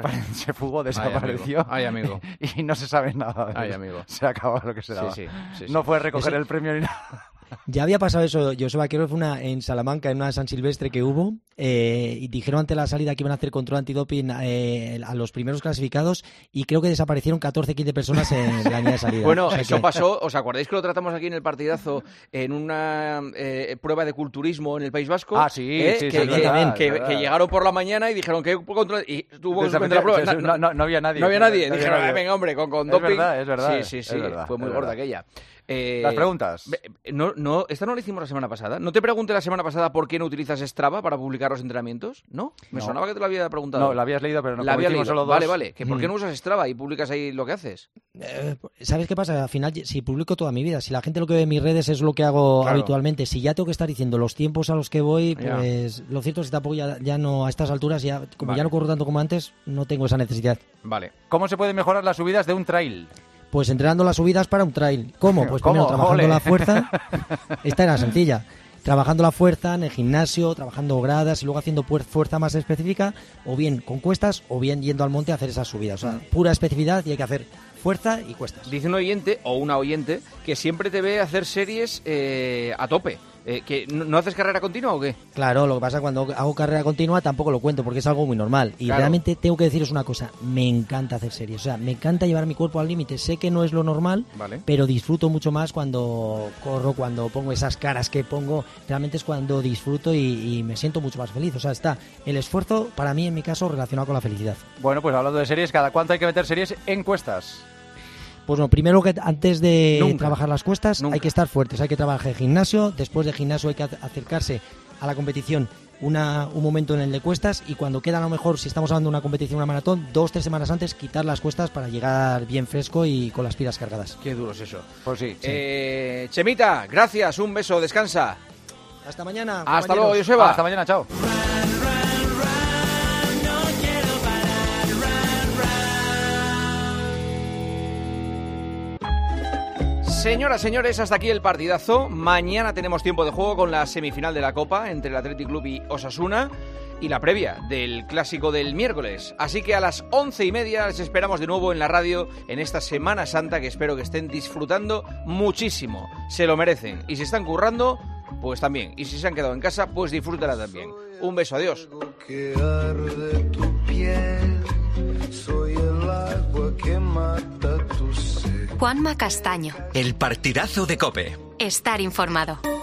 Se fugó, desapareció. Ay, amigo. Y no se sabe nada. Ay, amigo. Se acabó lo que se daba. Sí. No fue a recoger el premio ni nada. Ya había pasado eso, Joseba, creo que fue en Salamanca, en una San Silvestre que hubo, y dijeron ante la salida que iban a hacer control antidoping a los primeros clasificados, y creo que desaparecieron 14-15 personas en la línea de salida. Bueno, o sea, eso pasó, ¿os acordáis que lo tratamos aquí en el partidazo en una prueba de culturismo en el País Vasco? Ah, sí, que llegaron por la mañana y dijeron que control, y tuvo que suspender la prueba. No había nadie. No había nadie. Dijeron, venga, hombre, con doping. Es verdad. Sí, fue muy gorda aquella. Las preguntas. Esta no la hicimos la semana pasada. ¿No te pregunté la semana pasada por qué no utilizas Strava para publicar los entrenamientos? ¿No? Me sonaba que te lo había preguntado. No, la habías leído, pero no. La había leído. Solo dos. Vale. ¿Por qué no usas Strava y publicas ahí lo que haces? ¿Sabes qué pasa? Al final, si publico toda mi vida, si la gente lo que ve en mis redes es lo que hago habitualmente, si ya tengo que estar diciendo los tiempos a los que voy, pues lo cierto es que tampoco ya no, a estas alturas, ya no corro tanto como antes, no tengo esa necesidad. Vale. ¿Cómo se pueden mejorar las subidas de un trail? Pues entrenando las subidas para un trail. ¿Cómo? Pues primero trabajando la fuerza. Esta era sencilla. trabajando la fuerza en el gimnasio, trabajando gradas y luego haciendo fuerza más específica, o bien con cuestas, o bien yendo al monte a hacer esas subidas. O sea, pura especificidad y hay que hacer fuerza y cuestas. Dice un oyente, o una oyente, que siempre te ve hacer series a tope. ¿Que no haces carrera continua o qué? Claro, lo que pasa es que cuando hago carrera continua tampoco lo cuento porque es algo muy normal. Y realmente tengo que deciros una cosa, me encanta hacer series. O sea, me encanta llevar mi cuerpo al límite. Sé que no es lo normal, pero disfruto mucho más cuando corro, cuando pongo esas caras que pongo. Realmente es cuando disfruto y me siento mucho más feliz. O sea, está el esfuerzo, para mí, en mi caso, relacionado con la felicidad. Bueno, pues hablando de series, ¿cada cuánto hay que meter series en cuestas? Pues no, primero que antes de trabajar las cuestas hay que estar fuertes, hay que trabajar el gimnasio, después del gimnasio hay que acercarse a la competición un momento en el de cuestas y cuando queda a lo mejor, si estamos hablando de una competición, una maratón, 2-3 semanas antes quitar las cuestas para llegar bien fresco y con las pilas cargadas. Qué duro es eso. Pues sí. Chemita, gracias, un beso, descansa. Hasta mañana. Hasta luego, Joseba. Hasta mañana, chao. Señoras, señores, hasta aquí el partidazo. Mañana tenemos tiempo de juego con la semifinal de la Copa entre el Athletic Club y Osasuna y la previa del clásico del miércoles. Así que a las 11:30 les esperamos de nuevo en la radio en esta Semana Santa que espero que estén disfrutando muchísimo. Se lo merecen. Y si están currando, pues también. Y si se han quedado en casa, pues disfrútala también. Un beso, adiós. Soy el agua que mata tu sed. Juanma Castaño. El partidazo de COPE. Estar informado.